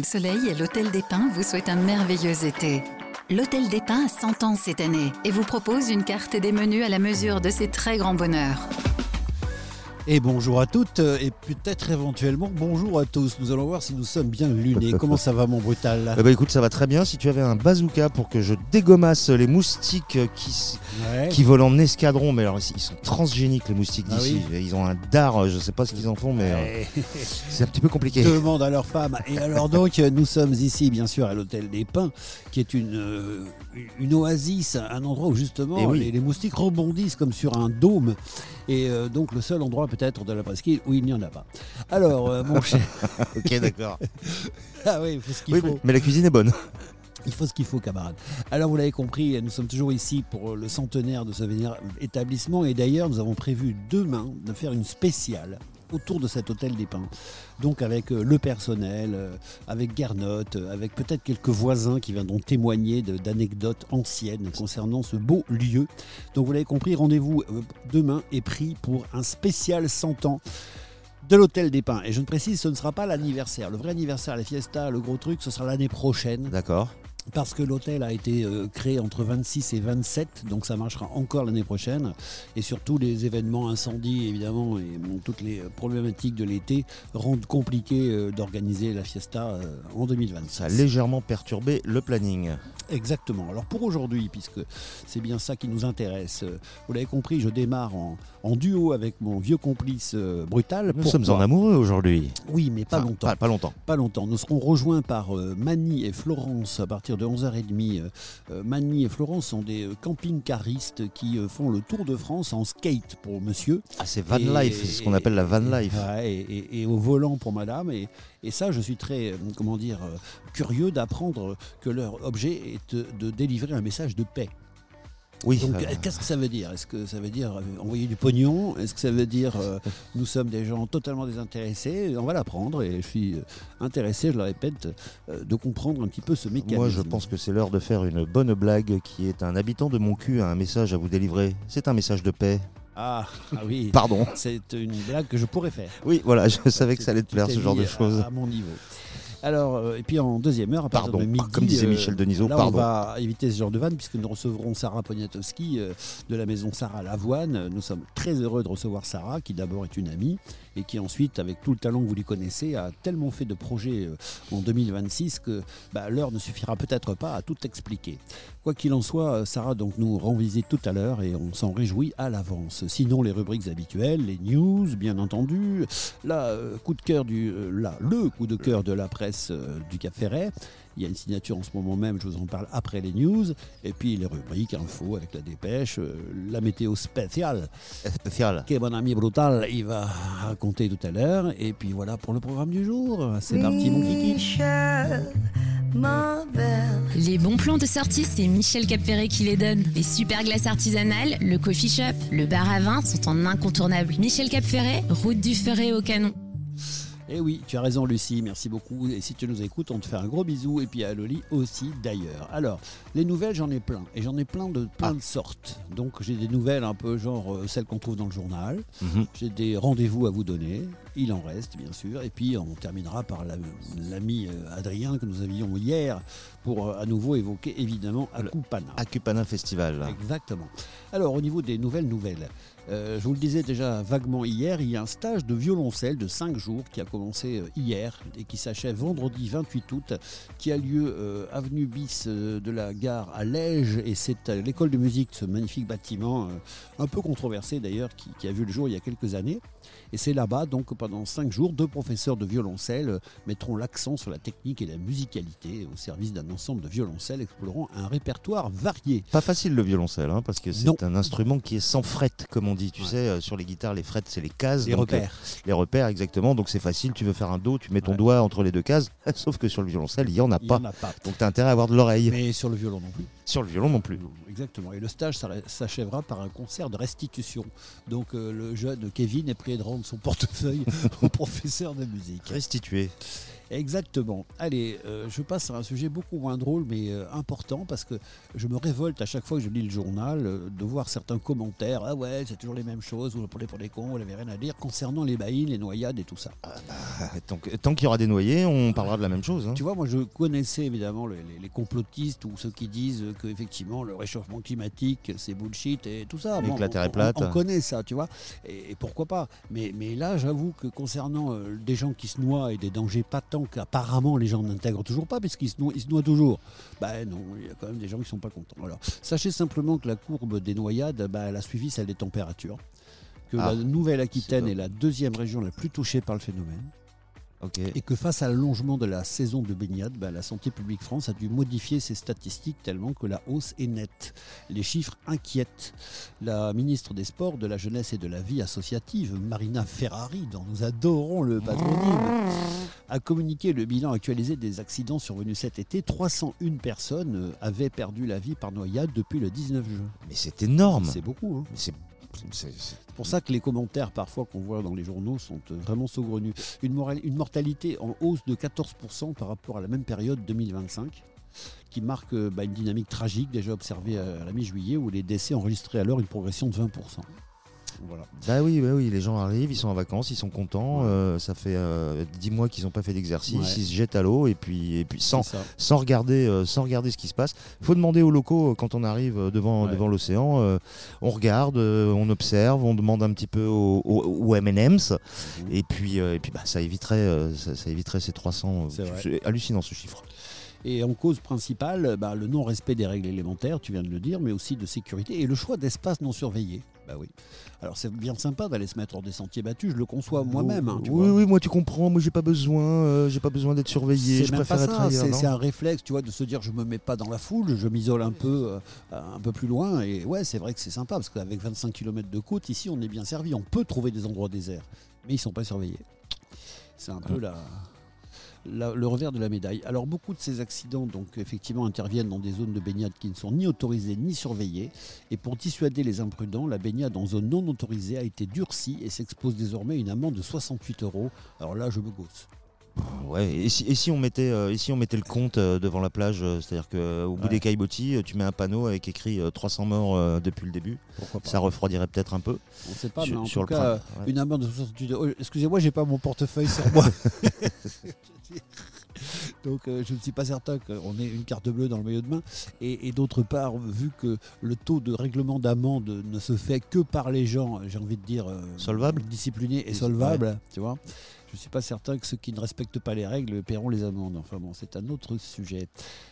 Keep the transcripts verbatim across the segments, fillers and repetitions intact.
Soleil et l'Hôtel des Pins vous souhaitent un merveilleux été. L'Hôtel des Pins a cent ans cette année et vous propose une carte des menus à la mesure de ses très grands bonheurs. Et bonjour à toutes et peut-être éventuellement bonjour à tous. Nous allons voir si nous sommes bien lunés. Comment ça va mon brutal ? Eh ben écoute, ça va très bien. Si tu avais un bazooka pour que je dégommasse les moustiques qui, ouais. qui volent en escadron, mais alors ils sont transgéniques les moustiques d'ici. Ah oui. Ils ont un dard, je sais pas ce qu'ils en font, mais ouais. euh, c'est un petit peu compliqué. Demande à leurs femmes. Et alors donc nous sommes ici bien sûr à l'Hôtel des Pins, qui est une, euh, une oasis, un endroit où justement oui. les, les moustiques rebondissent comme sur un dôme. Et euh, donc le seul endroit peut-être de la presqu'île où il n'y en a pas. Alors euh, mon cher. Ok, d'accord. Ah oui, il faut ce qu'il oui, faut. Mais la cuisine est bonne. Il faut ce qu'il faut, camarades. Alors, vous l'avez compris, nous sommes toujours ici pour le centenaire de ce vénérable établissement. Et d'ailleurs, nous avons prévu demain de faire une spéciale autour de cet Hôtel des Pins. Donc avec euh, le personnel, euh, avec Guernotte, euh, avec peut-être quelques voisins qui viendront témoigner de, d'anecdotes anciennes concernant ce beau lieu. Donc vous l'avez compris, rendez-vous euh, demain est pris pour un spécial cent ans de l'Hôtel des Pins. Et je ne précise, ce ne sera pas l'anniversaire. Le vrai anniversaire, la fiesta, le gros truc, ce sera l'année prochaine. D'accord. Parce que l'hôtel a été euh, créé entre vingt-six et vingt-sept, donc ça marchera encore l'année prochaine. Et surtout, les événements incendies, évidemment, et bon, toutes les problématiques de l'été rendent compliqué euh, d'organiser la fiesta euh, en deux mille vingt-six. Ça a légèrement perturbé le planning. Exactement. Alors pour aujourd'hui, puisque c'est bien ça qui nous intéresse, euh, vous l'avez compris, je démarre en, en duo avec mon vieux complice euh, Brutal. Nous Pourquoi ? sommes en amoureux aujourd'hui. Oui, mais pas Enfin, longtemps. Pas, pas longtemps. Pas longtemps. Nous serons rejoints par euh, Mani et Florence à partir de onze heures trente. Euh, euh, Mani et Florence sont des euh, camping-caristes qui euh, font le tour de France en skate pour monsieur. Ah, c'est van Et- life, c'est ce qu'on appelle la van life. Ouais, et, et- et au volant pour madame. Et, et ça, je suis très, euh, comment dire, euh, curieux d'apprendre que leur objet est euh, de délivrer un message de paix. Oui. Donc, euh, qu'est-ce que ça veut dire ? Est-ce que ça veut dire euh, envoyer du pognon ? Est-ce que ça veut dire euh, nous sommes des gens totalement désintéressés ? On va l'apprendre et je suis euh, intéressé, je le répète, euh, de comprendre un petit peu ce mécanisme. Moi, je pense que c'est l'heure de faire une bonne blague qui est un habitant de mon cul a un message à vous délivrer. C'est un message de paix. Ah, ah oui, Pardon. c'est une blague que je pourrais faire. Oui, voilà, je savais que ça allait te plaire, Tout est ce genre mis de choses. À, à mon niveau. Alors, euh, et puis en deuxième heure, à partir Pardon, de midi, comme disait euh, Michel Denisot, là, pardon. on va éviter ce genre de vanne puisque nous recevrons Sarah Poniatowski euh, de la maison Sarah Lavoine. Nous sommes très heureux de recevoir Sarah, qui d'abord est une amie et qui ensuite, avec tout le talent que vous lui connaissez, a tellement fait de projets euh, en deux mille vingt-six que bah, l'heure ne suffira peut-être pas à tout expliquer. Quoi qu'il en soit, euh, Sarah donc nous rend visite tout à l'heure et on s'en réjouit à l'avance. Sinon, les rubriques habituelles, les news, bien entendu, là, euh, coup de cœur du, euh, là, le coup de cœur de la presse euh, du Cap Ferret. Il y a une signature en ce moment même, je vous en parle après les news. Et puis les rubriques, infos avec la dépêche, euh, la météo spéciale Spécial. que mon ami Brutal il va raconter tout à l'heure. Et puis voilà pour le programme du jour. C'est parti mon kiki. Michel, ma belle. Les bons plans de sortie, c'est Michel Capferret qui les donne. Les super glaces artisanales, le coffee shop, le bar à vin sont en incontournable. Michel Capferret, route du Ferret au Canon. Et oui, tu as raison Lucie, merci beaucoup. Et si tu nous écoutes, on te fait un gros bisou. Et puis à Loli aussi d'ailleurs. Alors, les nouvelles, j'en ai plein. Et j'en ai plein de plein Ah. de sortes. Donc j'ai des nouvelles un peu genre euh, celles qu'on trouve dans le journal. Mhm. J'ai des rendez-vous à vous donner. Il en reste, bien sûr. Et puis on terminera par la- l'ami euh, Adrien que nous avions hier pour euh, à nouveau évoquer évidemment Le- Akupana. Acupana Festival. Exactement. Alors au niveau des nouvelles nouvelles, euh, je vous le disais déjà vaguement hier, il y a un stage de violoncelle de cinq jours qui a commencé euh, hier et qui s'achève vendredi vingt-huit août, qui a lieu euh, avenue bis euh, de la gare à Lège, et c'est à l'école de musique, ce magnifique bâtiment euh, un peu controversé d'ailleurs, qui, qui a vu le jour il y a quelques années. Et c'est là-bas, donc pendant cinq jours, deux professeurs de violoncelle euh, mettront l'accent sur la technique et la musicalité au service d'un ensemble de violoncelles explorant un répertoire varié. Pas facile le violoncelle, hein, parce que c'est Non. un instrument qui est sans frettes, comme on dit. Tu Ouais. sais, euh, sur les guitares, les frettes, c'est les cases. Les donc, repères. euh, les repères, exactement. Donc c'est facile, tu veux faire un do, tu mets ton Ouais. doigt entre les deux cases. Sauf que sur le violoncelle, il n'y en a Il n'y pas. en a pas. Donc tu as intérêt à avoir de l'oreille. Mais sur le violon non plus. Sur le violon non plus. Non, exactement. Et le stage s'arrê- s'achèvera par un concert de restitution. Donc euh, le jeune Kevin est prié de rendre son portefeuille au professeur de musique. Restitué. Exactement. Allez, euh, je passe à un sujet beaucoup moins drôle mais euh, important parce que je me révolte à chaque fois que je lis le journal euh, de voir certains commentaires. Ah ouais, c'est toujours les mêmes choses, vous le prenez pour des cons, vous n'avez rien à dire concernant les baïnes, les noyades et tout ça. Ah, tant, que- tant qu'il y aura des noyés, on parlera de la même chose. hein. Tu vois, moi je connaissais évidemment les, les- les complotistes ou ceux qui disent que effectivement le réchauffement climatique c'est bullshit et tout ça. Et que la Terre est on- plate. On, on connaît ça, tu vois. Et, et pourquoi pas. Mais, mais là, j'avoue que concernant euh, des gens qui se noient et des dangers patents qu'apparemment les gens n'intègrent toujours pas, parce qu'ils se noient, ils se noient toujours. Ben non, il y a quand même des gens qui sont pas contents. Alors, sachez simplement que la courbe des noyades, ben, elle a suivi celle des températures. Que Ah, la Nouvelle-Aquitaine c'est est top. la deuxième région la plus touchée par le phénomène. Ok. Et que face à l'allongement de la saison de baignade, bah, la Santé publique France a dû modifier ses statistiques tellement que la hausse est nette. Les chiffres inquiètent. La ministre des Sports, de la Jeunesse et de la Vie associative, Marina Ferrari, dont nous adorons le patronyme, a communiqué le bilan actualisé des accidents survenus cet été. trois cent une personnes euh, avaient perdu la vie par noyade depuis le dix-neuf juin. Mais c'est énorme. C'est beaucoup, hein. Mais c'est- c'est- c'est- C'est pour ça que les commentaires parfois qu'on voit dans les journaux sont euh, vraiment saugrenus. Une, moral- une mortalité en hausse de quatorze pour cent par rapport à la même période deux mille vingt-cinq, qui marque euh, bah, une dynamique tragique déjà observée à, à la mi-juillet où les décès enregistraient alors une progression de vingt pour cent. Voilà. Bah oui, bah oui, les gens arrivent, ils sont en vacances, ils sont contents. euh, ça fait euh, dix mois qu'ils n'ont pas fait d'exercice, Ouais. ils se jettent à l'eau et puis, et puis sans, C'est ça. sans, regarder, euh, sans regarder ce qui se passe. Il faut demander aux locaux euh, quand on arrive euh, devant, Ouais. devant l'océan. euh, on regarde, euh, on observe, on demande un petit peu aux, aux- aux M and M's. Mhm. Et puis, euh, et puis bah, ça, éviterait, euh, ça, ça éviterait ces trois cents. euh, C'est vrai. c'est hallucinant ce chiffre. Et en cause principale, bah, le non-respect des règles élémentaires, tu viens de le dire, mais aussi de sécurité et le choix d'espaces non surveillés. Bah oui. Alors c'est bien sympa d'aller se mettre hors des sentiers battus, je le conçois moi-même. hein, tu oui, vois. oui, moi tu comprends, moi j'ai pas besoin, euh, j'ai pas besoin d'être surveillé, C'est je même préfère pas être ça, ailleurs. c'est non c'est un réflexe, tu vois, de se dire je me mets pas dans la foule, je m'isole un peu, euh, un peu plus loin. Et ouais, c'est vrai que c'est sympa parce qu'avec vingt-cinq kilomètres de côte, ici, on est bien servi. On peut trouver des endroits déserts, mais ils sont pas surveillés. C'est un peu la, la- le revers de la médaille. Alors beaucoup de ces accidents, donc effectivement, interviennent dans des zones de baignade qui ne sont ni autorisées ni surveillées. Et pour dissuader les imprudents, la baignade en zone non autorisée a été durcie et s'expose désormais à une amende de soixante-huit euros. Alors là, je me gosse. Ouais, et si, et si on mettait, euh, et si on mettait le compte euh, devant la plage, euh, c'est-à-dire qu'au bout Ouais. des caillebotis, euh, tu mets un panneau avec écrit euh, trois cents morts euh, depuis le début, Pourquoi pas? ça refroidirait peut-être un peu. On ne sait pas, sur- mais en sur tout le cas, printemps, ouais. une amende de soixante-huit euros. Excusez-moi, j'ai pas mon portefeuille sur moi. Donc euh, je ne suis pas certain qu'on ait une carte bleue dans le maillot de bain. Et, et d'autre part, vu que le taux de règlement d'amende ne se fait que par les gens, j'ai envie de dire, euh, Solvables. disciplinés et Dis- solvables, tu vois, je ne suis pas certain que ceux qui ne respectent pas les règles paieront les amendes. Enfin bon, c'est un autre sujet.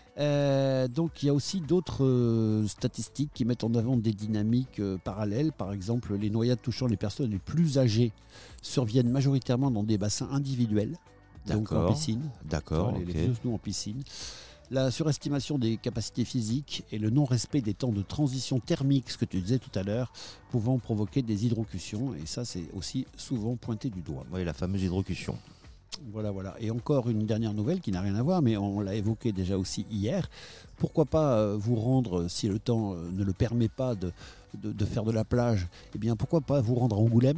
Euh, donc il y a aussi d'autres euh, statistiques qui mettent en avant des dynamiques euh, parallèles. Par exemple, les noyades touchant les personnes les plus âgées surviennent majoritairement dans des bassins individuels, donc en D'accord. piscine. D'accord, les, ok. les vieux genoux en piscine. La surestimation des capacités physiques et le non-respect des temps de transition thermique, ce que tu disais tout à l'heure, pouvant provoquer des hydrocutions. Et ça, c'est aussi souvent pointé du doigt. Ouais, la fameuse hydrocution. Voilà, voilà. Et encore une dernière nouvelle qui n'a rien à voir, mais on l'a évoqué déjà aussi hier. Pourquoi pas euh, vous rendre, si le temps euh, ne le permet pas de, de, de faire de la plage, eh bien pourquoi pas vous rendre à Angoulême.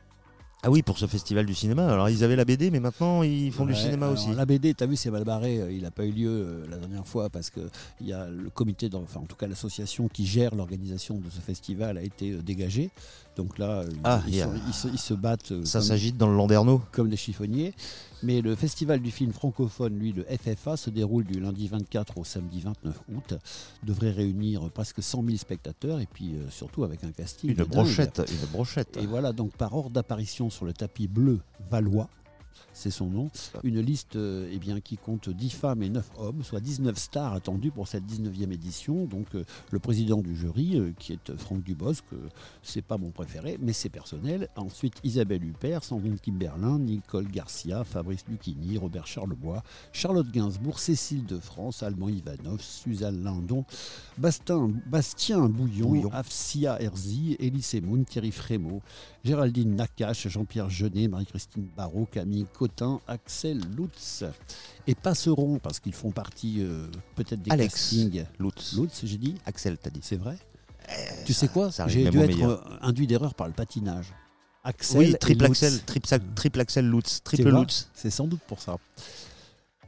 Ah oui, pour ce festival du cinéma. Alors ils avaient la B D, mais maintenant ils font du Ouais, cinéma alors, aussi. La B D, t'as vu, c'est mal barré. euh, Il n'a pas eu lieu euh, la dernière fois parce que il y a le comité, d'en- enfin en tout cas l'association qui gère l'organisation de ce festival a été euh, dégagée. Donc là, euh, Ah, ils, il y a- sont- ils se, ils se battent euh, Ça comme, s'agite dans le Landerneau. comme des chiffonniers. Mais le festival du film francophone, lui, le F F A, se déroule du lundi vingt-quatre au samedi vingt-neuf août. Devrait réunir presque cent mille spectateurs et puis euh, surtout avec un casting. Une de dingue. brochette, une brochette. Et voilà, donc par ordre d'apparition sur le tapis bleu Valois, c'est son nom, une liste euh, eh bien, qui compte dix femmes et neuf hommes, soit dix-neuf stars attendues pour cette dix-neuvième édition. Donc euh, le président du jury, euh, qui est Franck Dubosc, euh, c'est pas mon préféré, mais c'est personnel. Ensuite Isabelle Huppert, Sandrine Kimberlin, Nicole Garcia, Fabrice Lucchini, Robert Charlebois, Charlotte Gainsbourg, Cécile de France, Alban Ivanov, Suzanne Lindon, Bastin, Bastien Bouillon, Bouillon. Afsia Herzi, Elie Semoun, Thierry Frémaux, Géraldine Nakache, Jean-Pierre Jeunet, Marie-Christine Barrault, Camille Cotin, Axel Lutz. Et passeront, parce qu'ils font partie euh, peut-être des Alex castings. Lutz. Lutz, j'ai dit. Axel, t'as dit. C'est vrai. Tu sais quoi, ça arrive j'ai même dû au être meilleur. euh, induit d'erreur par le patinage. Axel Oui, et triple Lutz. Axel, triple, triple Axel Lutz, Tu triple vois, Lutz. C'est sans doute pour ça.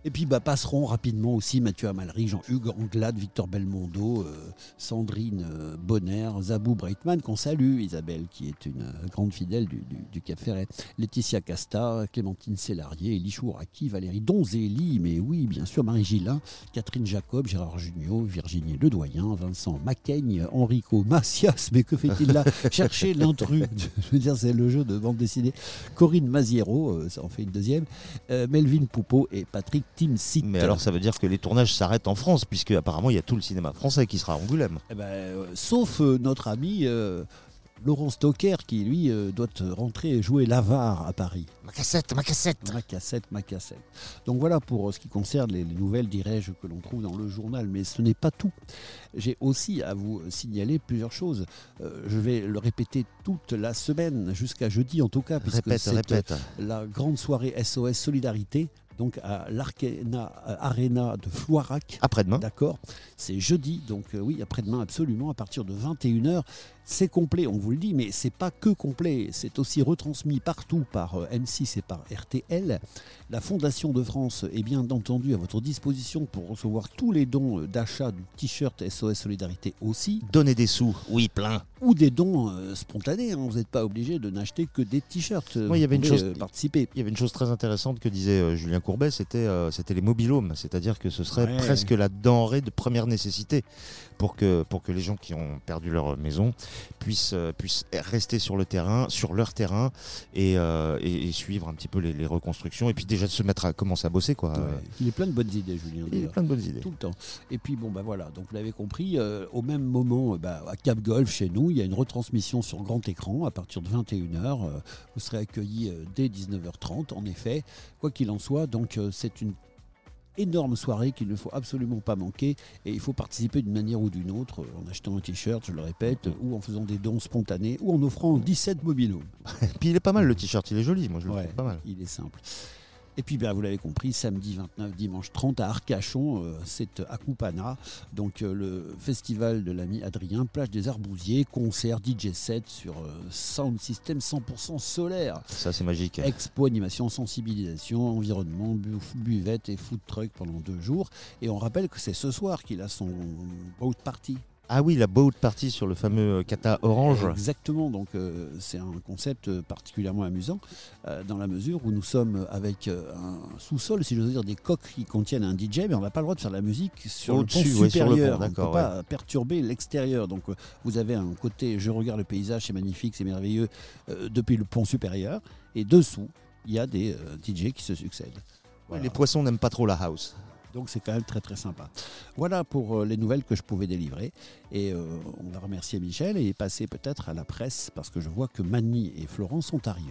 Et puis bah, passeront rapidement aussi Mathieu Amalric, Jean-Hugues Anglade, Victor Belmondo, euh, Sandrine euh, Bonner, Zabou Breitman, qu'on salue, Isabelle, qui est une euh, grande fidèle du, du, du Cap Ferret, Laetitia Casta, Clémentine Sélarié, Elie Chouraki, Valérie Donzelli, mais oui, bien sûr, Marie Gillin, Catherine Jacob, Gérard Jugnot, Virginie Ledoyen, Vincent Macaigne, Enrico Macias, mais que fait-il là? Chercher l'intrus, je veux dire, c'est le jeu de bande dessinée. Corinne Maziero, euh, ça en fait une deuxième, euh, Melvin Poupeau et Patrick Timsit. Mais alors ça veut dire que les tournages s'arrêtent en France, puisque apparemment il y a tout le cinéma français qui sera à Angoulême. Eh ben, euh, sauf euh, notre ami euh, Laurent Stocker qui lui euh, doit rentrer et jouer l'avare à Paris. Ma cassette, ma cassette. Ma cassette, ma cassette. Donc voilà pour euh, ce qui concerne les, les nouvelles, dirais-je, que l'on trouve dans le journal. Mais ce n'est pas tout. J'ai aussi à vous signaler plusieurs choses. Euh, je vais le répéter toute la semaine, jusqu'à jeudi en tout cas, puisque Répète, c'est répète. euh, la grande soirée S O S Solidarité. Donc à l'Arkena Arena de Floirac. Après-demain. D'accord. C'est jeudi, donc euh, oui, après-demain absolument, à partir de vingt et une heures. C'est complet, on vous le dit, mais c'est pas que complet. C'est aussi retransmis partout par euh, M six et par R T L. La Fondation de France est bien entendu à votre disposition pour recevoir tous les dons euh, d'achat du t-shirt S O S Solidarité aussi. Donner des sous, oui, plein. Ou des dons euh, spontanés, hein. Vous n'êtes pas obligé de n'acheter que des t-shirts. Moi, il y avait Vous une pouvez, chose- euh, participer. Il y avait une chose très intéressante que disait euh, Julien Courbet, c'était euh, c'était les mobil-homes, c'est-à-dire que ce serait Ouais. presque la denrée de première nécessité pour que, pour que les gens qui ont perdu leur maison puissent, euh, puissent rester sur le terrain, sur leur terrain et, euh, et, et suivre un petit peu les, les reconstructions et puis déjà de se mettre à commencer à bosser quoi. Ouais. Il est plein de bonnes idées, Julien. Il y a d'ailleurs. plein de bonnes idées. Tout le temps. Et puis bon bah voilà, donc vous l'avez compris, euh, au même moment euh, bah, à Cap Golf chez nous, il y a une retransmission sur grand écran à partir de vingt et une heures. Euh, vous serez accueillis euh, dès dix-neuf heures trente en effet. Quoi qu'il en soit, donc euh, c'est une énorme soirée qu'il ne faut absolument pas manquer et il faut participer d'une manière ou d'une autre euh, en achetant un t-shirt, je le répète, ou en faisant des dons spontanés ou en offrant dix-sept mobilos. Puis il est pas mal le t-shirt, il est joli, moi je le Ouais, trouve pas mal. il est simple. Et puis bien, vous l'avez compris, samedi vingt-neuf, dimanche trente à Arcachon, euh, c'est à Coupana, donc euh, le festival de l'ami Adrien, plage des Arbousiers, concert D J set sur euh, sound system cent pour cent solaire, Ça c'est magique. expo, animation, sensibilisation, environnement, bu- buvette et food truck pendant deux jours. Et on rappelle que c'est ce soir qu'il a son boat party. Ah oui, la boat party sur le fameux Kata Orange. Exactement, donc euh, c'est un concept euh, particulièrement amusant euh, dans la mesure où nous sommes avec euh, un sous-sol, si j'ose dire, des coques qui contiennent un D J, mais on n'a pas le droit de faire de la musique sur le pont Au-dessus, ouais, sur le pont, supérieur. On ne peut d'accord, pas perturber l'extérieur. Donc euh, vous avez un côté, je regarde le paysage, c'est magnifique, c'est merveilleux, euh, depuis le pont supérieur, et dessous, il y a des euh, D J qui se succèdent. Voilà. Les poissons n'aiment pas trop la house. Donc c'est quand même très très sympa. Voilà pour euh, les nouvelles que je pouvais délivrer. Et euh, on va remercier Michel et passer peut-être à la presse parce que je vois que Mani et Florent sont arrivés.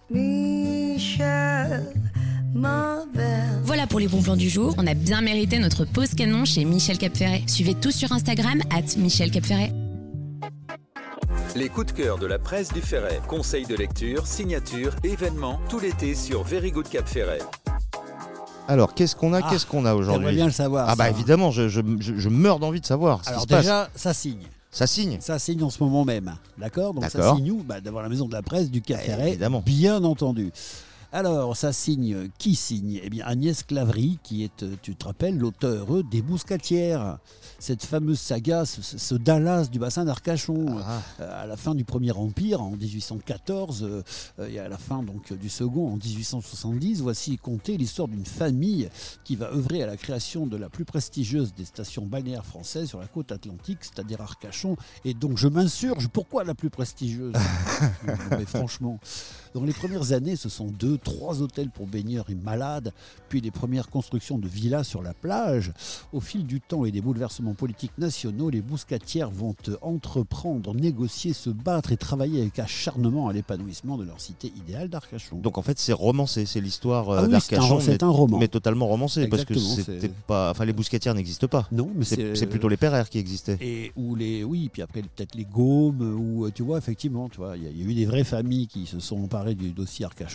Michel, ma belle. Voilà pour les bons plans du jour. On a bien mérité notre pause canon chez Michel Capferret. Suivez tout sur Instagram, arobase Michel Capferret. Les coups de cœur de la presse du Ferret. Conseils de lecture, signatures, événements, tout l'été sur Very Good Cap Ferret. Alors, qu'est-ce qu'on a, Ah, qu'est-ce qu'on a J'aimerais aujourd'hui bien le savoir. Ah bah ça. évidemment, je, je, je, je meurs d'envie de savoir ce Alors qui se passe. déjà, ça signe. Ça signe. Ça signe en ce moment même. D'accord. Donc ça D'accord. signe où bah, devant la maison de la presse du Cap Eh, Ferret, évidemment. bien entendu. Alors, ça signe, qui signe? Eh bien, Agnès Clavry, qui est, euh, tu te rappelles, l'auteur euh, des Bouscatières, cette fameuse saga, ce, ce Dallas du bassin d'Arcachon, Ah. euh, à la fin du Premier Empire, en dix-huit cent quatorze, euh, euh, et à la fin donc, du Second, en dix-huit cent soixante-dix. Voici conter l'histoire d'une famille qui va œuvrer à la création de la plus prestigieuse des stations balnéaires françaises sur la côte atlantique, c'est-à-dire Arcachon. Et donc, je m'insurge, pourquoi la plus prestigieuse? Mais franchement... Dans les premières années, ce sont deux, trois hôtels pour baigneurs et malades, puis les premières constructions de villas sur la plage. Au fil du temps et des bouleversements politiques nationaux, les Bouscatières vont entreprendre, négocier, se battre et travailler avec acharnement à l'épanouissement de leur cité idéale d'Arcachon. Donc en fait, c'est romancé, c'est l'histoire euh, Ah oui, c'est un- d'Arcachon, c'est mais, un roman. mais totalement romancé, parce que Exactement, c'était c'est- pas, enfin les Bouscatières n'existent pas. Non, mais C'est c'est, c'est plutôt les Pereire qui existaient. Et ou les, oui, puis après peut-être les Gaumes, ou tu vois, effectivement, tu vois, il y, a- il y a eu des vraies familles qui se sont emparées du dossier Arcachon, ça c'est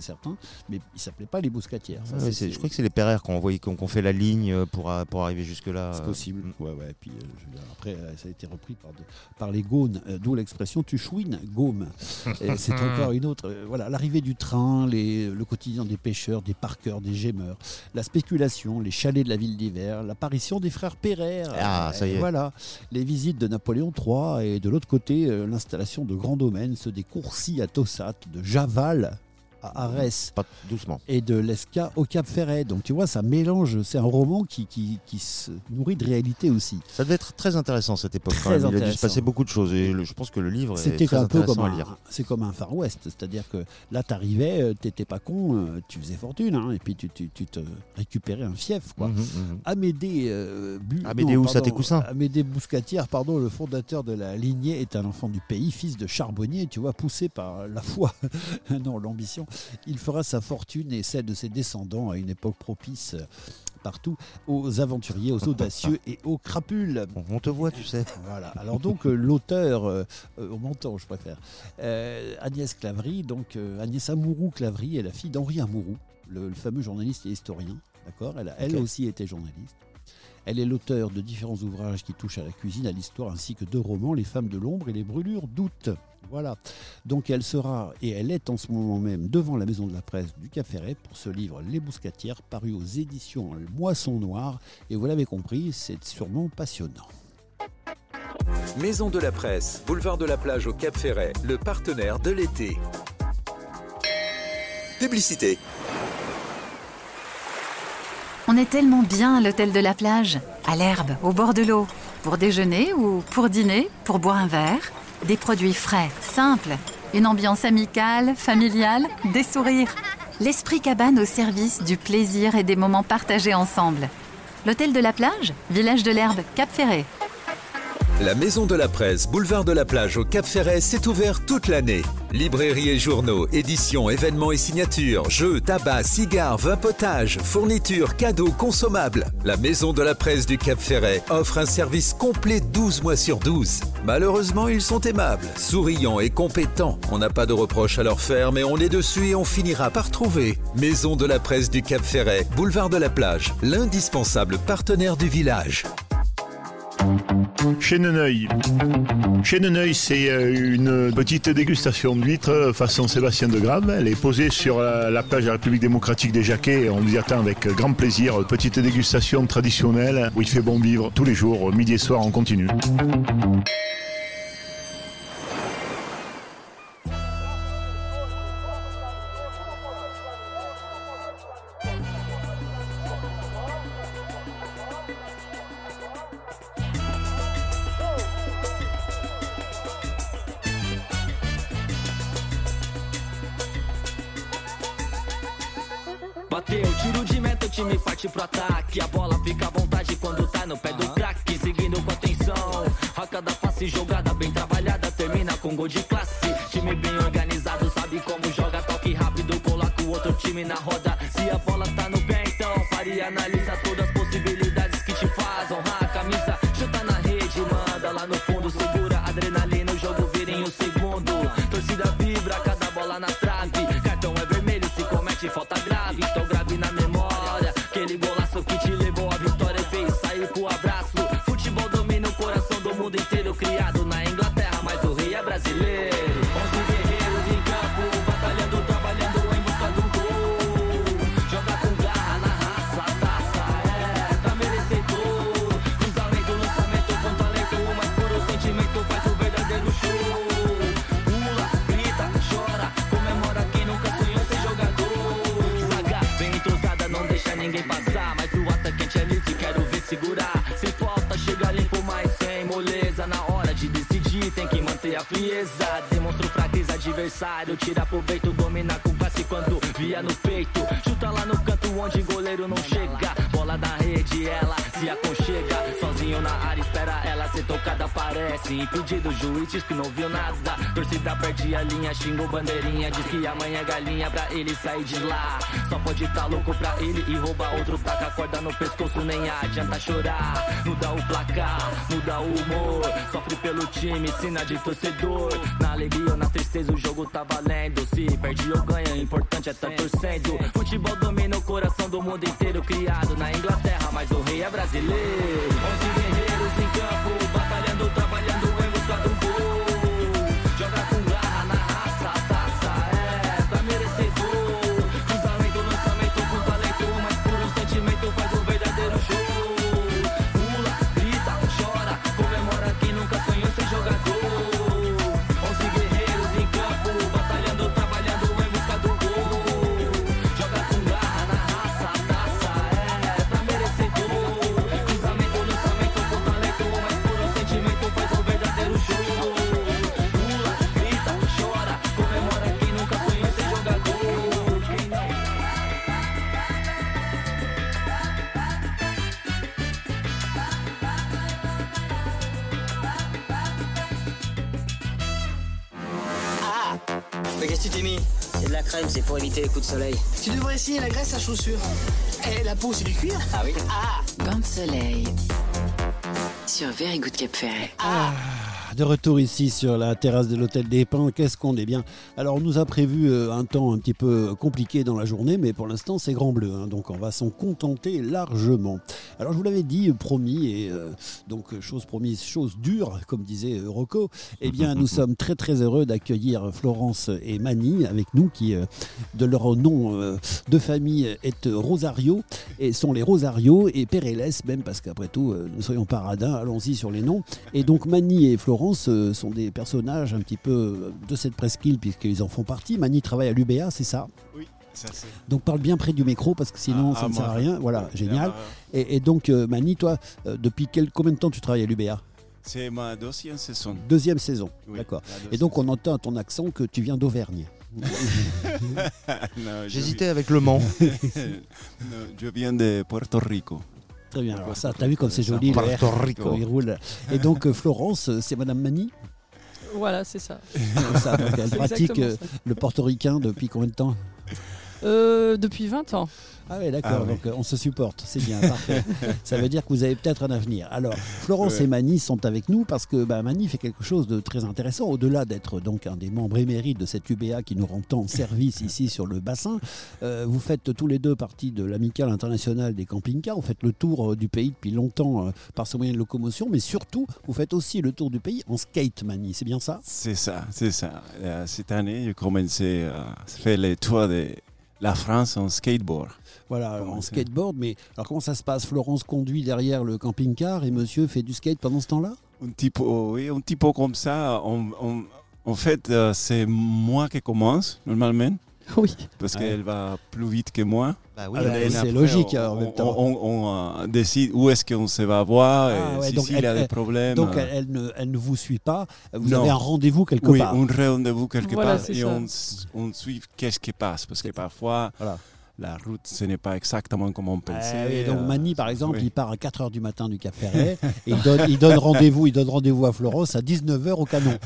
certain, mais ils s'appelaient pas les Bouscatières. Ça, Ouais, c'est, c'est- c'est, je crois que c'est les Pereire qui ont envoyé, qui ont, qui ont fait la ligne pour, a- pour arriver jusque-là. c'est euh, possible. mm. Ouais, ouais. Puis, euh, je veux dire, après, euh, ça a été repris par, de- par les Gaunes, euh, d'où l'expression tu chouines, Gaume. Et c'est encore une autre. euh, voilà, l'arrivée du train, les, le quotidien des pêcheurs, des parkeurs, des gémeurs, la spéculation, les chalets de la ville d'hiver, l'apparition des frères Pereire. Ah, ça y est. Voilà, les visites de Napoléon trois et de l'autre côté, euh, l'installation de grands domaines, ceux des Courcy à Tossat, de Javal à Arès Pas doucement. et de l'Esca au Cap Ferret. Donc tu vois, ça mélange, c'est un roman qui, qui, qui se nourrit de réalité aussi. Ça devait être très intéressant cette époque. Très quand même. Il a dû se intéressant. passer beaucoup de choses et le- je pense que le livre est C'était très un peu intéressant comme à un, lire. c'est comme un Far West, c'est-à-dire que là t'arrivais, euh, t'étais pas con, euh, tu faisais fortune, hein, et puis tu, tu, tu te récupérais un fief, quoi. Mhm, mhm. Amédée, euh, Bu- Amédée non, Ousat pardon, et Coussin. Amédée Bouscatière, pardon, le fondateur de la lignée, est un enfant du pays, fils de charbonnier, tu vois, poussé par la foi, non, l'ambition. Il fera sa fortune et celle de ses descendants à une époque propice euh, partout aux aventuriers, aux audacieux et aux crapules. On- On te voit, tu sais. Voilà. Alors donc euh, l'auteur, euh, euh, au menton, je préfère, euh, Agnès Clavry, donc euh, Agnès Amouroux Clavry est la fille d'Henri Amouroux, le, le fameux journaliste et historien. D'accord. Elle, a, elle Ok. aussi était journaliste. Elle est l'auteur de différents ouvrages qui touchent à la cuisine, à l'histoire, ainsi que deux romans, Les femmes de l'ombre et Les brûlures d'août. Voilà. Donc elle sera, et elle est en ce moment même, devant la maison de la presse du Cap Ferret pour ce livre Les Bouscatières, paru aux éditions Moisson Noire. Et vous l'avez compris, c'est sûrement passionnant. Maison de la Presse, boulevard de la Plage au Cap Ferret, le partenaire de l'été. Publicité. On est tellement bien à l'hôtel de la plage, à l'herbe, au bord de l'eau. Pour déjeuner ou pour dîner, pour boire un verre. Des produits frais, simples. Une ambiance amicale, familiale, des sourires. L'esprit cabane au service du plaisir et des moments partagés ensemble. L'hôtel de la plage, village de l'herbe, Cap Ferret. La Maison de la Presse, boulevard de la Plage au Cap Ferret, c'est ouvert toute l'année. Librairie et journaux, éditions, événements et signatures, jeux, tabac, cigares, vin potage, fournitures, cadeaux, consommables. La Maison de la Presse du Cap Ferret offre un service complet douze mois sur douze. Malheureusement, ils sont aimables, souriants et compétents. On n'a pas de reproches à leur faire, mais on est dessus et on finira par trouver. Maison de la Presse du Cap Ferret, boulevard de la Plage, l'indispensable partenaire du village. Chez Neneuil. Chez Neneuil, c'est euh, une petite dégustation d'huîtres façon Sébastien de Grave. Elle est posée sur la, la plage de la République démocratique des Jacquets. On vous y attend avec grand plaisir. Petite dégustation traditionnelle où il fait bon vivre tous les jours, midi et soir, on continue. Bateu, tiro de meta, o time parte pro ataque. A bola fica à vontade quando tá no pé do craque. Seguindo com atenção, a cada passe jogada bem trabalhada termina com gol de classe. Time bem organizado, sabe como joga, toque rápido, coloca o outro time na roda. Se a bola tá no pé, então pare e analisa todas as possibilidades que te faz honrar a camisa. Chuta na rede, manda lá no fundo, segura a adrenalina, o jogo vira em um segundo. Torcida vibra, cada bola na trave. Cartão é vermelho, se comete falta grave. Então grave na memória aquele golaço que te levou à vitória e fez sair pro abraço. Futebol domina o coração do mundo inteiro, criado na Inglaterra, mas o rei é brasileiro. Onze guerreiros em campo, batalhando, trabalhando em busca do gol. Joga com garra na raça, taça é pra merecedor. Cruzamento, lançamento com talento, o mais puro sentimento faz o verdadeiro show. Pula, grita, chora, comemora quem nunca sonhou ser jogador. Zaga bem entrosada, não deixa ninguém passar, mas o atacante é liso e quero ver segurar. Sem falta, chega limpo, mas sem moleza. Na hora de decidir, tem que manter a frieza. Demonstra o fraqueza adversário, tira proveito, domina com classe quando via no peito. Chuta lá no canto onde goleiro não chega. Bola na rede, ela se aconchega. Sozinho na área, espera ela ser tocada parece. Impedido, o juiz diz que não viu nada. Torcida perde a linha, xingou bandeirinha. Diz que amanhã é galinha pra ele sair de lá. Só pode tá louco pra ele e roubar outro pra cá. Corda no pescoço, nem adianta chorar. Muda o placar, muda o humor. Sofre pelo time, sina de torcedor. Na alegria ou na tristeza o jogo tá valendo. Se perde ou ganha, o importante é tá torcendo. Futebol domina o coração do mundo inteiro. Criado na Inglaterra, mas o rei é brasileiro. Onze guerreiros em campo, batalhando, trabalhando em busca do gol. Joga com garra na raça, a taça é pra merecedor. Cruzamento, lançamento com talento, mas puro sentimento faz um verdadeiro show. Pula, grita, chora, comemora quem nunca sonhou ser jogador. Onze guerreiros em campo, batalhando, trabalhando em busca do gol. Joga com garra na raça, a taça é pra merecedor. Cruzamento, lançamento com talento, mas puro sentimento faz um verdadeiro show. Pula, grita, chora, comemora quem nunca sonhou ser jogador. Quem não? Ah, mais qu'est-ce que tu t'es mis? C'est de la crème, c'est pour éviter les coups de soleil. Tu devrais essayer la graisse à chaussures. Et la peau, c'est du cuir. Ah oui? Ah, Bain de soleil sur Very Good Cap Ferret. De retour ici sur la terrasse de l'hôtel des Pins, qu'est-ce qu'on est bien. Alors on nous a prévu euh, un temps un petit peu compliqué dans la journée, mais pour l'instant c'est grand bleu, hein, donc on va s'en contenter largement. Alors je vous l'avais dit, promis, et euh, donc chose promise, chose dure, comme disait euh, Rocco, eh bien nous sommes très très heureux d'accueillir Florence et Mani avec nous, qui euh, de leur nom euh, de famille est Rosario, et sont les Rosario et Pereles même, parce qu'après tout euh, nous soyons paradins, allons-y sur les noms. Et donc Mani et Florence euh, sont des personnages un petit peu de cette presqu'île puisqu'ils en font partie. Mani travaille à l'U B A, c'est ça? Oui, ça c'est. Donc parle bien près du micro parce que sinon Ah, ça ah, ne sert à moi, rien. Voilà, je- génial. je- Et, et donc euh, Mani, toi, euh, depuis quel, combien de temps tu travailles à l'U B A? C'est ma deuxième saison. Deuxième saison, Oui, d'accord. la deuxième Et donc on entend à ton accent que tu viens d'Auvergne. Non, je J'hésitais avec le Mans. vi- Non, je viens de Puerto Rico. Très bien, alors ça, t'as vu comme c'est joli, le Puerto R, Rico. quand il roule. Et donc euh, Florence, euh, c'est Madame Mani. Voilà, c'est ça. C'est ça, donc elle C'est pratique exactement euh, ça. le portoricain depuis combien de temps? Euh, depuis vingt ans. Ah oui, d'accord, Ah oui. donc euh, on se supporte, c'est bien, parfait. Ça veut dire que vous avez peut-être un avenir. Alors, Florence Ouais. et Mani sont avec nous parce que bah, Mani fait quelque chose de très intéressant. Au-delà d'être donc un des membres émérites de cette U B A qui nous rend tant service ici sur le bassin, euh, vous faites tous les deux partie de l'Amicale internationale des camping-cars. Vous faites le tour euh, du pays depuis longtemps euh, par ce moyen de locomotion, mais surtout, vous faites aussi le tour du pays en skate, Mani, c'est bien ça? C'est ça, c'est ça. Euh, Cette année, j'ai commencé à faire les tours de la France en skateboard. Voilà, alors, Comment en ça skateboard, mais alors comment ça se passe? Florence conduit derrière le camping-car et monsieur fait du skate pendant ce temps-là? Un petit peu, oui, un petit peu comme ça. On- on- en fait, euh, c'est moi qui commence normalement. Oui. Parce Ouais. qu'elle va plus vite que moi. Bah oui, Ah bah, Et c'est après, logique, on, alors, en même on- temps. on- on, euh, décide où est-ce qu'on se va voir, Ah et ouais, si, donc s'il y a elle- des elle- problèmes. Donc euh, elle, elle ne, elle ne vous suit pas, vous Non. avez un rendez-vous quelque oui, part. un rendez-vous quelque Voilà, part c'est et ça. on, s- on suit qu'est-ce qui passe. Parce que parfois, Voilà. la route, ce n'est pas exactement comme on Ah pensait. oui, donc euh, Mani, par exemple, oui. il part à quatre heures du matin du Cap Ferret et il donne, il donne rendez-vous, il donne rendez-vous à Florence à dix-neuf heures au canon.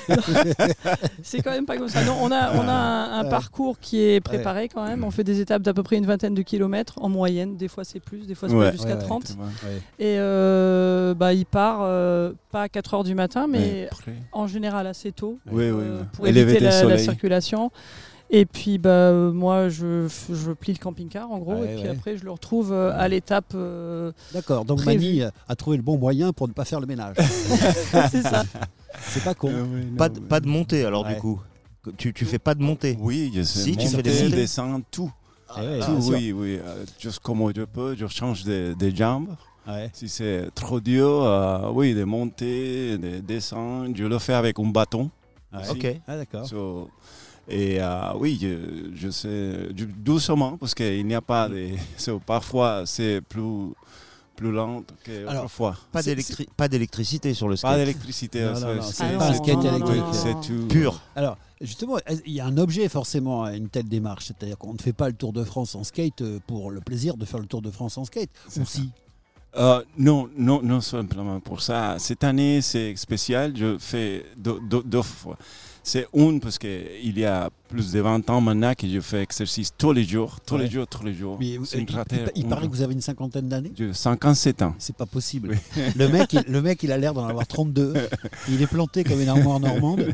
C'est quand même pas comme ça. Non, on a, on a un, un Ouais. parcours qui est préparé quand même. On fait des étapes d'à peu près une vingtaine de kilomètres en moyenne. Des fois c'est plus, des fois c'est Ouais. jusqu'à Ouais, ouais. trente. Exactement. Et euh, bah, il part euh, pas à quatre heures du matin, mais Ouais, après. en général assez tôt Oui, oui, euh, oui. pour Élever éviter le la, la soleil. circulation. Et puis bah, euh, moi je, je plie le camping-car en gros, Ouais, et puis ouais. après je le retrouve euh, à l'étape. euh, D'accord, donc Prévu. Mani euh, a trouvé le bon moyen pour ne pas faire le ménage. c'est ça. C'est pas con. Euh, oui, non, Pas de, oui. pas de montée alors Ouais. du coup. Tu, tu fais pas de montée. Oui, je sais. Si, tu fais monter, des montées. descendre, tout. Ah ouais, Tout, bien sûr. oui, oui. euh, juste comme je peux, je change de, de jambes. Ouais. Si c'est trop dur, euh, oui, de monter, de descendre, je le fais avec un bâton. Ouais. Ok. Ah d'accord. So, et euh, oui, je, je sais, je- doucement, parce qu'il n'y a pas de. so, parfois, c'est plus, plus lent qu'autrefois. Pas, C'est- d'électri- pas d'électricité sur le skate. Pas d'électricité. Non, c'est- non, non, c'est- c'est pas un c'est skate tout, électrique. oui, c'est tout. Pur. Alors, justement, il y a un objet forcément à une telle démarche. C'est-à-dire qu'on ne fait pas le Tour de France en skate euh, pour le plaisir de faire le Tour de France en skate. C'est Ou ça. si. Euh, non, non, non simplement pour ça. Cette année, c'est spécial. Je fais deux, deux, deux fois. C'est une parce qu'il y a plus de vingt ans maintenant que je fais exercice tous les jours, tous ouais. les jours, tous les jours. Mais, c'est une il, cratère, il, il paraît que vous avez une cinquantaine d'années. J'ai cinquante-sept ans. C'est pas possible. Oui. Le mec, il, le mec, il a l'air d'en avoir trente-deux. Il est planté comme une armoire normande.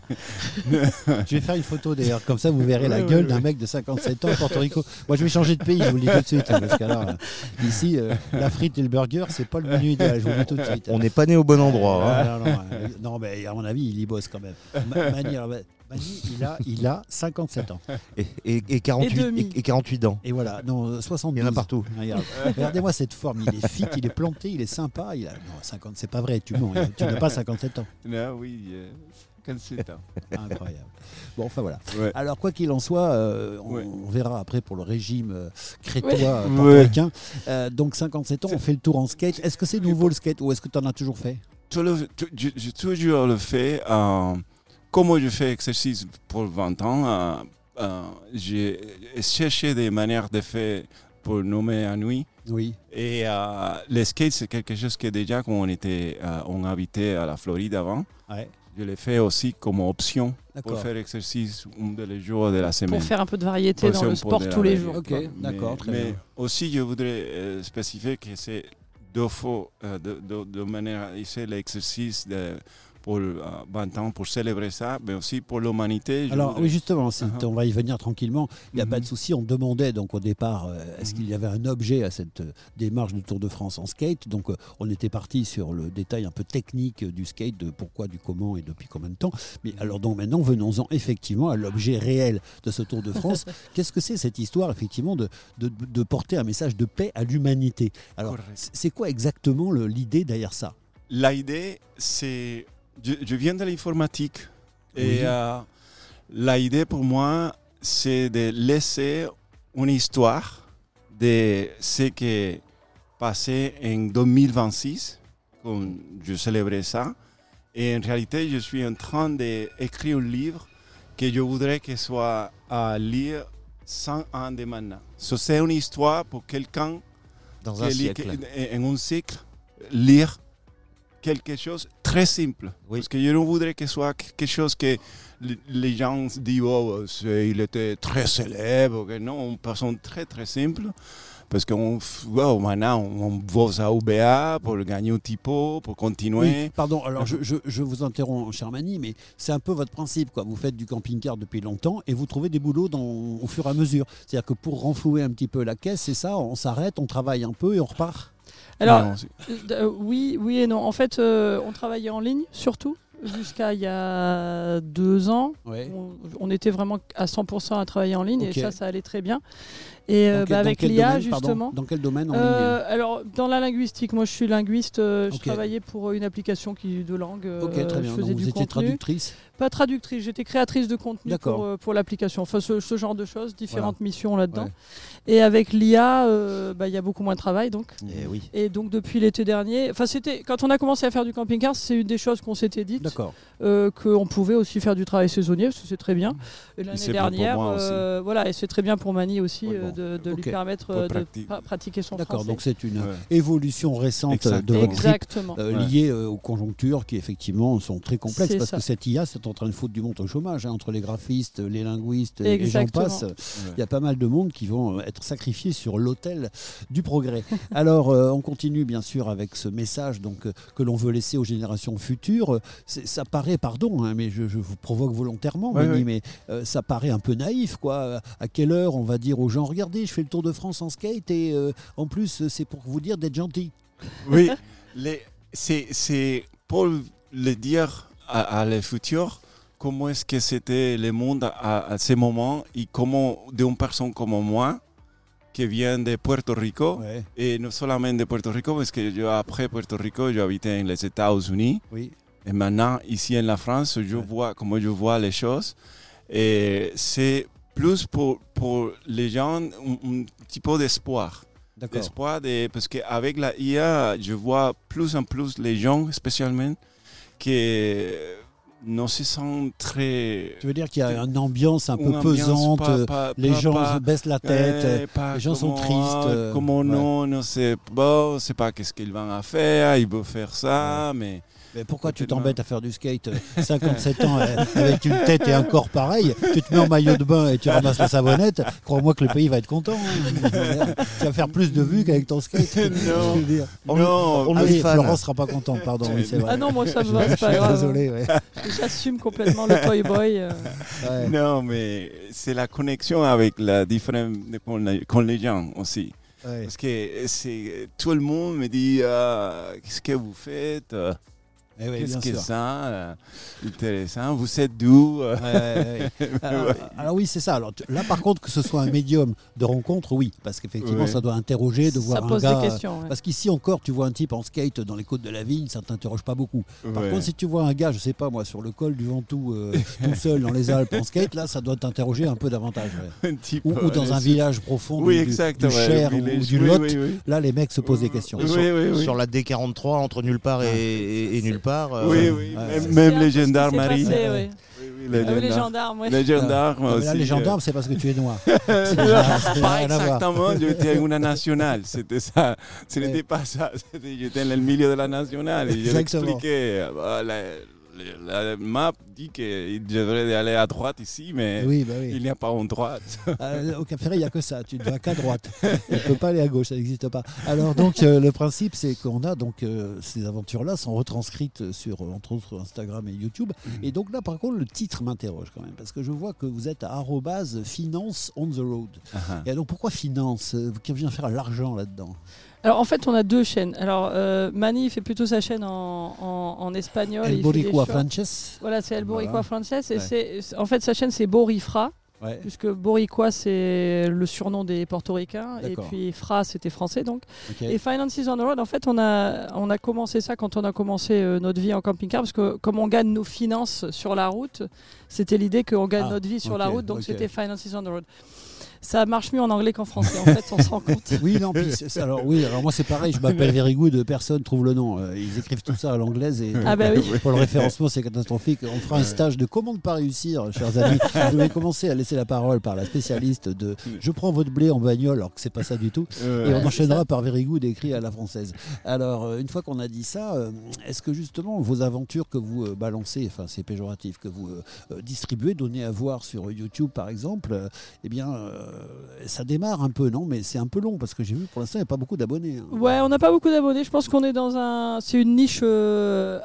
Je vais faire une photo d'ailleurs, comme ça vous verrez la gueule d'un mec de cinquante-sept ans à Porto Rico. Moi, je vais changer de pays, je vous le dis tout de suite, hein, parce qu'alors ici, euh, la frite et le burger, c'est pas le menu idéal. Je vous le dis tout de suite. On n'est pas né au bon endroit. Ah, Hein. non, non, euh, non, mais à mon avis, il y bosse quand même. Ma- Mani, alors, Mani, il a, il a cinquante-sept ans. Et, et, et, quarante-huit, Et et, et quarante-huit ans. Et voilà, non, soixante-douze. Il y en a partout. Regarde. Regardez-moi cette forme, il est fit, il est planté, il est sympa. Il a... Non, cinquante, c'est pas vrai, tu mens, tu n'as pas cinquantept ans. Non, oui, euh, cinquante-sept ans. Incroyable. Bon, enfin voilà. Ouais. Alors, quoi qu'il en soit, euh, on, Ouais. on verra après pour le régime euh, crétois Ouais. euh, Ouais. portoricain. Euh, donc, cinquante-sept ans, on fait le tour en skate. Est-ce que c'est nouveau le skate ou est-ce que tu en as toujours fait? Tout le- tout- je- J'ai toujours le fait. Euh, comme je fais exercice pour vingt ans, euh, euh, j'ai cherché des manières de faire pour nommer à nuit. Oui. Et euh, le skate, c'est quelque chose que déjà, quand on, était, euh, on habitait à la Floride avant, Ouais. je l'ai fait aussi comme option D'accord. pour faire exercice un des jours de la semaine. Pour faire un peu de variété dans Pour le faire un peu sport de tous les variété. jours. Ok, quoi. d'accord, mais, très mais bien. aussi, je voudrais euh, spécifier que c'est deux fois, euh, de, de, de manière, c'est l'exercice de, pour euh, vingt ans, pour célébrer ça, mais aussi pour l'humanité. je Alors voudrais- oui, justement, c'est- Uh-huh. on va y venir tranquillement. Il n'y a Mhm. pas de souci. On demandait donc au départ, euh, est-ce Mhm. qu'il y avait un objet à cette euh, démarche du Tour de France en skate. Donc euh, on était parti sur le détail un peu technique euh, du skate, de pourquoi, du comment et depuis combien de temps. Mais alors donc maintenant, venons-en effectivement à l'objet réel de ce Tour de France. Qu'est-ce que c'est cette histoire effectivement de, de, de porter un message de paix à l'humanité? Alors Correct. c'est c'est quoi exactement le- l'idée derrière ça? L'idée, c'est... Je, je viens de l'informatique. Oui. Et euh, l'idée pour moi, c'est de laisser une histoire de ce qui est passé en deux mille vingt-six, quand je célébrais ça. Et en réalité, je suis en train d'écrire un livre que je voudrais que soit à lire cent ans de maintenant. So, c'est une histoire pour quelqu'un Dans un qui lit- siècle. qui- en un siècle, lire quelque chose de très simple. Oui. Parce que je ne voudrais que ce soit quelque chose que l- les gens disent oh, c'est- il était très célèbre. Que non, une personne très très simple. Parce que wow, maintenant, on va à U B A pour gagner un typo, pour continuer. Oui, pardon, alors je, je, je vous interromps, cher Mani, mais c'est un peu votre principe, quoi. Vous faites du camping-car depuis longtemps et vous trouvez des boulots dans, au fur et à mesure. C'est-à-dire que pour renflouer un petit peu la caisse, c'est ça, on s'arrête, on travaille un peu et on repart. Alors, Non, c'est- euh, oui, oui et non. En fait, euh, on travaillait en ligne surtout jusqu'à il y a deux ans. Ouais. On, on était vraiment à cent pour cent à travailler en ligne Ok. et ça, ça allait très bien. Et euh, Dans quel- bah, dans avec quel l'I A, domaine, pardon justement. Dans quel domaine en Euh, alors, dans la linguistique, moi je suis linguiste, euh, Ok. je travaillais pour une application qui, de langue. ligne euh, Ok, très bien. Je Donc faisais vous du étiez contenu. traductrice. Pas traductrice, j'étais créatrice de contenu D'accord. pour, euh, pour l'application. Enfin, ce, ce genre de choses, différentes missions là-dedans. Ouais. Et avec l'I A, euh, bah, il y a beaucoup moins de travail donc. Eh oui. Et donc depuis l'été dernier, enfin c'était quand on a commencé à faire du camping-car, c'est une des choses qu'on s'était dites, D'accord. euh, qu'on pouvait aussi faire du travail saisonnier, parce que c'est très bien. Et l'année c'est bon pour dernière, moi euh, voilà, et c'est très bien pour Mani aussi Ouais, euh, bon. de, de Ok. lui permettre Pour euh, de pratiquer. pra- pratiquer son D'accord, français. donc c'est une Ouais. évolution récente Exact. de votre trip, Exactement. euh, Ouais. liée euh, aux conjonctures qui effectivement sont très complexes C'est parce ça. que cette I A c'est en train de foutre du monde au chômage hein, entre les graphistes, les linguistes et, et j'en Exactement. passe. Ouais. Il y a pas mal de monde qui vont euh, être sacrifiés sur l'autel du progrès. Alors euh, on continue bien sûr avec ce message donc euh, que l'on veut laisser aux générations futures. Euh, c'est- Ça paraît, pardon, hein, mais je, je vous provoque volontairement, Ouais, Mani, ouais. mais euh, ça paraît un peu naïf quoi. À quelle heure on va dire aux gens regardez, je fais le Tour de France en skate et euh, en plus c'est pour vous dire d'être gentil. Oui, les- c'est c'est pour le dire à, à le futur, comment est-ce que c'était le monde à, à ce moment et comment d'une personne comme moi qui vient de Puerto Rico, Ouais. et non seulement de Puerto Rico, parce que je, après Puerto Rico, j'habitais dans les États-Unis. Oui. Et maintenant, ici en la France, je Ouais. vois comment je vois les choses. Et c'est plus pour, pour les gens un, un petit peu d'espoir. D'accord. L'espoir de, parce qu'avec la I A, je vois plus en plus les gens, spécialement, qui non, se sent très... Tu veux dire qu'il y a une ambiance un peu Une ambiance pesante, pas- pas- les pas- gens pas- baissent la tête, euh, pas les gens sont comment- tristes. euh, Comment ouais. non, non c'est bon, on sait pas qu'est-ce qu'ils vont faire, ils vont faire ça, mais... Mais pourquoi tu Peut-être t'embêtes à faire du skate euh, cinquante-sept ans euh, avec une tête et un corps pareil, tu te mets en maillot de bain et tu ramasses la savonnette, crois-moi que le pays va être content. hein. Tu vas faire plus de vues qu'avec ton skate. Non. Je veux dire. On, Non, on Ah le oui, fan. Florence sera pas contente, pardon. Oui, c'est vrai. Ah non, moi ça me Je- va, je c'est pas suis grave. Désolé. Ouais. J'assume complètement le toy boy. euh. Ouais. Non, mais c'est la connexion avec la différence con les gens aussi. Ouais. Parce que c'est, tout le monde me dit ah, qu'est-ce que vous faites euh, Eh oui, Qu'est-ce bien que sûr. ça euh, intéressant, vous êtes d'où euh, Ouais, ouais, ouais. Alors, Ouais. alors oui, c'est ça. Alors, tu- là, par contre, que ce soit un médium de rencontre, oui, parce qu'effectivement, Ouais. ça doit interroger, de Ça voir un pose gars. des questions. ouais. Parce qu'ici encore, tu vois un type en skate dans les côtes de la Vigne, ça t'interroge pas beaucoup. Par Ouais. contre, si tu vois un gars, je sais pas moi, sur le col du Ventoux, euh, tout seul dans les Alpes en skate, là, ça doit t'interroger un peu davantage. ouais. Un type, Ou, ou dans euh, un village profond oui, du, exact, du ouais, Cher le ou village, du oui, Lot. oui, oui. Là, les mecs se posent des questions. Oui, sur, oui, oui. sur la D quarante-trois, entre nulle part et, et- et nulle part. euh, Oui, ouais. oui, Ouais. même, C'est même un peu les ce qui s'est gendarmeries. passé, Ouais. ouais. Oui, oui, les Ah oui, les gendarmes. gendarmes, ouais. Les gendarmes Ah, mais là, aussi, les euh, gendarmes, c'est parce que tu es noir. Pas rien à voir. exactement, j'étais à une nationale, c'était ça. Ce n'était Ouais. pas ça, c'était- j'étais dans le milieu de la nationale et je Exactement. l'expliquais. Bah, la, la- la map dit qu'il devrait aller à droite ici, mais Oui, bah oui. il n'y a pas en droite. Euh, au Cap Ferret, il n'y a que ça. Tu ne vas qu'à droite. Tu ne peux pas aller à gauche, ça n'existe pas. Alors, donc, euh, le principe, c'est qu'on a donc euh, ces aventures-là sont retranscrites sur, euh, entre autres, Instagram et YouTube. Et donc là, par contre, le titre m'interroge quand même, parce que je vois que vous êtes à arrobase finance on the road. Et donc, pourquoi finance Euh, Qui vient faire l'argent là-dedans? Alors en fait, on a deux chaînes. Alors euh, Mani il fait plutôt sa chaîne en, en, en espagnol. El il fait des Boricua shorts. Frances. Voilà, c'est El Boricua Voilà. Frances. Et Ouais. c'est, c'est- en fait, sa chaîne, c'est Borifra. Ouais. Puisque Boricua, c'est le surnom des portoricains. Et D'accord. puis Fra, c'était français donc. Ok. Et Finances on the Road, en fait, on a, on a commencé ça quand on a commencé euh, notre vie en camping-car. Parce que comme on gagne nos finances sur la route, c'était l'idée qu'on gagne Ah, notre vie sur ok, la route. Donc ok. c'était Finances on the Road. Ça marche mieux en anglais qu'en français, en fait, on se rend compte. Oui, non, puis c'est- c'est- alors, oui, alors moi c'est pareil, je m'appelle Very Good, personne trouve le nom. Euh, Ils écrivent tout ça à l'anglaise et Ah bah oui. pour le référencement c'est catastrophique. On fera un stage de comment ne pas réussir, chers amis. Je vais commencer à laisser la parole par la spécialiste de je prends votre blé en bagnole, alors que c'est pas ça du tout. Et on enchaînera par Very Good écrit à la française. Alors, euh, une fois qu'on a dit ça, euh, est-ce que justement vos aventures que vous euh, balancez, enfin c'est péjoratif, que vous euh, euh, distribuez, donnez à voir sur YouTube par exemple, euh, eh bien euh, ça démarre un peu, non? Mais c'est un peu long parce que j'ai vu pour l'instant il n'y a pas beaucoup d'abonnés. hein. Ouais, on n'a pas beaucoup d'abonnés. Je pense qu'on est dans un, c'est une niche euh,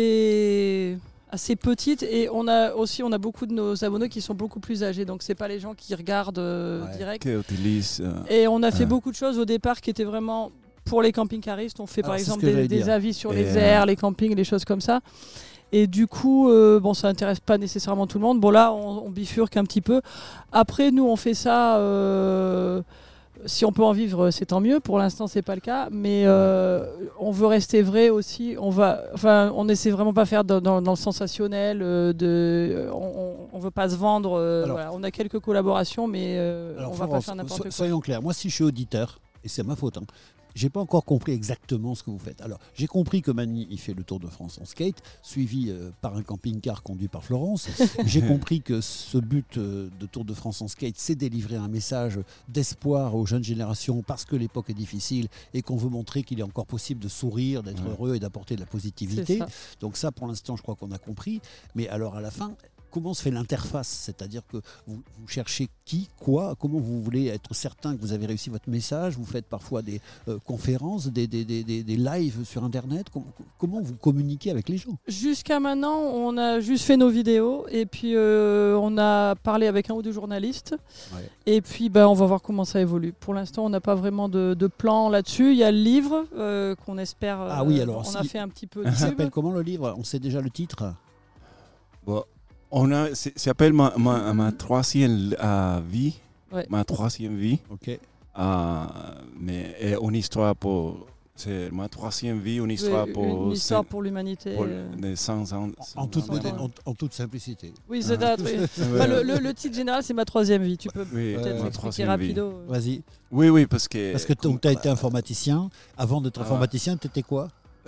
assez assez petite et on a aussi on a beaucoup de nos abonnés qui sont beaucoup plus âgés. Donc c'est pas les gens qui regardent euh, Ouais. direct. Qui utilisent. euh, Et on a fait Ouais. beaucoup de choses au départ qui étaient vraiment pour les camping-caristes. On fait par Alors, c'est ce exemple que des, j'allais des dire. avis sur Et, les euh, airs, les campings, les choses comme ça. Et du coup, euh, bon, ça intéresse pas nécessairement tout le monde. Bon là, on, on bifurque un petit peu. Après, nous, on fait ça. euh, Si on peut en vivre, c'est tant mieux. Pour l'instant, c'est pas le cas, mais euh, on veut rester vrai aussi. On va, enfin, on essaie vraiment pas faire dans, dans- dans le sensationnel. euh, de, on, on veut pas se vendre. euh, Alors- voilà. On a quelques collaborations, mais euh, Alors, on va pas Florence, faire n'importe so- quoi. soyons clairs, moi si je suis auditeur, et c'est ma faute, hein, j'ai pas encore compris exactement ce que vous faites. Alors, j'ai compris que Mani, il fait le Tour de France en skate, suivi euh, par un camping-car conduit par Florence. J'ai compris que ce but euh, de Tour de France en skate, c'est délivrer un message d'espoir aux jeunes générations parce que l'époque est difficile et qu'on veut montrer qu'il est encore possible de sourire, d'être Ouais. heureux et d'apporter de la positivité. C'est ça. Donc ça, pour l'instant, je crois qu'on a compris. Mais alors, à la fin, comment se fait l'interface? C'est-à-dire que vous, vous cherchez qui, quoi, comment vous voulez être certain que vous avez réussi votre message? Vous faites parfois des euh, conférences, des, des, des, des, des lives sur Internet. Com- comment vous communiquez avec les gens? Jusqu'à maintenant, on a juste fait nos vidéos et puis euh, on a parlé avec un ou deux journalistes. Ouais. Et puis ben, on va voir comment ça évolue. Pour l'instant, on n'a pas vraiment de, de plan là-dessus. Il y a le livre euh, qu'on espère. Ah oui, alors, on si- a fait un petit peu de Il pub. s'appelle comment le livre? On sait déjà le titre? Bon, on a, c'est- ça s'appelle ma, ma, ma troisième euh, vie. Ouais. Ma troisième vie. Ok. Euh, mais et une histoire pour. C'est ma troisième vie, une histoire Oui, pour. une histoire cent- pour l'humanité. pour euh. les cent ans. En toute, cent modé- ans. en, en toute simplicité. Oui, c'est Ah. ça, oui. Enfin, le, le- le titre général, c'est ma troisième vie. Tu peux Oui, peut-être ma l'expliquer troisième vie. rapido. Vas-y. Oui, oui, parce que. Parce que tu as été informaticien. Avant d'être Ah. informaticien, tu étais quoi?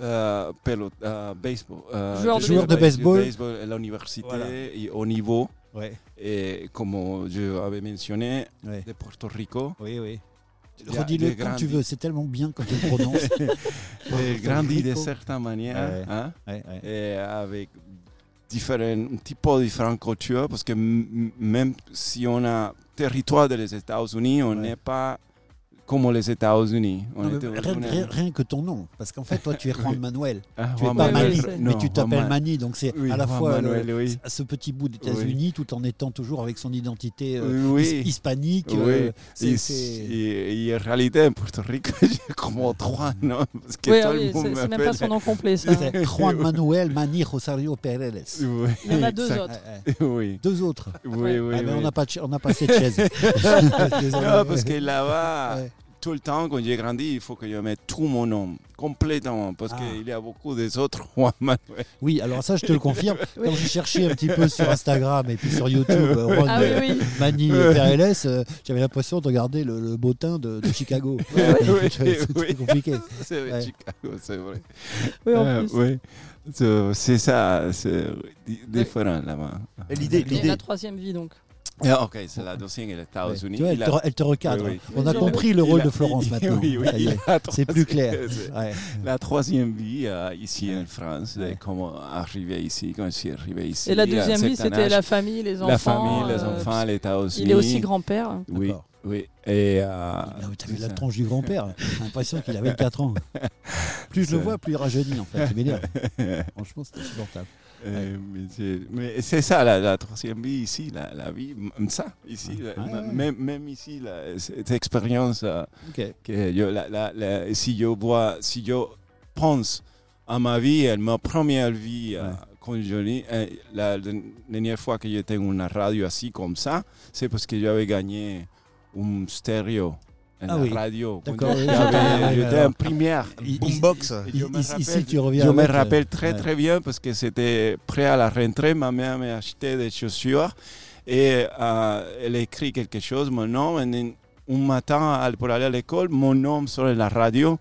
euh, pelot, euh, baseball, euh, Joueur de Joueur de baseball. baseball à l'université Voilà. et au niveau. Ouais. Et comme je avais mentionné, Ouais. de Porto Rico. Oui, oui. Il y a Redis-le des quand grands- tu veux, c'est tellement bien quand tu le prononces. J'ai grandi de Rico. certaine manière, Ouais. hein, Ouais, ouais. et avec différents, un petit peu différentes cultures, parce que m- même si on a territoire des États-Unis, on Ouais. n'est pas comme les États-Unis. On Non, mais était- rien, on est- rien- rien que ton nom, parce qu'en fait, toi, tu es Juan Manuel. Ah, Tu es Juan pas Manuel, Mani, non, mais tu Juan t'appelles Ma- Mani, donc c'est Oui, à la Juan fois Manuel, le- oui. ce petit bout des États-Unis, tout en étant toujours avec son identité euh, Oui. his- hispanique. Oui. euh, c'est- Et, c'est- et- et en réalité, en Porto Rico, j'ai comme trois noms. Parce que Oui, tout ah le oui, monde c'est c'est même m'appelle- pas son nom complet, ça. c'est Juan Manuel Mani Rosario Pérez. Oui, Il y en a deux exact. autres. Ouais, ouais. Oui. Deux autres. Oui, oui, Ah, mais oui. on n'a pas, de cha- on n'a pas assez de chaises. Désolé. Non, parce que là-bas, Ouais. tout le temps, quand j'ai grandi, il faut que je mette tout mon nom, complètement, parce Ah. qu'il y a beaucoup des autres Juan Manuel. Oui, alors ça, je te le confirme. Quand j'ai cherché un petit peu sur Instagram et puis sur YouTube, euh, Juan Ah oui, euh, oui. Mani euh, Pérez, euh, j'avais l'impression de regarder le, le beau teint de, de Chicago. Oui, C'est oui. très compliqué. C'est Ouais. Chicago, c'est vrai. Oui, en Euh, plus. oui. C'est- C'est ça, c'est di- différent là-bas. Et l'idée, Et l'idée, la troisième vie, donc. Ah, ok, c'est la deuxième et les Ouais. États-Unis. Tu vois, elle, Il a- te, elle te recadre. Oui, oui. On a Il a- compris le il rôle a- de Florence il- maintenant. oui, oui, Ça y il est. a C'est plus clair. c'est- Ouais. La troisième vie euh, ici en France, Ouais. et comment arriver ici, quand je suis arrivé ici. Et la à deuxième vie, certain c'était âge. la famille, les enfants. La famille, les euh, enfants, les États-Unis. Il est aussi grand-père. Oui, D'accord. oui. Et euh, Ah oui, t'as vu c'est la ça. tronche du grand-père. J'ai l'impression qu'il a vingt-quatre ans. Plus je le C'est- vois, plus il rajeunit en fait. C'est bien. Franchement, c'est insupportable. Euh, mais c'est- mais c'est ça, la, la troisième vie ici, la, la vie, m- ça, ici, la- Ah, ouais. même, même ici, la- cette expérience, euh, Ok. que je, la, la, la- si, je vois, si je pense à ma vie, à ma première vie, euh, Ouais. quand je lis, euh, la dernière fois que j'étais dans une radio assis comme ça, c'est parce que j'avais gagné un stéréo. Ah la oui. radio. D'accord, Quand oui, j'avais- oui, oui, J'étais alors. en première. I- boombox. Et je me Ici, ici, rappelle- tu reviens. Je me avec, euh, rappelle très ouais. très bien parce que c'était prêt à la rentrée. Ma mère m'a acheté des chaussures et euh, elle a écrit quelque chose, mon nom. Et un matin, à- pour aller à l'école, mon nom sur la radio.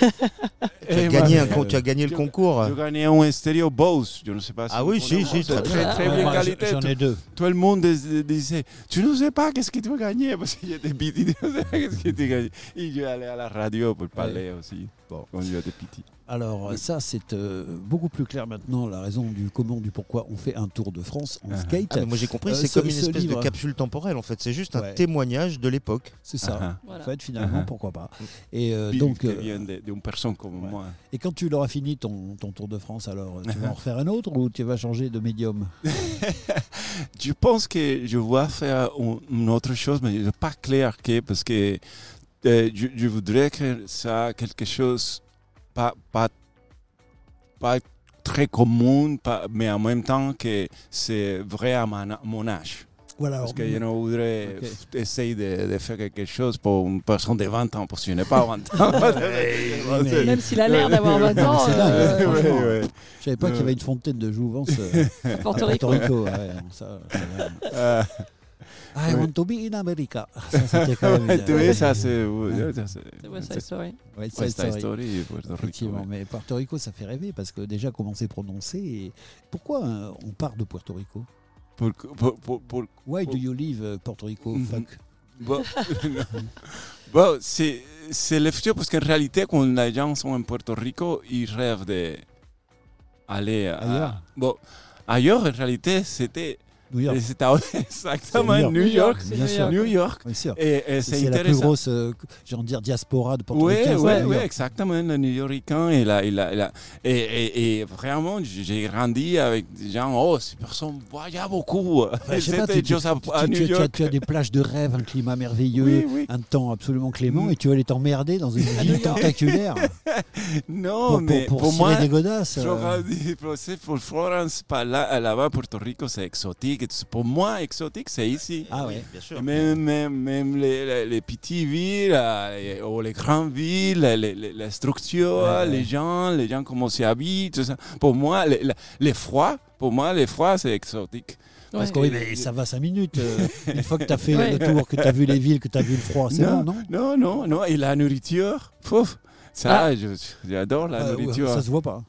Tu as Et gagné, ma- un con- tu as gagné le je- concours. Je gagnais un stéréo Bose. Je ne sais pas si Ah vous oui, si, connaissez. si, C'est très très bien. très Ouais, bien moi, qualité. J'en ai deux. Tout le monde dis- disait, tu ne sais pas qu'est-ce que tu vas gagner parce que j'étais petit, tu ne sais pas qu'est-ce que tu gagnes. Et je allais à la radio pour parler aussi. Bon. Quand j'étais petit. Alors ça, c'est euh, beaucoup plus clair maintenant, la raison du comment, du pourquoi on fait un tour de France en Ah. skate. Ah, mais moi j'ai compris, Euh, c'est ce- comme une ce espèce livre- de capsule temporelle en fait. C'est juste un Ouais. témoignage de l'époque. C'est ça. Ah. Voilà. En fait, finalement, Ah. pourquoi pas. Et euh, Puis, donc, qui euh, vient de- d'une personne comme ouais. moi. et quand tu l'auras fini ton, ton tour de France, alors tu vas en refaire un autre ou tu vas changer de médium? Je pense que je vais faire un- une autre chose, mais ce n'est pas clair que, parce que euh, je, je voudrais que ça quelque chose pas, pas, pas très commun, pas- mais en même temps que c'est vrai à mon, mon âge. Voilà. Parce alors, que je ne voudrais Ok. f- essayer de, de faire quelque chose pour une personne de vingt ans, parce que je n'ai pas vingt ans. mais- Même s'il a l'air d'avoir vingt ans, C'est dingue, euh, franchement. Ouais, ouais. Je savais pas qu'il y avait une fontaine de jouvence euh, à Porto à Rico. Porto Rico. Ouais, non, ça, ça va. Euh, I Ouais. want to be in America. Ça, c'était quand même. ouais, tu vois, ça euh, c'est... ouais, ça, c'est- C'est West Side Story. Ouais, West Side Side Story. Story et Puerto Rico, Effectivement, ouais. mais Puerto Rico, ça fait rêver parce que déjà, comment c'est prononcé et pourquoi euh, on part de Puerto Rico? Pour, pour, pour, pour- Why do you leave uh, Puerto Rico? Mhm. Fuck. Bon, bon, c'est, c'est le futur parce qu'en réalité, quand les gens sont en Puerto Rico, ils rêvent d'aller à- Ailleurs. Bon, ailleurs, en réalité, c'était New York. les États-Unis, exactement, C'est New New York. York. C'est Bien New sûr. York. New York. Bien sûr. Et, et c'est, C'est la plus intéressant. grosse, euh, j'ai envie de dire, diaspora de Oui, portoricains. oui, c'est New oui, York. exactement, le New-Yorkain et, la, et, la, et, la- et, et, et vraiment, j'ai grandi avec des gens, oh, ces personnes voyagent beaucoup. Enfin, je sais pas, C'était tu, tu- juste à, tu- à tu- New tu as, York. tu as des plages de rêve, un climat merveilleux, Oui, oui. un temps absolument clément, Mm. et tu vas aller t'emmerder dans une ville tentaculaire Non, pour, mais pour, pour, pour cirer moi, des godasses. je euh. regarde, pour, c'est pour Florence, pas là, là-bas, Puerto Rico, c'est exotique. Et tout ça. Pour moi, exotique, c'est ici. Ah ouais. bien sûr. Et Même, même, même les, les, les petites villes, euh, ou les grandes villes, les, les, les structures, Ouais, ouais. les gens, les gens comment s'y habitent, tout ça. Pour moi, les, les, les froids, pour moi, les froids, c'est exotique. Parce Ouais. que oui, mais ça va cinq minutes. euh, une fois que tu as fait Ouais. le tour, que tu as vu les villes, que tu as vu le froid, c'est non, bon, non? non, non, non. Et la nourriture, pouf, Ça, ah. je, j'adore la ah, nourriture. Ouais, ça se voit pas.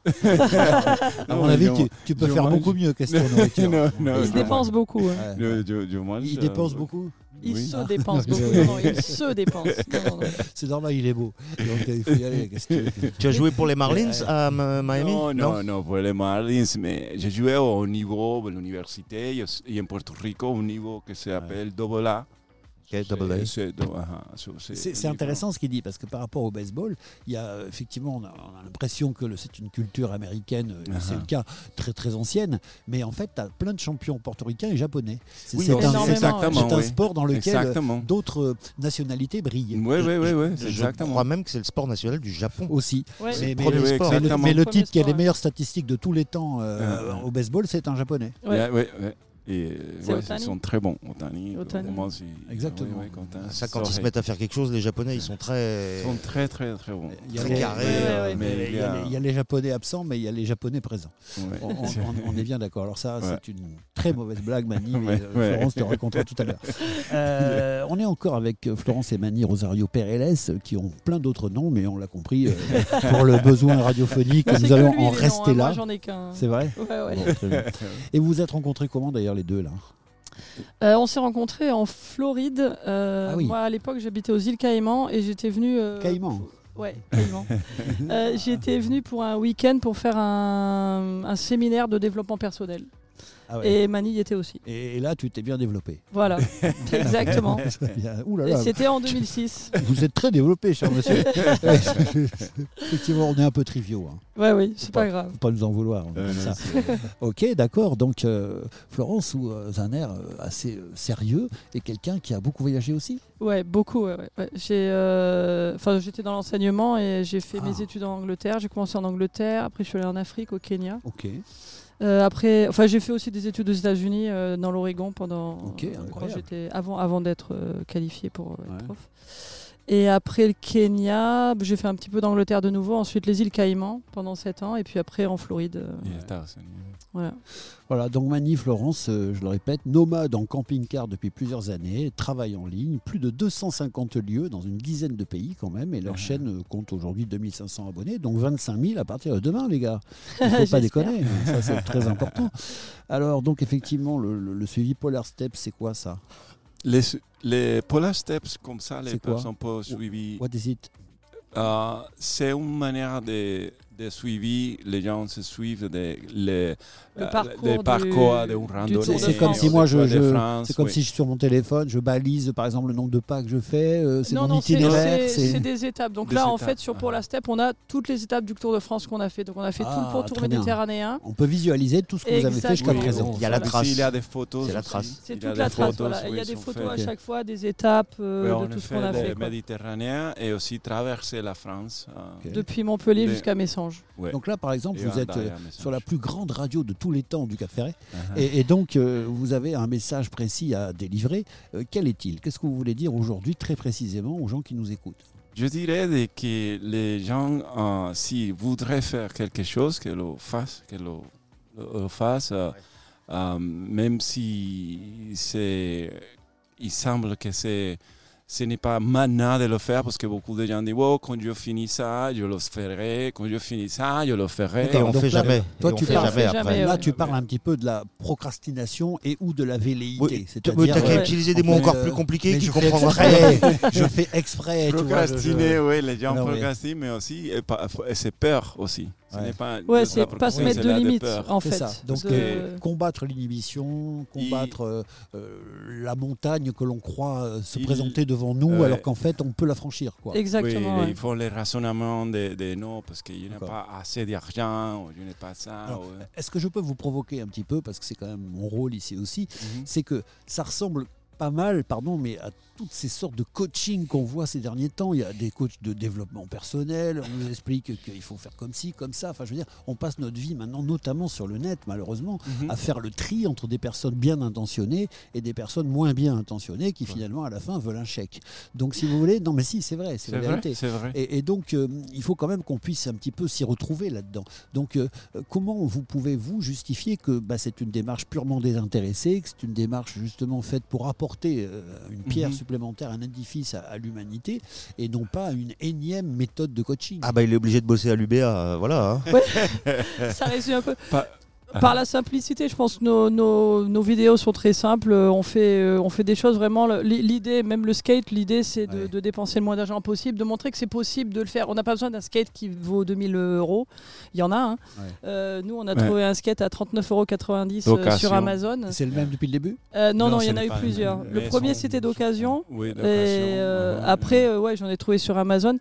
À mon avis, tu, tu peux faire mange. beaucoup mieux question nourriture. non, non, il se dépense beaucoup. Hein. Ouais. Je, je, je mange, il dépense euh, beaucoup Il oui. se dépense ah. beaucoup. Non, non, il se dépense. Non, non, non. C'est normal, il est beau. Donc il faut y aller. Que tu as joué pour les Marlins à Miami? Non, non, non, pour les Marlins. Mais j'ai joué au niveau de l'université et en Puerto Rico, au niveau qui s'appelle Double A. Okay, double A. C'est, c'est, c'est, c'est intéressant ce qu'il dit parce que par rapport au baseball, il y a effectivement on a, on a l'impression que le, c'est une culture américaine, uh-huh. c'est le cas très très ancienne, mais en fait tu as plein de champions portoricains et japonais. C'est, oui, c'est, un, c'est, c'est, un, c'est un oui. sport dans lequel exactement. d'autres nationalités brillent. Oui, oui, oui, oui, c'est exactement. Je crois même que c'est le sport national du Japon aussi. Ouais. Mais, mais, mais, le, sport, mais, le, mais le type qui a les sport, meilleures statistiques de tous les temps euh, uh-huh. au baseball, c'est un japonais. Oui, oui, oui. Et ouais, ils sont très bons. Otani. Otani. Moi, c'est... Exactement. Ouais, ouais, quand ça, quand ils se mettent à faire quelque chose, les Japonais, ils sont très. Ils sont très, très, très bons. Il y a très les, carrés. Ouais, ouais, mais il, y a... il y a les Japonais absents, mais il y a les Japonais présents. Ouais. On, on, on est bien d'accord. Alors, ça, ouais. c'est une très mauvaise blague, Mani. Mais ouais. Florence te racontera tout à l'heure. Euh, on est encore avec Florence et Mani Rosario Pereles, qui ont plein d'autres noms, mais on l'a compris, euh, pour le besoin radiophonique, nous allons lui, en rester noms, là. Moi, j'en ai qu'un. C'est vrai ouais, ouais. Bon, très bien. Et vous vous êtes rencontrés comment, d'ailleurs, les deux, là? Euh, on s'est rencontrés en Floride. Euh, ah oui. Moi, à l'époque, j'habitais aux îles Caïmans et j'étais venue. Euh, Caïmans. Ouais, Caïmans. euh, j'étais venue pour un week-end pour faire un, un séminaire de développement personnel. Ah ouais. Et Mani y était aussi. Et là, tu t'es bien développé. Voilà, exactement. Ouh là là. Et c'était en deux mille six. Vous êtes très développé, cher monsieur. Effectivement, on est un peu triviaux. Hein. Ouais, oui, c'est pas, pas grave. Faut pas nous en vouloir. Euh, non, ça. Ok, d'accord. Donc, euh, Florence, sous euh, un air euh, assez euh, sérieux, et quelqu'un qui a beaucoup voyagé aussi. Ouais, beaucoup. Ouais, ouais. J'ai, euh, j'étais dans l'enseignement et j'ai fait ah. mes études en Angleterre. J'ai commencé en Angleterre. Après, je suis allée en Afrique, au Kenya. Ok. Euh, après, enfin, j'ai fait aussi des études aux États-Unis, euh, dans l'Oregon pendant. Okay, euh, quand j'étais avant, avant d'être euh, qualifié pour euh, être ouais. prof. Et après le Kenya, j'ai fait un petit peu d'Angleterre de nouveau. Ensuite les îles Caïmans pendant sept ans, et puis après en Floride. Euh, yeah, voilà. Voilà, donc Mani, Florence, euh, je le répète, nomade en camping-car depuis plusieurs années, travaille en ligne, plus de deux cent cinquante lieux dans une dizaine de pays quand même, et leur mmh. chaîne euh, compte aujourd'hui deux mille cinq cents abonnés, donc vingt-cinq mille à partir de demain, les gars. Il ne faut pas déconner, ça c'est très important. Alors, donc effectivement, le, le, le suivi Polar Steps, c'est quoi ça? Les, les Polar Steps, comme ça, les personnes peuvent suivre. What is it? Uh, c'est une manière de, de suivi. Les gens se suivent des les, le parcours, des parcours du, de randonnée. C'est, c'est comme si moi, je, je France, c'est comme oui. si sur mon téléphone, je balise par exemple le nombre de pas que je fais. Euh, c'est non, mon non, itinéraire. C'est, c'est... c'est des étapes. Donc des là, étapes. en fait, sur Polar Step, on a toutes les étapes du Tour de France qu'on a fait. Donc on a fait ah, tout le pourtour méditerranéen. On peut visualiser tout ce que Exactement. vous avez fait jusqu'à présent. Il y a la trace. Il y a des photos. C'est la trace. C'est toute la trace. Il y a des photos à chaque fois, des étapes de tout ce qu'on a fait. Méditerranéen et aussi traverser la France. Depuis Montpellier jusqu'à Messanges. Donc là, par exemple, vous êtes sur la plus grande radio de tous les temps du Cap Ferret. Et donc, euh, vous avez un message précis à délivrer. Euh, quel est-il? Qu'est-ce que vous voulez dire aujourd'hui, très précisément, aux gens qui nous écoutent? Je dirais que les gens, euh, s'ils voudraient faire quelque chose, qu'ils le fassent, qu'ils le, le fassent, euh, euh, même si c'est, il semble que c'est, ce n'est pas maintenant de le faire, parce que beaucoup de gens disent oh, quand je finis ça, je le ferai. Quand je finis ça, je le ferai. Et on ne fait là, jamais. Toi, et tu on parles, fait jamais après. Là, ouais. tu parles un petit peu de la procrastination et ou de la velléité. Oui, c'est-à-dire, tu as qu'à euh, utiliser des mots fait, encore euh, plus compliqués qui je comprendront très bien. Je fais exprès. Procrastiner, oui, les gens Alors, procrastinent, mais aussi, et, et c'est peur aussi. Ce ouais, n'est pas, ouais, c'est pas se mettre de limites, en fait. Ça. Donc, de... euh, combattre l'inhibition, combattre euh, euh, la montagne que l'on croit euh, se il... présenter devant nous, euh, alors qu'en fait, on peut la franchir. Quoi. Exactement. Oui, ouais. Il faut les raisonnements de, de non, parce qu'il n'y a pas assez d'argent, ou il n'y a pas ça. Alors, ou... Est-ce que je peux vous provoquer un petit peu, parce que c'est quand même mon rôle ici aussi, mm-hmm. c'est que ça ressemble pas mal, pardon, mais à toutes ces sortes de coaching qu'on voit ces derniers temps. Il y a des coachs de développement personnel, on nous explique qu'il faut faire comme ci, comme ça. Enfin, je veux dire, on passe notre vie maintenant, notamment sur le net, malheureusement, mm-hmm. à faire le tri entre des personnes bien intentionnées et des personnes moins bien intentionnées qui, finalement, à la fin, veulent un chèque. Donc, si vous voulez, non, mais si, c'est vrai, c'est, c'est la vérité. C'est vrai. Et, et donc, euh, il faut quand même qu'on puisse un petit peu s'y retrouver là-dedans. Donc, euh, comment vous pouvez, vous, justifier que bah, c'est une démarche purement désintéressée, que c'est une démarche, justement, faite pour apporter apporter euh, une pierre Mhm. supplémentaire, un édifice à, à l'humanité, et non pas une énième méthode de coaching. Ah bah il est obligé de bosser à l'U B A, euh, voilà. hein. Ouais. Ça résume un peu. Pas- Par la simplicité, je pense que nos, nos, nos vidéos sont très simples. Euh, On fait, euh, on fait des choses vraiment. le- L'idée, même le skate, l'idée c'est de, Ouais. de dépenser le moins d'argent possible, de montrer que c'est possible de le faire. On n'a pas besoin d'un skate qui vaut deux mille euros. Il y en a. Hein. Ouais. Euh, nous, on a Ouais. trouvé un skate à trente-neuf euros quatre-vingt-dix euh, D'occasion. sur Amazon. C'est le même depuis le début? Euh, non, Non, non, il y ce en a n'est eu pas le plusieurs. même. Le Mais premier, sont- c'était d'occasion. Oui, Et d'occasion. euh, Ouais, après, euh, ouais, j'en ai trouvé sur Amazon.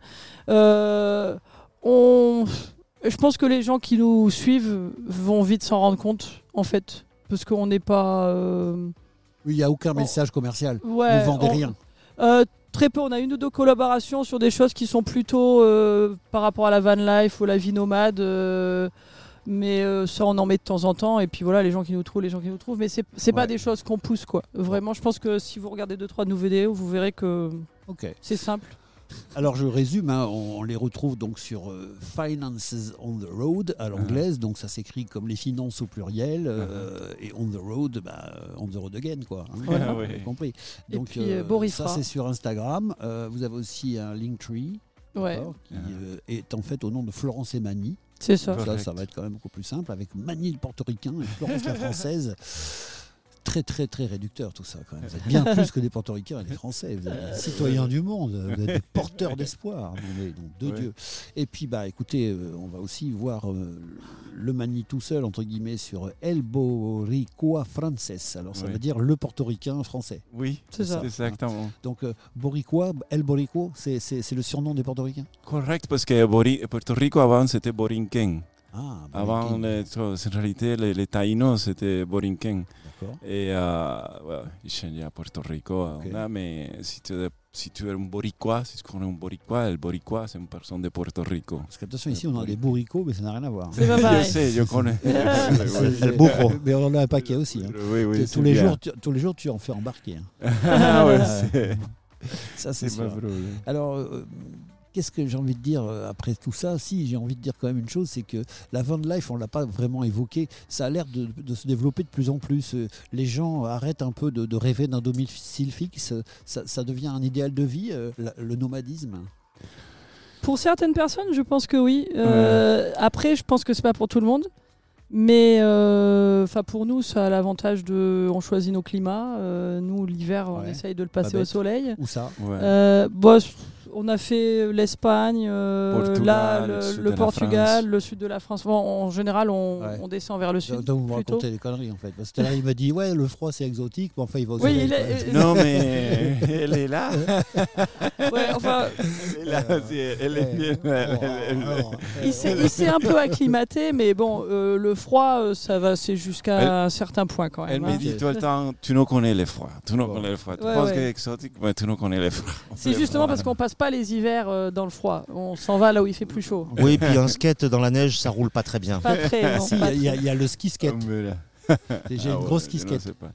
Euh, on... Je pense que les gens qui nous suivent vont vite s'en rendre compte, en fait, parce qu'on n'est pas. euh, Oui, il n'y a aucun message commercial. Ouais, Vous ne vendez on- rien. euh, très peu. On a une ou deux collaborations sur des choses qui sont plutôt euh, par rapport à la van life ou la vie nomade. euh, mais euh, ça, on en met de temps en temps. Et puis voilà, les gens qui nous trouvent, les gens qui nous trouvent. Mais c'est c'est pas Ouais. des choses qu'on pousse, quoi. Vraiment, je pense que si vous regardez deux trois de nos vidéos, vous verrez que Ok. c'est simple. Alors je résume, hein, on, on les retrouve donc sur euh, Finances on the Road à l'anglaise, donc ça s'écrit comme les finances au pluriel, euh, et on the road, bah, on the road again, quoi. hein, Voilà. vous avez Oui. compris. Et Donc puis, euh, Borifra. ça c'est sur Instagram. Euh, vous avez aussi un Linktree, Ouais, d'accord, qui euh, est en fait au nom de Florence et Mani. c'est ça. Ça, Correct. ça va être quand même beaucoup plus simple avec Mani le portoricain et Florence la française. Très très très réducteur tout ça quand même. Vous êtes bien plus que des portoricains et des français. Vous êtes des citoyens du monde, vous êtes des porteurs d'espoir. Non, mais, donc, de Ouais. Dieu. Et puis bah écoutez, euh, on va aussi voir euh, le Mani tout seul entre guillemets sur El Boricua Frances. Alors ça Ouais. veut dire le portoricain français. Oui, C'est ça. exactement. Donc euh, Boricua, El Boricua, c'est, c'est, c'est le surnom des portoricains. Correct, parce que Bori- Puerto Rico avant c'était Borinquen. Ah, Avant, Borinquen. les- en réalité, les, les taïnos c'était Borinquen. D'accord. Et euh, ouais, ils changeaient à Puerto Rico. Ok. On a, mais si tu, es- si tu es un Boricua, si tu connais un Boricua, le Boricua c'est une personne de Puerto Rico. Parce qu'attention, ici on a des bourricots, mais ça n'a rien à voir. C'est pas Je pareil. sais, je connais. C'est- El burro. Mais on en a un paquet aussi. hein. Oui, oui, tous, c'est les bien. jours, tu, tous les jours, tu en fais embarquer. hein. Ah ouais, Euh, c'est Ça, c'est c'est pas sûr. drôle. Alors, euh, qu'est-ce que j'ai envie de dire euh, après tout ça? Si, j'ai envie de dire quand même une chose, c'est que la van life, on ne l'a pas vraiment évoqué, ça a l'air de, de se développer de plus en plus. Euh, Les gens arrêtent un peu de, de rêver d'un domicile fixe. Ça, ça devient un idéal de vie, euh, la- le nomadisme. Pour certaines personnes, je pense que oui. Euh, Après, je pense que c'est pas pour tout le monde. Mais euh, 'fin, pour nous, ça a l'avantage de. On choisit nos climats. Euh, nous, l'hiver, on Ouais. essaye de le passer Pas au bête. soleil. Où ça? Ouais. Euh, bon, on a fait l'Espagne, euh, Portugal, là, le le, sud le de la Portugal, France. le sud de la France. Bon, en général, on, Ouais. on descend vers le sud. Donc, vous me plutôt. racontez des conneries en fait. Parce que là, il m'a dit, ouais, le froid c'est exotique, mais enfin, il va au Oui, soleil, il quoi. est- Non, mais elle est là. Ouais, enfin, Elle est là, c'est- elle est bien. Oh, Elle- elle- alors, il s'est il s'est un peu acclimaté, mais bon, euh, le froid, euh, ça va, c'est jusqu'à Elle- un certain point quand Elle même. me hein. dit tout le temps, tu ne connais les froids, tu ne Bon. connais les froids. Tu Ouais, penses ouais. que c'est exotique, mais tu ne connais les froids. C'est Les justement froids. parce qu'on passe pas les hivers euh, dans le froid. On s'en va là où il fait plus chaud. Oui, puis un skate dans la neige, ça roule pas très bien. Pas très. non, Si, il y pas a- il y, a- très. il y a le ski skate. Mais là- J'ai Ah une ouais, grosse ski je ne skate. sais pas.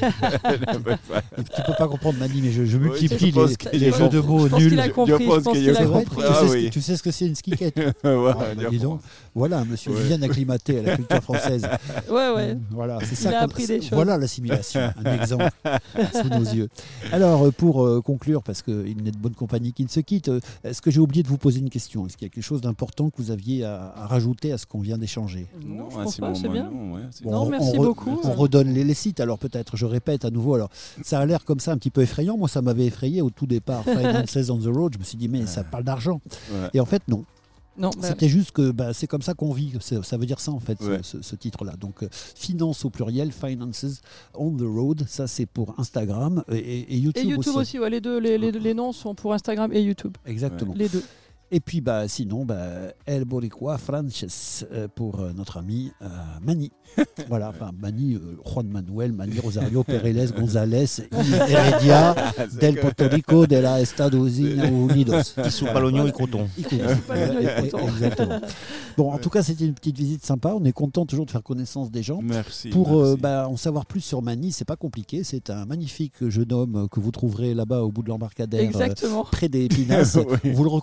Je ne peux pas. Et tu peux pas comprendre Mani, mais je, je Oui, multiplie je pense les, qu'il les a jeux de compris. mots Je pense nuls. qu'il a compris. Je pense qu'il a qu'il a C'est vrai, compris. tu, Ah sais ce oui. que, tu sais ce que c'est une skate? Voilà, Ah, bah, dis donc. Voilà, un monsieur Ouais. bien acclimaté à la culture française. Ouais, ouais. Voilà, c'est Il ça. a qu'on- appris des c'est- choses. Voilà l'assimilation, un exemple sous nos yeux. Alors, euh, pour euh, conclure, parce qu'il n'est de bonne compagnie qui ne se quitte, euh, est-ce que j'ai oublié de vous poser une question? Est-ce qu'il y a quelque chose d'important que vous aviez à, à rajouter à ce qu'on vient d'échanger? Non, je à pense ce pas, c'est moment, bien. non, ouais, c'est- Bon, Non, on- merci on re- beaucoup. On redonne les, les sites, alors peut-être, je répète à nouveau. Alors, ça a l'air comme ça un petit peu effrayant. Moi, ça m'avait effrayé au tout départ. Finances on the Road, je me suis dit, mais ça parle d'argent. Ouais. Et en fait, non. Non, bah, C'était juste que bah, c'est comme ça qu'on vit. C'est- Ça veut dire ça, en fait, ce- Ouais. ce, ce titre-là. Donc, euh, finance au pluriel, Finances on the Road, ça c'est pour Instagram et, et- et YouTube, et YouTube aussi. aussi, ouais, les deux, les, les, les noms sont pour Instagram et YouTube. Exactement. Les deux. Et puis, bah, sinon, bah, El Boricua Frances euh, pour euh, notre ami euh, Mani. Voilà, enfin, Mani, euh, Juan Manuel, Mani Rosario, Pereles, González, y Heredia, del Puerto Rico, de la Estados Unidos. Qui sont pas l'oignon et croton. Y coupent. pas l'oignon et Ouais, croton. exactement. Bon, en tout cas, c'était une petite visite sympa. On est content toujours de faire connaissance des gens. Merci. Pour euh, merci. bah, en savoir plus sur Mani, c'est pas compliqué. C'est un magnifique jeune homme que vous trouverez là-bas au bout de l'embarcadère, euh, Exactement. près des Pinas. Oui. Vous le reconnaîtrez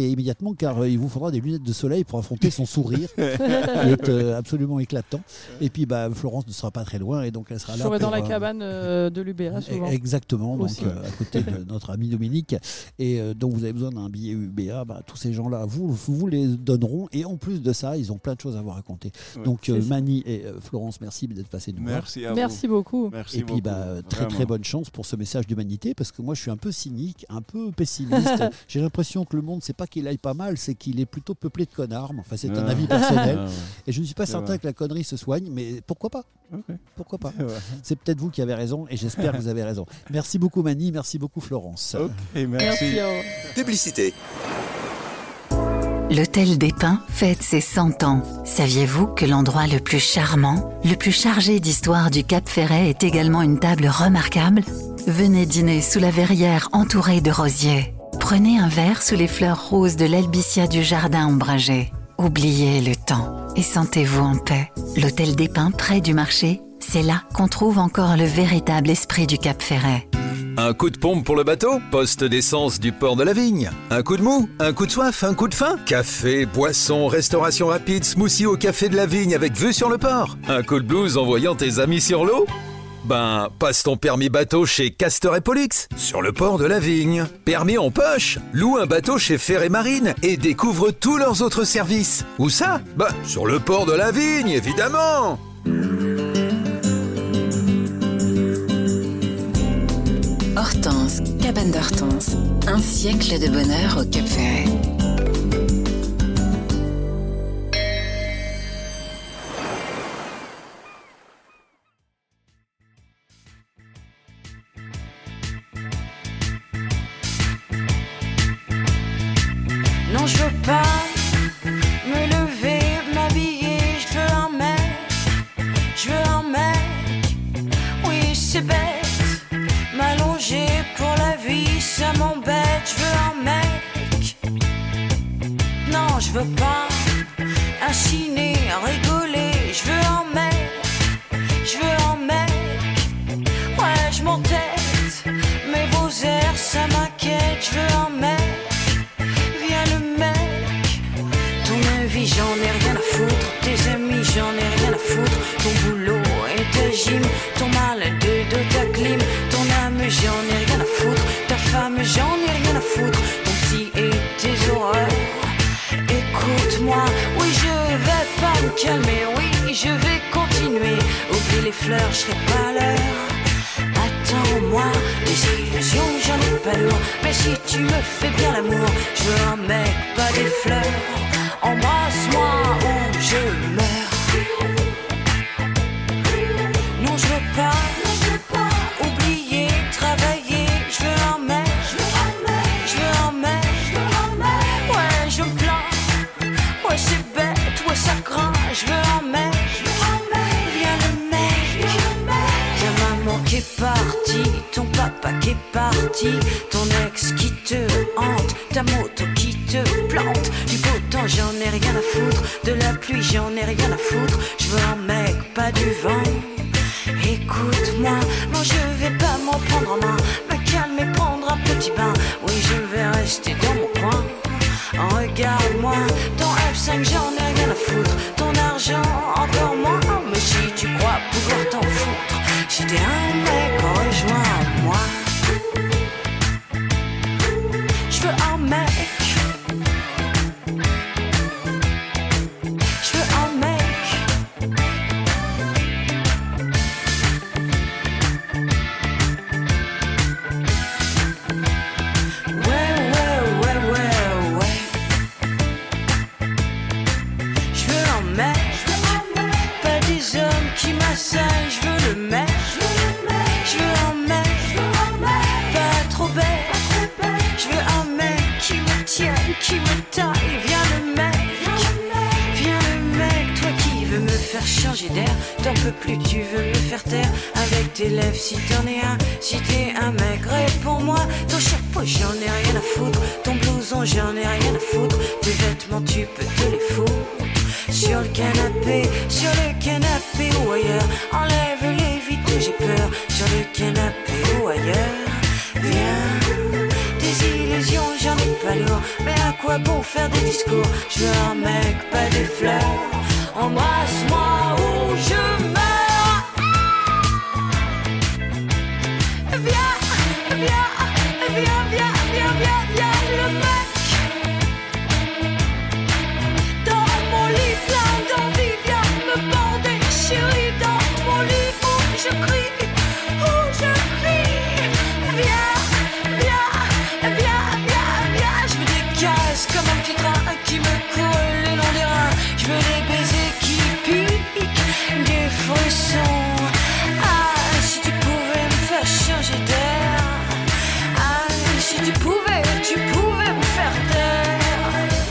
et immédiatement car euh, il vous faudra des lunettes de soleil pour affronter son sourire qui est euh, absolument éclatant. Et puis bah, Florence ne sera pas très loin et donc elle sera Je là. serai pour, dans la euh, cabane euh, de l'U B A souvent. Exactement, donc Aussi. euh, à côté de notre ami Dominique. Et euh, donc vous avez besoin d'un billet U B A, bah, tous ces gens-là vous, vous les donneront. Et en plus de ça, ils ont plein de choses à vous raconter. Ouais. Donc euh, C'est ça. Mani et euh, Florence, merci d'être passés nous voir. Merci à vous. Merci beaucoup. Merci Et puis beaucoup, bah, très vraiment. très bonne chance pour ce message d'humanité parce que moi je suis un peu cynique, un peu pessimiste. J'ai l'impression que le monde c'est pas qu'il aille pas mal, c'est qu'il est plutôt peuplé de connards. Enfin c'est un Ah. avis personnel. Ah ouais. Et je ne suis pas C'est certain vrai. que la connerie se soigne, mais pourquoi pas Ok. Pourquoi pas C'est vrai. C'est peut-être vous qui avez raison et j'espère que vous avez raison. Merci beaucoup Mani, merci beaucoup Florence. Ok, merci. Merci. au revoir. Publicité. L'Hôtel des Pins fête ses cent ans. Saviez-vous que l'endroit le plus charmant, le plus chargé d'histoire du Cap Ferret est également une table remarquable ? Venez dîner sous la verrière entourée de rosiers. Prenez un verre sous les fleurs roses de l'albicia du jardin ombragé. Oubliez le temps et sentez-vous en paix. L'Hôtel des Pins près du marché, c'est là qu'on trouve encore le véritable esprit du Cap Ferret. Un coup de pompe pour le bateau, poste d'essence du port de la Vigne. Un coup de mou, un coup de soif, un coup de faim. Café, boisson, restauration rapide, smoothie au café de la Vigne avec vue sur le port. Un coup de blues en voyant tes amis sur l'eau. Ben, passe ton permis bateau chez Castor et Pollux, sur le port de la Vigne. Permis en poche, loue un bateau chez Ferré Marine et découvre tous leurs autres services. Où ça? Ben, sur le port de la Vigne, évidemment. Hortense, cabane d'Hortense. Un siècle de bonheur au Cap Ferret. Non, je veux pas me lever, m'habiller, je veux un mec, je veux un mec, oui c'est bête, m'allonger pour la vie, ça m'embête, je veux un mec, non je veux pas un ciné, rigoler, je veux un mec, je veux un mec, ouais je m'entête, mais vos airs ça m'inquiète, je veux un mec. J'en ai rien à foutre, tes amis j'en ai rien à foutre, ton boulot et ta gym, ton mal de dos, ta clim, ton âme j'en ai rien à foutre, ta femme j'en ai rien à foutre, ton psy et tes horreurs. Écoute-moi, oui je vais pas me calmer, oui je vais continuer, oublie les fleurs, je serai pas l'heure. Attends-moi, des illusions j'en ai pas lourd, mais si tu me fais bien l'amour, je veux un mec, pas des fleurs. Embrasse-moi ou je meurs. Non, je veux pas oublier, travailler. Je veux un mec, je veux un mec. Ouais, je me plains. Ouais, c'est bête, ouais, ça craint. Je veux un mec. Viens le mec. Ta maman qui est partie, ton papa qui est parti, ton ex qui te hante, ta moto qui te plante. Du beau temps j'en ai rien à foutre, de la pluie j'en ai rien à foutre. Je veux un mec, pas du vent. Écoute-moi, non je vais pas m'en prendre en main, me calmer, prendre un petit bain. Oui je vais rester dans mon coin. Regarde-moi, ton F cinq j'en ai rien à foutre, ton argent encore moins. Mais si tu crois pouvoir t'en foutre, si t'es un mec, rejoins-moi. Je veux un mec. Je veux un mec. Ouais, ouais, ouais, ouais, ouais. Je veux un mec. Pas des hommes qui m'assagent, je veux le mec. Je veux un mec. Pas trop bête. Je veux un mec qui me tienne, qui me taille. Viens le mec. Viens le mec, toi qui veux me faire changer d'air. T'en peux plus, tu veux me faire taire. Avec tes lèvres si t'en es un. Si t'es un mec, réponds-moi. Ton chapeau j'en ai rien à foutre, ton blouson j'en ai rien à foutre, tes vêtements tu peux te les foutre. Sur le canapé, sur le canapé ou ailleurs, enlève les vitres, j'ai peur. Sur le canapé ou ailleurs, viens. Des illusions j'en ai pas lourd, mais à quoi quoi bon faire des discours? Je veux un mec, pas des fleurs. Embrasse-moi ou je meurs. Viens, viens, viens, viens, viens, viens, viens, le mec. Dans mon lit plein d'envie, viens me bander, chérie. Dans mon lit où je crie, où je crie. Viens, viens, viens, viens, viens. Je veux des cases comme un petit train qui me coule le long des reins. Je veux des baisers qui piquent, des frissons. Ah, si tu pouvais me faire changer d'air. Ah, si tu pouvais, tu pouvais me faire taire.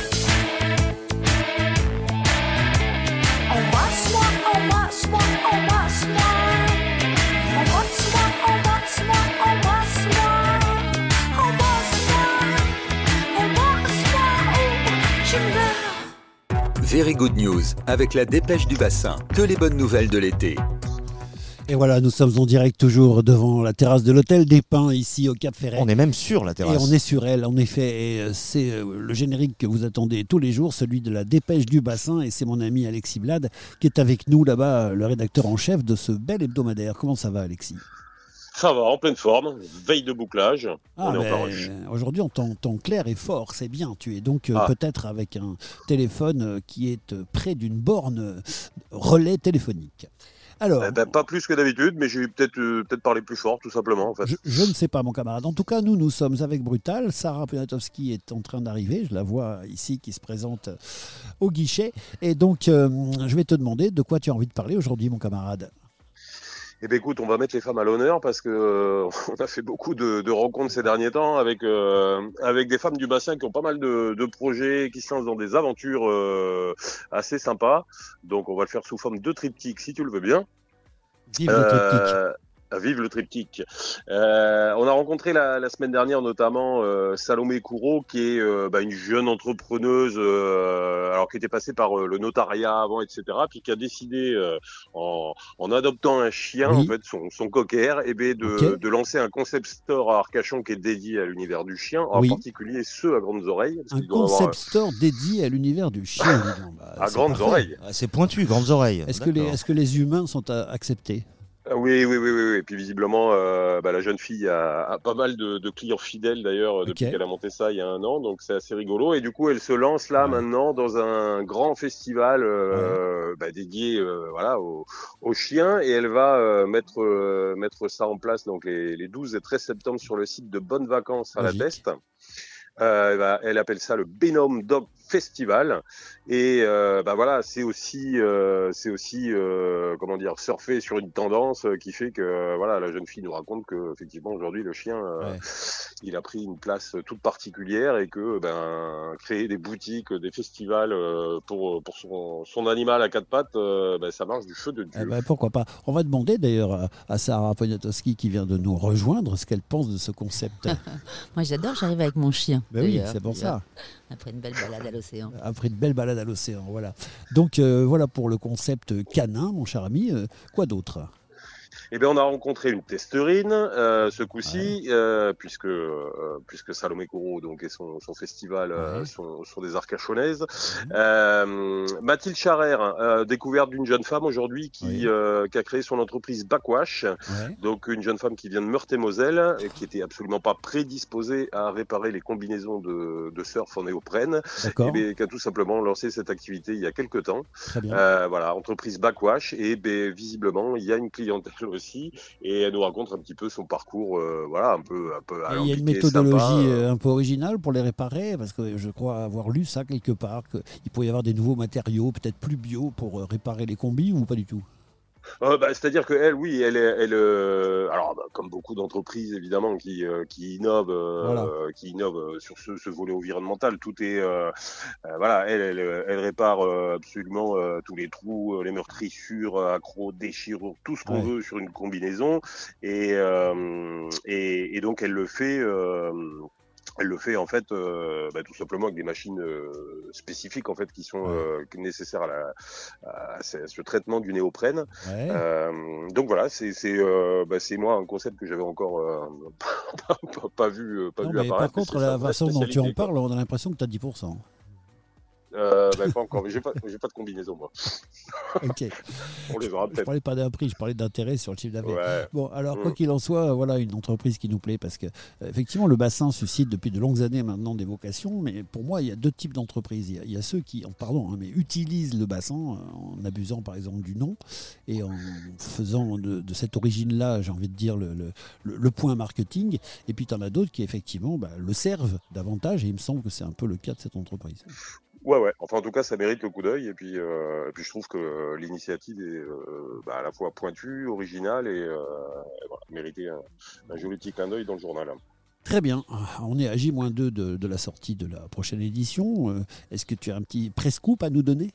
Embrasse-moi, embrasse-moi, embrasse-moi. Embrasse-moi, embrasse-moi, embrasse-moi. Embrasse-moi, embrasse-moi, oh, je meurs. Very Good News avec la Dépêche du Bassin. Que les bonnes nouvelles de l'été. Et voilà, nous sommes en direct toujours devant la terrasse de l'hôtel des Pins, ici au Cap Ferret. On est même sur la terrasse. Et on est sur elle, en effet. Et euh, c'est euh, le générique que vous attendez tous les jours, celui de la Dépêche du Bassin. Et c'est mon ami Alexis Blade qui est avec nous là-bas, le rédacteur en chef de ce bel hebdomadaire. Comment ça va, Alexis? Ça va, en pleine forme. Veille de bouclage. Ah, on est en ben, plein rush. aujourd'hui, on t'entend clair et fort, c'est bien. Tu es donc euh, Ah. peut-être avec un téléphone euh, qui est euh, près d'une borne euh, relais téléphonique. Alors, Eh ben, pas plus que d'habitude, mais j'ai peut-être euh, peut-être parlé plus fort, tout simplement. En fait. Je, je ne sais pas, mon camarade. En tout cas, nous, nous sommes avec Brutal. Sarah Poniatowski est en train d'arriver. Je la vois ici qui se présente au guichet. Et donc, euh, je vais te demander de quoi tu as envie de parler aujourd'hui, mon camarade. Eh bien, écoute, on va mettre les femmes à l'honneur parce que euh, on a fait beaucoup de, de rencontres ces derniers temps avec euh, avec des femmes du bassin qui ont pas mal de, de projets, qui se lancent dans des aventures euh, assez sympas. Donc, on va le faire sous forme de triptyque, si tu le veux bien. Vive le triptyque. Vive le triptyque. Euh, on a rencontré la, la semaine dernière notamment euh, Salomé Courreau, qui est euh, bah, une jeune entrepreneuse, euh, alors qui était passée par euh, le notariat avant, et cetera, puis qui a décidé, euh, en, en adoptant un chien, Oui. en fait, son, son cocker, eh ben, de, Ok. de lancer un concept store à Arcachon qui est dédié à l'univers du chien, en Oui. particulier ceux à grandes oreilles. parce Un qu'ils doivent avoir, concept store dédié à l'univers du chien. dis donc. Bah, à c'est grandes parfait. oreilles. Ah, c'est pointu, grandes oreilles. Est-ce que, les, D'accord. est-ce que les humains sont à- acceptés? Ah oui, oui, oui, oui, oui. Et puis visiblement, euh, bah, la jeune fille a, a pas mal de, de clients fidèles d'ailleurs euh, depuis Ok. qu'elle a monté ça il y a un an, donc c'est assez rigolo. Et du coup, elle se lance là Ouais. maintenant dans un grand festival euh, bah, dédié, euh, voilà, aux, aux chiens, et elle va euh, mettre euh, mettre ça en place donc les, les douze et treize septembre sur le site de Bonnes Vacances à Logique. la Teste. Euh, bah, elle appelle ça le Benome Dog Festival, et euh, bah voilà, c'est aussi euh, c'est aussi euh, comment dire, surfer sur une tendance euh, qui fait que euh, voilà, la jeune fille nous raconte que effectivement aujourd'hui le chien euh, Ouais. il a pris une place toute particulière, et que ben créer des boutiques, des festivals euh, pour pour son, son animal à quatre pattes, euh, ben, ça marche du feu de Dieu. Eh ben, pourquoi pas. On va demander d'ailleurs à, à Sarah Poniatowski qui vient de nous rejoindre ce qu'elle pense de ce concept. Moi, j'adore, j'arrive avec mon chien. Ben oui, d'ailleurs. c'est pour ça. Après une belle balade à l'océan. Après une belle balade à l'océan, voilà. Donc euh, voilà pour le concept canin, mon cher ami. Euh, quoi d'autre? Eh bien, on a rencontré une testerine euh, ce coup-ci, euh, puisque euh, puisque Salomé Courreau donc et son, son festival euh, Ouais. sont, sont des Arcachonnaises. Euh, Mathilde Charrère, euh, découverte d'une jeune femme aujourd'hui qui Oui. euh, qui a créé son entreprise Backwash. Ouais. Donc une jeune femme qui vient de Meurthe-et-Moselle et qui était absolument pas prédisposée à réparer les combinaisons de, de surf en néoprène, D'accord. et bien, qui a tout simplement lancé cette activité il y a quelques temps. Très bien. Euh, voilà, entreprise Backwash, et ben, visiblement il y a une clientèle aussi, et elle nous raconte un petit peu son parcours, euh, voilà, un peu, un peu Et il y a alambiqué, une méthodologie sympa, euh. euh, un peu originale pour les réparer, parce que je crois avoir lu ça quelque part, qu'il pourrait y avoir des nouveaux matériaux, peut-être plus bio, pour euh, réparer les combis, ou pas du tout? Euh, bah, c'est-à-dire que elle, oui, elle, est- elle, euh, alors bah, comme beaucoup d'entreprises évidemment qui euh, qui innovent, euh, Voilà. qui innovent euh, sur ce, ce volet environnemental, tout est, euh, euh, voilà, elle, elle, elle répare euh, absolument euh, tous les trous, euh, les meurtrissures, euh, accros, déchirures, tout ce qu'on Ouais. veut sur une combinaison, et, euh, et et donc elle le fait. Euh, Elle le fait en fait euh, bah, tout simplement avec des machines euh, spécifiques en fait qui sont euh, nécessaires à, la, à, ce, à ce traitement du néoprène. Ouais. Euh, donc voilà, c'est c'est euh, bah, c'est moi un concept que j'avais encore euh, pas, pas, pas vu pas non, vu mais apparaître. par contre, mais c'est la sa vraie façon dont tu en spécialité, quoi. parles, on a l'impression que tu as dix pour cent. Euh, bah, pas encore, mais j'ai pas, j'ai pas de combinaison moi. Ok. On les aura Je peut-être. parlais pas d'un prix, je parlais d'intérêt sur le chiffre d'affaires. Ouais. Bon, alors quoi Mm. qu'il en soit, voilà une entreprise qui nous plaît parce que euh, effectivement le bassin suscite depuis de longues années maintenant des vocations, mais pour moi il y a deux types d'entreprises. Il y a, il y a ceux qui, en- pardon, hein, mais utilisent le bassin euh, en abusant par exemple du nom et en faisant de, de cette origine-là, j'ai envie de dire le, le, le- le point marketing. Et puis tu en as d'autres qui effectivement bah, le servent davantage et il me semble que c'est un peu le cas de cette entreprise. Ouais, ouais. Enfin, en tout cas, ça mérite le coup d'œil. Et puis, euh, et puis je trouve que euh, l'initiative est euh, bah, à la fois pointue, originale et, euh, et voilà, méritait un, un joli petit clin d'œil dans le journal. Très bien, on est à J moins deux de, de la sortie de la prochaine édition. Euh, Est-ce que tu as un petit press-scoop à nous donner?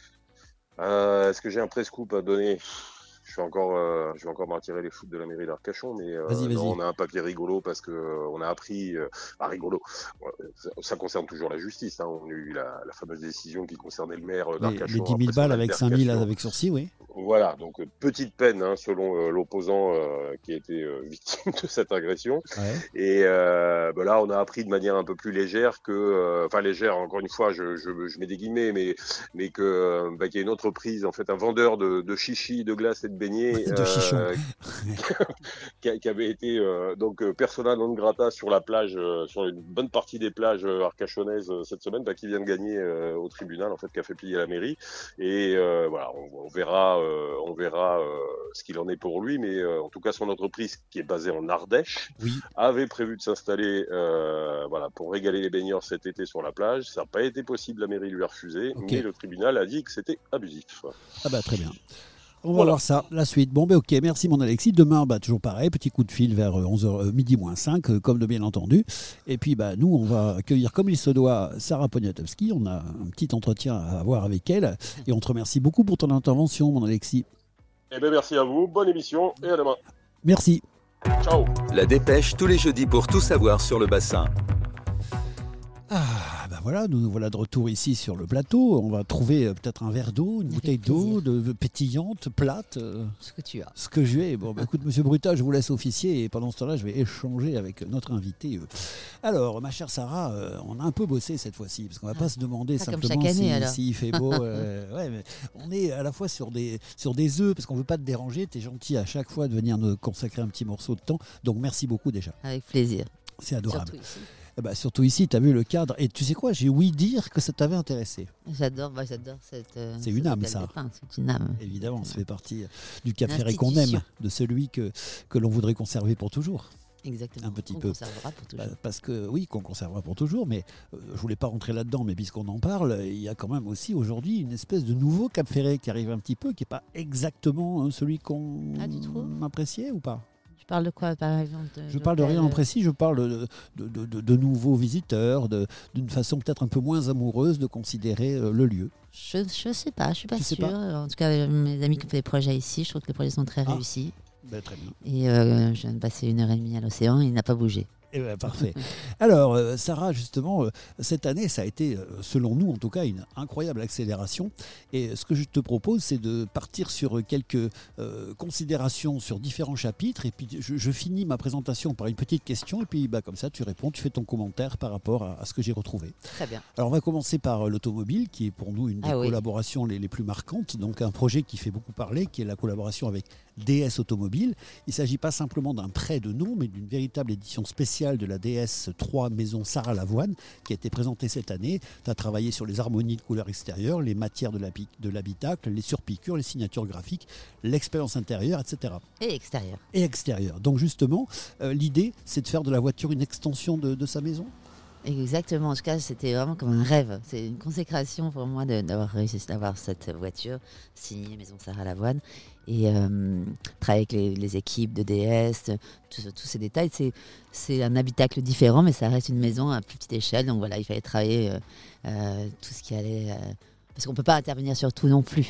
Euh, est-ce que j'ai un press-scoop à donner? Je vais encore, euh, je vais encore m'en tirer les foot de la mairie d'Arcachon, mais euh, Vas-y, vas-y. non, on a un papier rigolo parce que euh, on a appris, euh, ah, rigolo. Ouais, Ça, ça concerne toujours la justice. Hein. On a eu la, la fameuse décision qui concernait le maire euh, Les, d'Arcachon. les dix mille après son balles avec cinq mille altercation. avec sursis, oui. Voilà, donc euh, petite peine hein, selon euh, l'opposant euh, qui a été euh, victime de cette agression. Ouais. Et euh, bah là, on a appris de manière un peu plus légère que, euh, enfin légère, encore une fois, je, je, je mets des guillemets, mais mais que euh, bah, qu'il y a une entreprise, en fait, un vendeur de, de chichis, de glace et de beignets, De chichons. euh, qui, a- qui avait été euh, donc euh, persona non grata sur la plage, euh, sur une bonne partie des plages euh, arcachonnaises euh, cette semaine, bah, qui vient de gagner euh, au tribunal, en fait, qui a fait plier la mairie. Et euh, voilà, on, on verra, euh, on verra euh, ce qu'il en est pour lui, mais euh, en tout cas, son entreprise qui est basée en Ardèche Oui. avait prévu de s'installer, euh, voilà, pour régaler les baigneurs cet été sur la plage. Ça n'a pas été possible, la mairie lui a refusé, Ok. mais le tribunal a dit que c'était abusif. Ah bah très bien. On va Voilà. voir ça, la suite. Bon, ben ok, merci mon Alexis. Demain, bah, toujours pareil, petit coup de fil vers onze heures, euh, midi moins cinq, euh, comme de bien entendu. Et puis, bah, nous, on va accueillir comme il se doit Sarah Poniatowski. On a un petit entretien à avoir avec elle. Et on te remercie beaucoup pour ton intervention, mon Alexis. Eh bien, merci à vous, bonne émission et à demain. Merci. Ciao. La dépêche tous les jeudis pour tout savoir sur le bassin. Ah, ben voilà, nous voilà de retour ici sur le plateau. On va trouver euh, peut-être un verre d'eau, une bouteille d'eau, de, de pétillante, plate. euh, Ce que tu as. Ce que j'ai. Bon, bah, écoute, monsieur Bruta, je vous laisse officier et pendant ce temps-là, je vais échanger avec notre invité. euh. Alors, ma chère Sarah, euh, on a un peu bossé cette fois-ci parce qu'on va pas se demander Pas comme simplement chaque année, si- alors. s'il fait beau. euh, ouais, mais on est à la fois sur des, sur des œufs parce qu'on veut pas te déranger. Tu es gentil à chaque fois de venir nous consacrer un petit morceau de temps. Donc, merci beaucoup déjà. Avec plaisir. C'est adorable. Surtout ici. Eh ben, surtout ici, tu as vu le cadre. Et tu sais quoi, j'ai ouï dire que ça t'avait intéressé. J'adore, bah, j'adore cette. euh, C'est ce une âme, hôtel ça. des Pins, c'est une âme. Évidemment, ça fait partie du Cap Ferret qu'on aime, Institution. de celui que, que l'on voudrait conserver pour toujours. Exactement. Un petit On peu. conservera pour toujours. Bah, parce que oui, qu'on conservera pour toujours, mais euh, je voulais pas rentrer là-dedans, mais puisqu'on en parle, il y a quand même aussi aujourd'hui une espèce de nouveau Cap Ferret qui arrive un petit peu, qui n'est pas exactement hein, celui qu'on Ah, tu trouves appréciait ou pas? Tu parles de quoi, par exemple de Je parle de l'hôtel, rien en euh, précis, je parle de, de, de- de- de nouveaux visiteurs, de- d'une façon peut-être un peu moins amoureuse de considérer euh, le lieu. Je, je sais pas, je suis pas Tu sais sûre. pas En tout cas, euh, mes amis qui font des projets ici, je trouve que les projets sont très Ah. réussis. Ben, très bien. Et euh, je viens de passer une heure et demie à l'océan, il n'a pas bougé. Eh ben, parfait. Alors, euh, Sarah, justement, euh, cette année, ça a été, euh, selon nous en tout cas, une incroyable accélération. Et ce que je te propose, c'est de partir sur quelques euh, considérations sur différents chapitres. Et puis, je, je finis ma présentation par une petite question. Et puis, bah, comme ça, tu réponds, tu fais ton commentaire par rapport à, à ce que j'ai retrouvé. Très bien. Alors, on va commencer par euh, l'automobile, qui est pour nous une des Ah oui. collaborations les, les plus marquantes. Donc, un projet qui fait beaucoup parler, qui est la collaboration avec D S Automobile. Il ne s'agit pas simplement d'un prêt de nom, mais d'une véritable édition spéciale de la D S trois Maison Sarah Lavoine, qui a été présentée cette année. Tu as travaillé sur les harmonies de couleurs extérieures, les matières de l'habi- de l'habitacle, les surpiqûres, les signatures graphiques, l'expérience intérieure, et cetera. Et extérieur. Et extérieure. Donc, justement, euh, l'idée, c'est de faire de la voiture une extension de, de sa maison. Exactement, en tout cas c'était vraiment comme un rêve. C'est une consécration pour moi de- d'avoir réussi à avoir cette voiture signée Maison Sarah Lavoine. Et euh, travailler avec les, les équipes de D S, tous tous ces détails. C'est, c'est un habitacle différent, mais ça reste une maison à plus petite échelle. Donc voilà, il fallait travailler euh, euh, tout ce qui allait... euh, parce qu'on ne peut pas intervenir sur tout non plus. Non.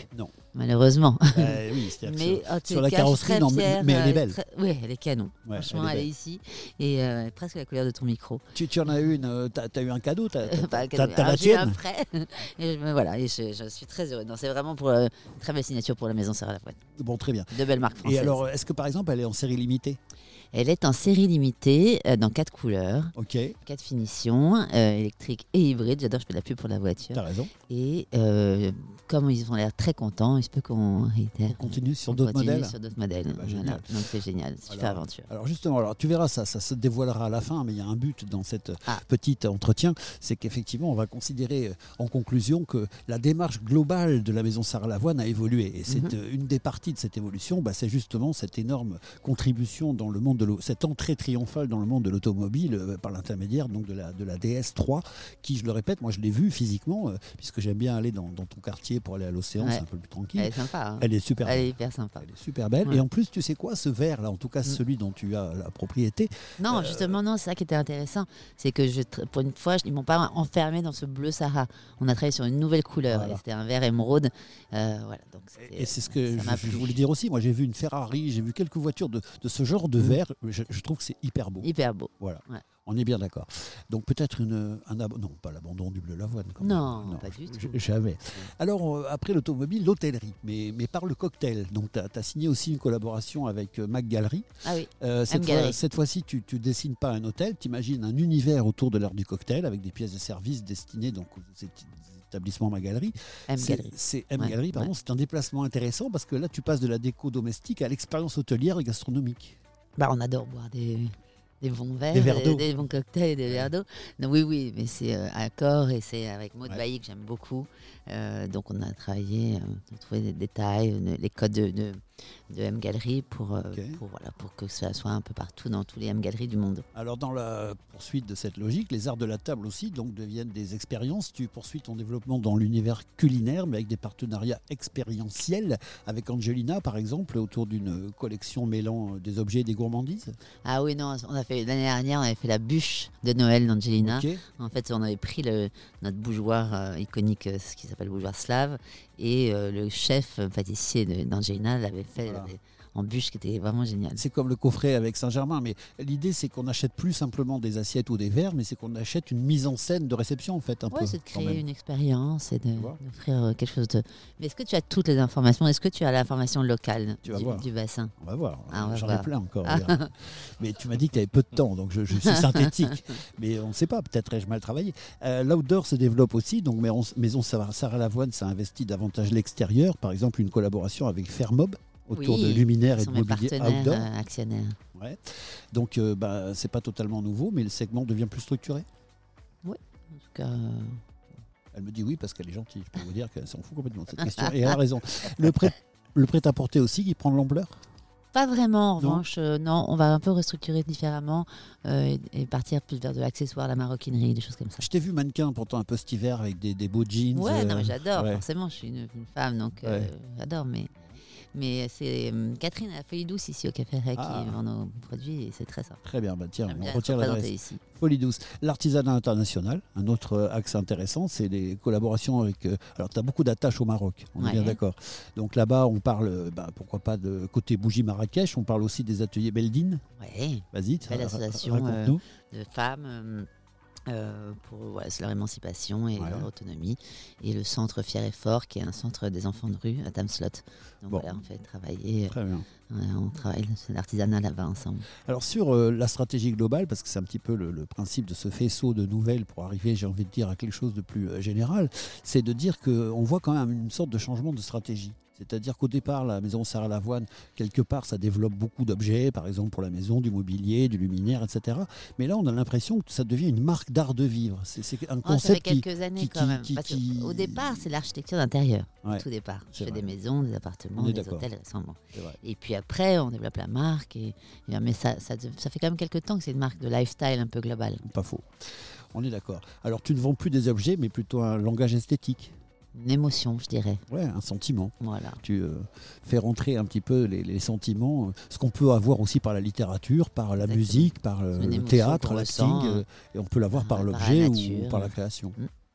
malheureusement. Euh, oui, c'est-à-dire que Mais sur, en tout sur la cas, je suis carrosserie, très non, mais, fière, mais elle est euh, belle. très- Oui, elle est canon. Ouais, Franchement, elle est elle est, belle. ici et euh, presque la couleur de ton micro. Tu, tu en as eu une, euh, t'as, t'as eu un cadeau, t'as, t'as, Pas un t'as- cadeau. t'as Alors, la j'ai eu un tienne. prêt et je, me- voilà, et je, je suis très heureuse. Non, c'est vraiment pour euh, une très belle signature pour la maison Sarah Lavoine. Bon, très bien. De belles marques françaises. Et alors, est-ce que par exemple, elle est en série limitée? Elle est en série limitée euh, dans quatre couleurs, Ok, quatre finitions, euh, électrique et hybride. J'adore, je fais de la pub pour la voiture. t'as raison. Et euh, comme ils ont l'air très contents, il se peut qu'on réitère. On continue sur On d'autres continue modèles. sur d'autres modèles. Bah, Voilà. génial. Donc c'est génial, super Alors, aventure. Alors justement, alors tu verras ça, ça se dévoilera à la fin, mais il y a un but dans cette Ah. petite entretien, c'est qu'effectivement on va considérer euh, en conclusion que la démarche globale de la maison Sarah Lavoine a évolué. Et c'est Mhm. euh, une des parties de cette évolution, bah, c'est justement cette énorme contribution dans le monde de l'au- cette entrée triomphale dans le monde de l'automobile euh, par l'intermédiaire donc de la de la D S trois, qui je le répète, moi je l'ai vue physiquement euh, puisque j'aime bien aller dans, dans ton quartier pour aller à l'océan, Ouais. c'est un peu plus tranquille. Elle est sympa. hein. Elle est super. Elle belle. est hyper sympa. Elle est super belle. Ouais. Et en plus, tu sais quoi, ce verre là, en tout cas Mm. celui dont tu as la propriété, Non, Euh, justement, non, c'est ça qui était intéressant. C'est que je, tra- pour une fois, je- ils m'ont pas enfermé dans ce bleu Sahara. On a travaillé sur une nouvelle couleur. Voilà. Et c'était un vert émeraude. Euh, voilà, donc c'était- et c'est ce que ça je, m'a je plu. voulais dire aussi. Moi, j'ai vu une Ferrari, j'ai vu quelques voitures de, de ce genre de Mm. verre. Je, je trouve que c'est hyper beau. Hyper beau. Voilà. Ouais. On est bien d'accord. Donc peut-être une, un ab- non, pas l'abandon du bleu Lavoine. quand même. Non, pas du j- tout. Jamais. Alors euh, après l'automobile, l'hôtellerie, mais, mais par le cocktail. Donc tu as, signé aussi une collaboration avec euh, Mac Gallery. Ah oui. Euh, cette, M fois, Gallery. cette fois-ci, tu ne dessines pas un hôtel, tu imagines un univers autour de l'heure du cocktail avec des pièces de service destinées donc, aux éti- établissements Ma Galerie. M C'est- Gallery. C'est M Ouais, Gallery, pardon. ouais. C'est un déplacement intéressant parce que là, tu passes de la déco domestique à l'expérience hôtelière et gastronomique. Bah, on adore boire des, des bons verres, Des verres d'eau. des, bons cocktails et des verres d'eau. Non, oui, oui, mais c'est euh, à corps et c'est avec Maud Ouais. Bailly que j'aime beaucoup. Euh, donc on a travaillé, euh, on a trouvé des détails, euh, les codes de, de, de M Gallery pour, euh, Ok. pour, voilà, pour que ça soit un peu partout dans tous les M Gallery du monde. Alors, dans la poursuite de cette logique, les arts de la table aussi donc, deviennent des expériences. Tu poursuis ton développement dans l'univers culinaire, mais avec des partenariats expérientiels avec Angelina, par exemple, autour d'une collection mêlant des objets et des gourmandises. Ah oui, non, on a fait l'année dernière, on avait fait la bûche de Noël d'Angelina. Ok. En fait, on avait pris le, notre bougeoir euh, iconique, euh, ce qui s'appelle le bougeoir slave, et euh, le chef euh, pâtissier de- d'Angelina l'avait fait Voilà. euh, en bûche, qui était vraiment génial. C'est comme le coffret avec Saint-Germain, mais l'idée c'est qu'on n'achète plus simplement des assiettes ou des verres, mais c'est qu'on achète une mise en scène de réception en fait un Ouais, peu. c'est de quand créer même. une expérience et de- vois. d'offrir euh, quelque chose de. Mais est-ce que tu as toutes les informations? Est-ce que tu as l'information locale Tu vas du, voir. du bassin? On va voir. Ah, on va J'en ai voir. plein encore. Ah. regarde. Mais tu m'as dit que tu avais peu de temps, donc je, je suis synthétique. Mais on ne sait pas, peut-être ai-je mal travaillé. Euh, L'outdoor se développe aussi. Donc Maison Maison Sarah Sarah Lavoine s'est investi davantage l'extérieur. Par exemple, une collaboration avec Fairmob autour Oui, de luminaires ils et sont de mes mobilier partenaires, outdoor. euh, actionnaires. Ouais. Donc, euh, bah, c'est pas totalement nouveau, mais le segment devient plus structuré. Oui, en tout cas. euh, Elle me dit oui parce qu'elle est gentille. Je peux vous dire qu'elle s'en fout complètement de cette question. Et elle a raison. Le prêt, le prêt-à-porter aussi qui prend de l'ampleur. Pas vraiment, en Non. revanche, euh, non, on va un peu restructurer différemment euh, et, et partir plus vers de l'accessoire, la maroquinerie, des choses comme ça. Je t'ai vu mannequin pourtant un peu cet hiver avec des, des beaux jeans. Ouais, non, euh, mais j'adore, ouais. forcément, je suis une, une femme, donc euh, Ouais. j'adore, mais, mais c'est euh, Catherine à la Folie Douce ici au Café Rec Ah. qui vend nos produits et c'est très ça. Très bien, bah tiens, J'aime on bien retient être l'adresse. représentée ici. Folie douce. L'artisanat international, un autre euh, axe intéressant, c'est les collaborations avec. euh, alors, tu as beaucoup d'attaches au Maroc, on Ouais. est bien d'accord. Donc là-bas, on parle, euh, bah, pourquoi pas, de côté bougie Marrakech, on parle aussi des ateliers Beldine. Ouais. Vas-y, Belle ra- association raconte-nous. euh, de femmes euh, euh, pour voilà, c'est leur émancipation et Ouais. leur autonomie. Et le centre Fier et Fort, qui est un centre des enfants de rue à Tamslot. Donc Bon. voilà, on fait travailler, euh, Très bien. ouais, on travaille sur l'artisanat là-bas ensemble. Alors sur euh, la stratégie globale, parce que c'est un petit peu le, le principe de ce faisceau de nouvelles pour arriver, j'ai envie de dire, à quelque chose de plus euh, général, c'est de dire qu'on voit quand même une sorte de changement de stratégie. C'est-à-dire qu'au départ, la maison Sarah Lavoine, quelque part, ça développe beaucoup d'objets, par exemple pour la maison, du mobilier, du luminaire, et cetera. Mais là, on a l'impression que ça devient une marque d'art de vivre. C'est c'est un Oh, ça fait concept qui, quelques années qui- quand qui- même. qui- parce qui- qu'au départ, c'est l'architecture d'intérieur. Ouais, Au tout départ. Je c'est fais vrai. des maisons, des appartements, On est des d'accord. hôtels récemment. C'est vrai. Et puis après, on développe la marque. Et, et- mais ça, ça, ça fait quand même quelques temps que c'est une marque de lifestyle un peu globale. Pas faux. On est d'accord. Alors, tu ne vends plus des objets, mais plutôt un langage esthétique. Une émotion, je dirais. Ouais, un sentiment. Voilà. Tu euh, fais rentrer un petit peu les, les sentiments, euh, ce qu'on peut avoir aussi par la littérature, par la Exactement. musique, par euh, C'est une le émotion théâtre, qu'on l'acting, ressent, euh, et on peut l'avoir par par la l'objet ou nature. par la création. Mm. On est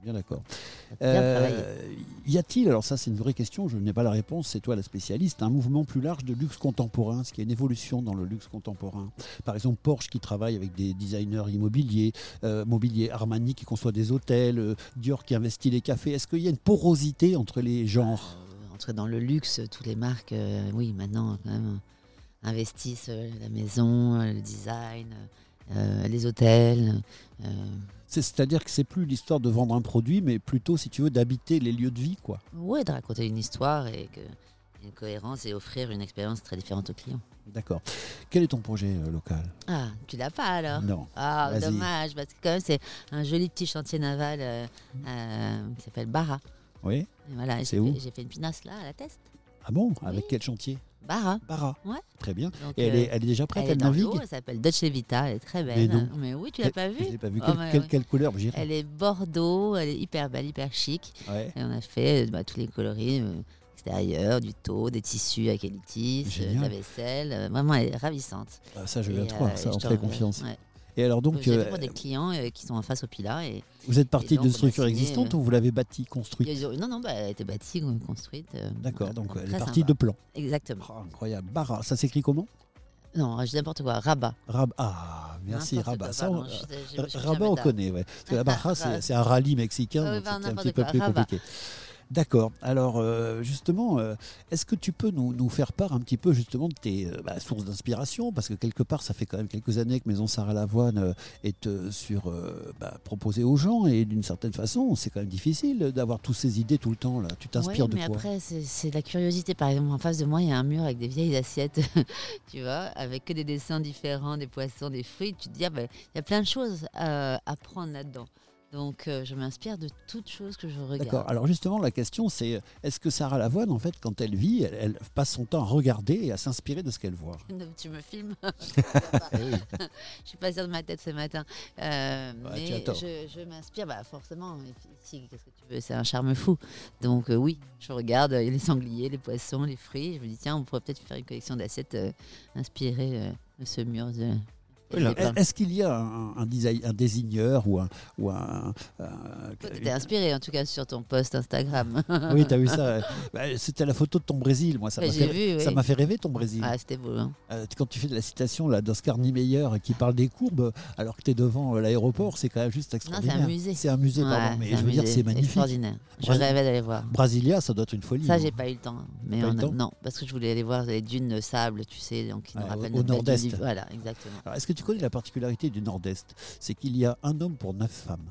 Bien d'accord. Bien travaillé. Euh, y a-t-il, alors ça c'est une vraie question, je n'ai pas la réponse, c'est toi la spécialiste, un mouvement plus large de luxe contemporain, ce qui est une évolution dans le luxe contemporain. Par exemple Porsche qui travaille avec des designers immobiliers, euh, mobilier Armani qui conçoit des hôtels, euh, Dior qui investit les cafés. Est-ce qu'il y a une porosité entre les genres ? euh, Entre dans le luxe, toutes les marques, euh, oui, maintenant quand même investissent euh, la maison, euh, le design, euh, les hôtels. Euh, C'est, c'est-à-dire que c'est plus l'histoire de vendre un produit, mais plutôt, si tu veux, d'habiter les lieux de vie, quoi. Oui, de raconter une histoire et que, une cohérence et offrir une expérience très différente aux clients. D'accord. Quel est ton projet euh, local ? Ah, tu l'as pas alors ? Non. Ah, Vas-y. dommage, parce que quand même c'est un joli petit chantier naval euh, euh, qui s'appelle Barra. Oui. Et voilà, C'est j'ai où fait, j'ai fait une pinasse là à la Teste. Ah bon ? Avec quel chantier ? Barra. Barra. Ouais. Très bien. Donc, Et elle, est, euh, elle est déjà prête, elle elle, est dans navigue l'eau, elle s'appelle Dolce Vita, elle est très Mais belle. non. Mais oui, tu l'as pas vue ? Je l'ai pas vue. Oh, Quelle, mais quelle- oui. quelle couleur ? J'irai. Elle est bordeaux, elle est hyper belle, hyper chic. Ouais. Et on a fait euh, bah, tous les coloris euh, extérieurs, du taux, des tissus avec Elitis, euh, de Génial. la vaisselle. euh, vraiment, elle est ravissante. Ah, ça, je viens Et, te croire, euh, ça, je on te te fait re- confiance. ouais. Et alors donc, J'ai fait euh, pour des clients euh, qui sont en face au Pilat. Et, vous êtes et parti donc, on de a structures signé, existantes euh, ou vous l'avez bâtie, construite ? ils ont- Non, non, bah, elle a été bâtie, construite. euh, D'accord, voilà, donc elle est très partie sympa. de plan. Exactement. Ah, incroyable. Barra, ça s'écrit comment ? Non, je dis n'importe quoi. Rabat. Rab- Ah, merci N'importe Rabat. quoi, Ça, on- pardon, je- je- je me suis Rabat, jamais on tard. connaît. Ouais. Parce que la Barra, c'est, c'est un rallye mexicain, Ouais, donc bah, c'était un n'importe petit peu quoi, plus Rabat. compliqué. D'accord. Alors, euh, justement, euh, est-ce que tu peux nous, nous faire part un petit peu justement de tes euh, bah, sources d'inspiration ? Parce que quelque part, ça fait quand même quelques années que Maison Sarah Lavoine euh, est euh, sur, euh, bah, proposée aux gens. Et d'une certaine façon, c'est quand même difficile d'avoir toutes ces idées tout le temps. Là. Tu t'inspires Oui, de mais quoi ? après, c'est, c'est de la curiosité. Par exemple, en face de moi, il y a un mur avec des vieilles assiettes, tu vois, avec que des dessins différents, des poissons, des fruits. Tu te dis, ah, ben, il y a plein de choses à, à prendre là-dedans. Donc, euh, je m'inspire de toutes choses que je regarde. D'accord. Alors justement, la question, c'est est-ce que Sarah Lavoine, en fait, quand elle vit, elle, elle passe son temps à regarder et à s'inspirer de ce qu'elle voit ? Tu me filmes Eh oui. Je suis pas sûre de ma tête ce matin. Euh, Ouais, tu as mais tort. je, je m'inspire, bah, forcément. Ici, qu'est-ce que tu veux ? C'est un charme fou. Donc, euh, oui, je regarde euh, les sangliers, les poissons, les fruits. Je me dis, tiens, on pourrait peut-être faire une collection d'assiettes euh, inspirées euh, de ce mur. De... Oui, là, est-ce qu'il y a un, un, design, un désigneur ou un... Ou un, un Toi, tu t'es inspiré, en tout cas, sur ton post Instagram. Oui, tu as vu ça. Bah, c'était la photo de ton Brésil. Moi, ça Bah, m'a j'ai fait, vu, ça oui. m'a fait rêver, ton Brésil. Ah, c'était beau. Hein. Euh, quand tu fais de la citation là, d'Oscar Niemeyer qui parle des courbes, alors que tu es devant euh, l'aéroport, c'est quand même juste Non, extraordinaire. c'est un musée. C'est un musée, Ouais, pardon. Mais c'est je un veux dire, musée c'est magnifique. extraordinaire. Je Brésil- rêvais d'aller voir. Brasilia, ça doit être une folie. Ça, non j'ai pas eu le temps. Mais Pas eu on le a- temps non, parce que je voulais aller voir les dunes de sable, tu sais, donc qui nous Ouais, rappellent au, au notre belle nord-est. dune du- Voilà, exactement. Alors, est-ce que tu connais la particularité du nord-est ? C'est qu'il y a un homme pour neuf femmes.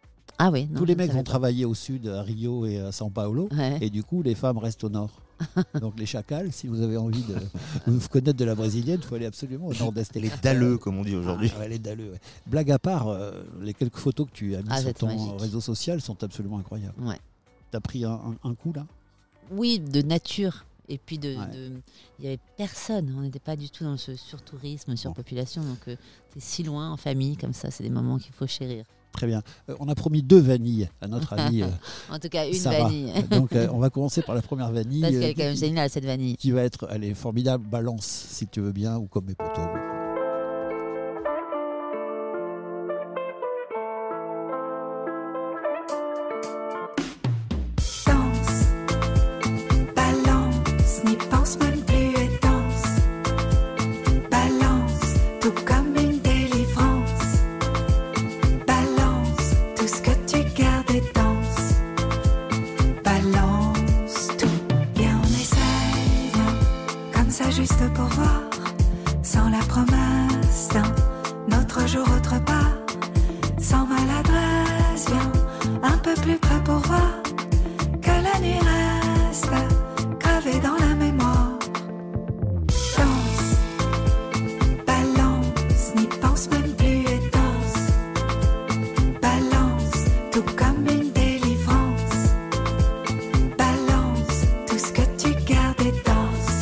Ah oui, non, Tous les je mecs savais vont pas. travailler au sud, à Rio et à São Paulo, Ouais. et du coup, les femmes restent au nord. Donc les chacals, si vous avez envie de vous connaître de la brésilienne, il faut aller absolument au nord-est. Les dalleux, comme on dit aujourd'hui. Ah, ouais, les dalleux, ouais. Blague à part, euh, les quelques photos que tu as mises Ah, sur c'est ton magique. réseau social sont absolument incroyables. Ouais. T'as pris un, un- un coup là ? Oui, de nature. Et puis, de, Ouais. de- il n'y avait personne. On n'était pas du tout dans ce surtourisme, surpopulation. Donc, euh, c'est si loin, en famille, comme ça, c'est des moments qu'il faut chérir. Très bien. Euh, on a promis deux vanilles à notre amie. euh, En tout cas, une Sarah. vanille. Donc euh, on va commencer par la première vanille. Parce euh, qu'elle est quand même qui- géniale, cette vanille. Qui va être, elle est formidable, balance si tu veux bien, ou comme mes potos. Danse, balance, n'y pense même plus et danse. Balance, tout comme une délivrance. Balance, tout ce que tu gardes et danse. Balance, tout. Viens, on essaye, viens, comme ça juste pour voir. Sans la promesse d'un autre jour, autre part. Sans maladresse, viens, un peu plus près pour voir. Que la nuit reste gravée dans la mémoire. Danse, balance, n'y pense même plus et danse. Balance, tout comme une délivrance. Balance, tout ce que tu gardes et danse.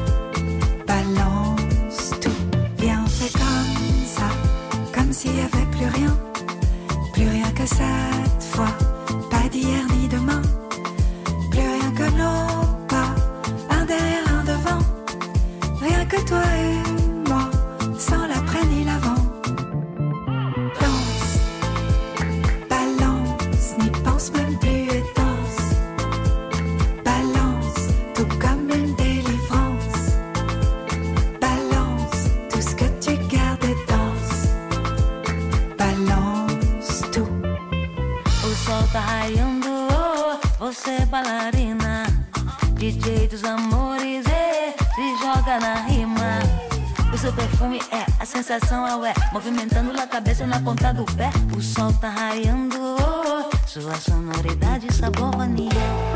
Balance, tout. Viens, on fait comme ça, comme s'il n'y avait plus rien. Plus rien que cette fois, pas d'hier ni demain. Plus rien que nos pas, un derrière, un devant. Rien que toi et moi, sans l'après ni l'avant. Danse, balance, n'y pense seu perfume é a sensação, é ué. Movimentando a cabeça na ponta do pé. O sol tá raiando, oh, oh. Sua sonoridade, sabor vanilla.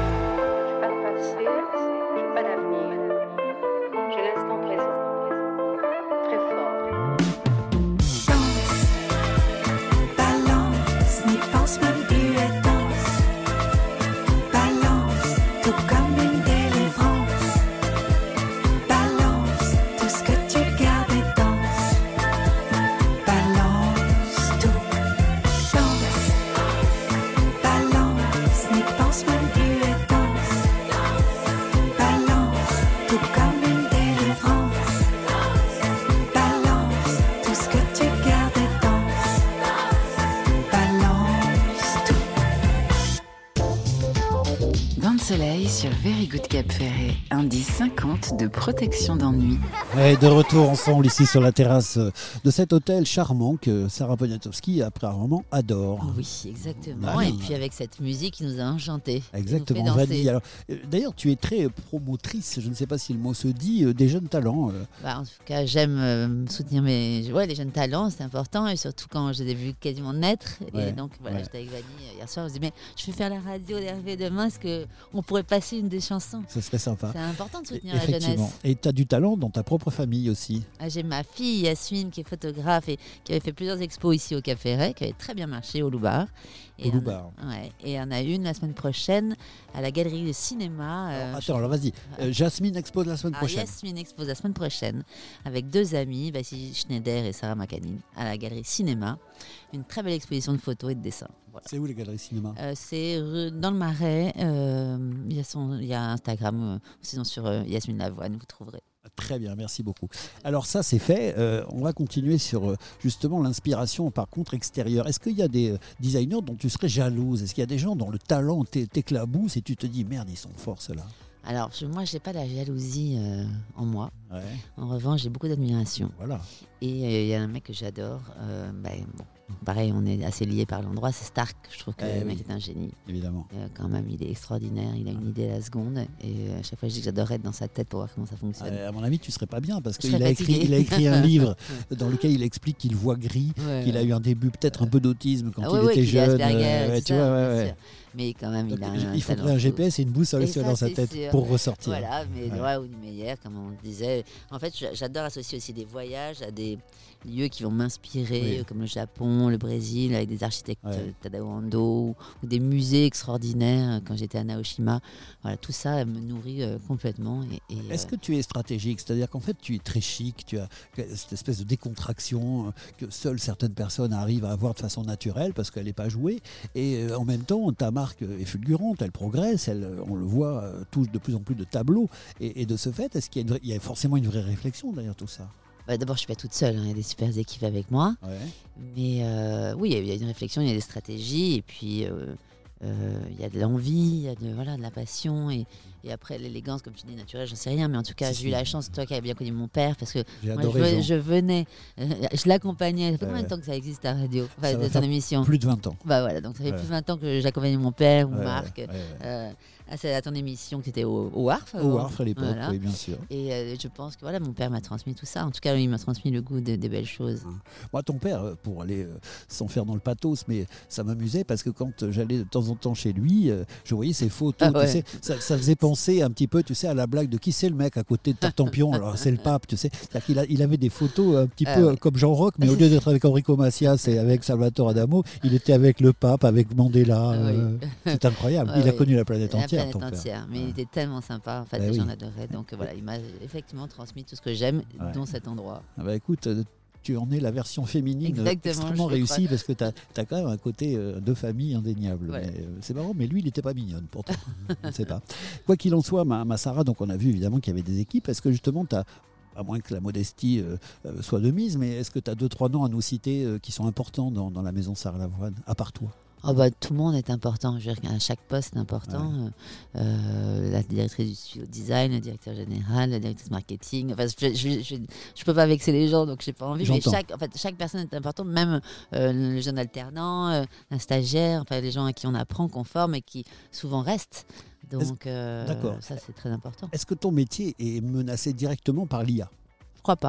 Soleil sur Very Good Cap Ferret, indice cinquante de protection d'ennui. Et de retour ensemble ici sur la terrasse de cet hôtel charmant que Sarah Poniatowski apparemment adore. Oui, exactement. Ah, et puis avec cette musique qui nous a enchantés. Exactement, Vanille. Alors, euh, d'ailleurs, tu es très promotrice, je ne sais pas si le mot se dit, euh, des jeunes talents. Euh. Bah, en tout cas, j'aime euh, soutenir mes... ouais, les jeunes talents, c'est important. Et surtout quand je les ai vus quasiment naître. Ouais, et donc, voilà, ouais. j'étais avec Vanille hier soir. Je me dis, mais je vais faire la radio d'Hervé demain. Est-ce qu'on pourrait passer une des chansons? Ce serait sympa. C'est important de soutenir la Effectivement. jeunesse. Et tu as du talent dans ta propre famille aussi. Ah, j'ai ma fille Yasmine qui est photographe et qui avait fait plusieurs expos ici au Cap Ferret, qui avait très bien marché au Loubar. Et Au Loubar. On a, ouais, et on a une la semaine prochaine à la galerie de cinéma. Alors, euh, attends, alors vas-y. Euh, Jasmine expose la semaine Ah, prochaine. Yasmine expose la semaine prochaine avec deux amis, Vassili Schneider et Sarah Makani, à la galerie cinéma. Une très belle exposition de photos et de dessins. Voilà. C'est où les galeries cinéma? euh, C'est rue- dans le Marais. euh, Il y a son- il y a Instagram, euh, sinon sur euh, Yasmine Lavoine, vous trouverez. Très bien, merci beaucoup. Alors ça, c'est fait. Euh, on va continuer sur euh, justement l'inspiration par contre extérieure. Est-ce qu'il y a des euh, designers dont tu serais jalouse? Est-ce qu'il y a des gens dont le talent t'é- t'éclabousse et tu te dis merde, ils sont forts ceux-là? Alors, je, moi, je n'ai pas la jalousie euh, en moi. Ouais. En revanche, j'ai beaucoup d'admiration. Voilà. Et il euh, y a un mec que j'adore. Euh, bah, bon, pareil, on est assez liés par l'endroit. C'est Stark. Je trouve que Eh le mec oui. est un génie. Évidemment. Euh, quand même, il est extraordinaire. Il a une idée à la seconde. Et euh, à chaque fois, je dis que j'adorerais être dans sa tête pour voir comment ça fonctionne. Euh, à mon avis, tu serais pas bien parce Je qu'il serais a écrit, fatiguée. il a écrit un livre dans lequel il explique qu'il voit gris, Ouais, qu'il a ouais. eu un début peut-être un peu d'autisme quand Ah il ouais, ouais, était qu'il est jeune. Asperger, euh, ouais, tout tu ça, vois, ouais, bien ouais. sûr. Mais quand même, il a Donc, un il faudrait talent un G fou. P S et une boussole Et aussi ça, dans sa c'est tête sûr. pour ressortir. Voilà, mais Ouais. droit ou Niemeyer, comme on disait. En fait, j'a- j'adore associer aussi des voyages à des lieux qui vont m'inspirer, Oui. euh, comme le Japon, le Brésil, avec des architectes Ouais. euh, Tadao Ando, ou, ou des musées extraordinaires euh, quand j'étais à Naoshima. Voilà, tout ça euh, me nourrit euh, complètement. Et, et, Est-ce euh, que tu es stratégique? C'est-à-dire qu'en fait, tu es très chic, tu as cette espèce de décontraction euh, que seules certaines personnes arrivent à avoir de façon naturelle parce qu'elle n'est pas jouée. Et euh, en même temps, ta marque est fulgurante, elle progresse, elle, euh, on le voit, euh, touche de plus en plus de tableaux. Et, et de ce fait, est-ce qu'il y a, une vraie- il y a forcément une vraie réflexion derrière tout ça? bah, d'abord, je suis pas toute seule. hein, Il y a des super équipes avec moi. Ouais. Mais euh, oui, il y a- il y a une réflexion, il y a des stratégies, et puis euh, euh, il y a de l'envie, il y a de, voilà, de la passion, et, et après l'élégance, comme tu dis, naturelle, j'en sais rien, mais en tout cas, Si, j'ai eu si. la chance, toi qui as bien connu mon père, parce que J'ai moi, je, adoré ve- Jean. je venais, euh, je l'accompagnais. Ça fait Ouais, combien de ouais. temps que ça existe ta radio, enfin, Ça va de ton faire émission? Plus de vingt ans. Bah voilà, donc ça fait Ouais. plus de vingt ans que j'accompagnais mon père ou Ouais, Marc ouais, ouais, ouais. euh, à, sa- à ton émission qui était au, au Warf. Au avant. Warf à l'époque, Voilà. oui, bien sûr. Et euh, je pense que voilà, mon père m'a transmis tout ça. En tout cas, il m'a transmis le goût de- des belles choses. Moi, ton père, euh, pour aller euh, sans faire dans le pathos, mais ça m'amusait parce que quand euh, j'allais de temps en temps chez lui, euh, je voyais ses photos, Ah ouais. tu sais, ça, ça faisait penser un petit peu, tu sais, à la blague de qui c'est le mec à côté de Tartampion. Alors c'est le pape, tu sais. C'est-à-dire qu'il a- il avait des photos un petit Ah peu ouais. euh, comme Jean Roch, mais au lieu d'être avec Enrico Macias et avec Salvatore Adamo, il était avec le pape, avec Mandela. Ah euh, oui. C'est incroyable. Ouais, il a ouais. connu la planète La entière, planète ton père. entière. Mais il était tellement sympa. En fait, Bah les gens oui. l'adoraient. Donc voilà, il m'a effectivement transmis tout ce que j'aime, Ouais. dont cet endroit. Ah bah écoute, euh, tu en es la version féminine euh, Exactement, extrêmement je le réussie crois. parce que tu as, quand même un côté euh, de famille indéniable. Ouais. Mais, euh, c'est marrant, mais lui, il n'était pas mignonne pourtant. Je ne sais pas. Quoi qu'il en soit, ma, ma Sarah, donc on a vu évidemment qu'il y avait des équipes. Est-ce que justement, tu as, à moins que la modestie euh, euh, soit de mise, mais est-ce que tu as deux, trois noms à nous citer euh, qui sont importants dans, dans la maison Sarah Lavoine, à part toi? Oh bah, tout le monde est important. Je veux dire qu'à chaque poste est important. Euh, euh, la directrice du studio design, le directeur général, la directrice marketing. Enfin, je, je, je, je peux pas vexer les gens, donc j'ai pas envie. Mais J'entends. chaque, en fait, chaque personne est importante, même euh, le jeune alternant, euh, un stagiaire, enfin les gens à qui on apprend, qu'on forme et qui souvent restent. Donc euh, D'accord. ça c'est très important. Est-ce que ton métier est menacé directement par l'I A? Je crois pas.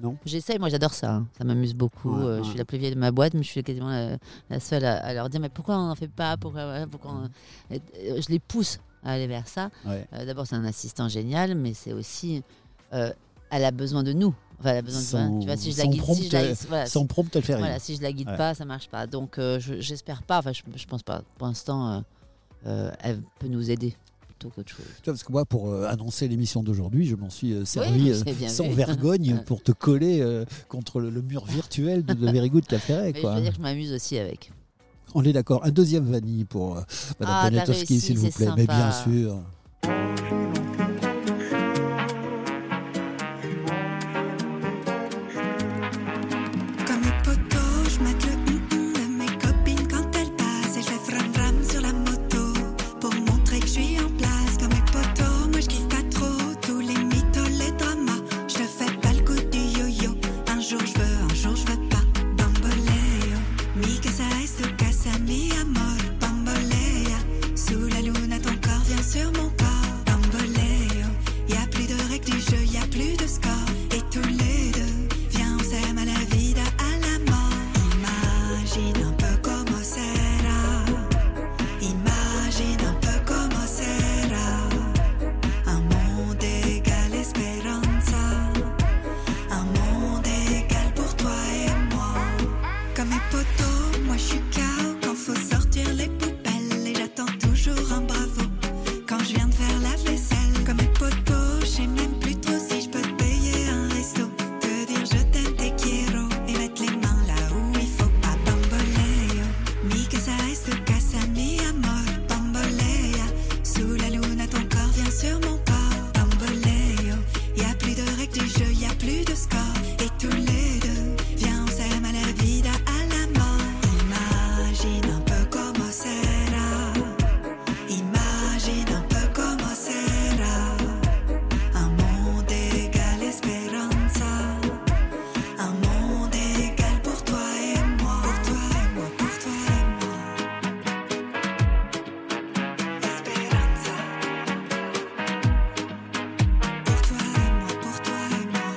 Non. J'essaye, moi j'adore ça, hein. Ça m'amuse beaucoup. Ouais, Euh, ouais. Je suis la plus vieille de ma boîte, mais je suis quasiment la, la seule à, à leur dire mais pourquoi on n'en fait pas, pourquoi, voilà, pourquoi on- Et, euh, Je les pousse à aller vers ça. Ouais. Euh, D'abord, c'est un assistant génial, mais c'est aussi. euh, elle a besoin de nous. Enfin, elle a besoin Sans- de tu vois, si je la sans guide, si je la, prompt, voilà, sans si- prompt, elle fait rien. Voilà, si je la guide Ouais. pas, ça marche pas. Donc, euh, je- j'espère pas. Enfin, je, je pense pas. Pour l'instant, euh, euh, elle peut nous aider plutôt qu'autre chose. Tu vois, parce que moi, pour euh, annoncer l'émission d'aujourd'hui, je m'en suis euh, servi Oui, euh, j'ai bien sans vu. vergogne pour te coller euh, contre le, le mur virtuel de, de Very Good Café Ferret, Mais je quoi. veux dire que je m'amuse aussi avec. On est d'accord. Un deuxième vanille pour euh, Madame Ah, t'as Poniatowski, réussi, s'il vous c'est plaît. Mais sympa. bien sûr. Comme les poteaux, je mets le hum hum de mes copines quand elles passent et je fais fram fram sur la moto pour montrer que je suis en place. Comme les poteaux, moi je kiffe pas trop tous les mythos, les dramas. Je te fais pas le coup du yo-yo. Un jour je veux, un jour je veux pas. Bamboleo, mi casa es tu casa, mi amor. Bambolea, sous la lune, ton corps vient sur mon corps. Bamboleo, y a plus de règles du jeu, y a plus de score. Et tous les deux, viens on s'aime à la vida, à la mort. Imagine un peu como será. Imagine un peu como será. Un monde égal espéranza. Un monde égal pour toi et moi. Comme mes poteaux, moi je suis K O quand faut sortir les poubelles. Et j'attends toujours un bravo quand je viens de faire la vaisselle. Comme mes poteaux, je sais même plus trop si je peux te payer un resto. Te dire je t'aime, te quiero. Et mettre les mains là où il faut. A bamboleo, mi casa es tu casa, mi amor. Bambolea, sous la lune, ton corps vient sur mon corps. Bamboleo, y a plus de règles du jeu, y a plus de score. Et tous les deux, viens on s'aime à la vida, à la mort. Imagine un peu como será. Imagine un peu como será. Un monde égal espéranza. Un monde égal pour toi et moi. Pour toi et moi, pour toi et moi. Esperanza. Pour toi et moi, pour toi et moi.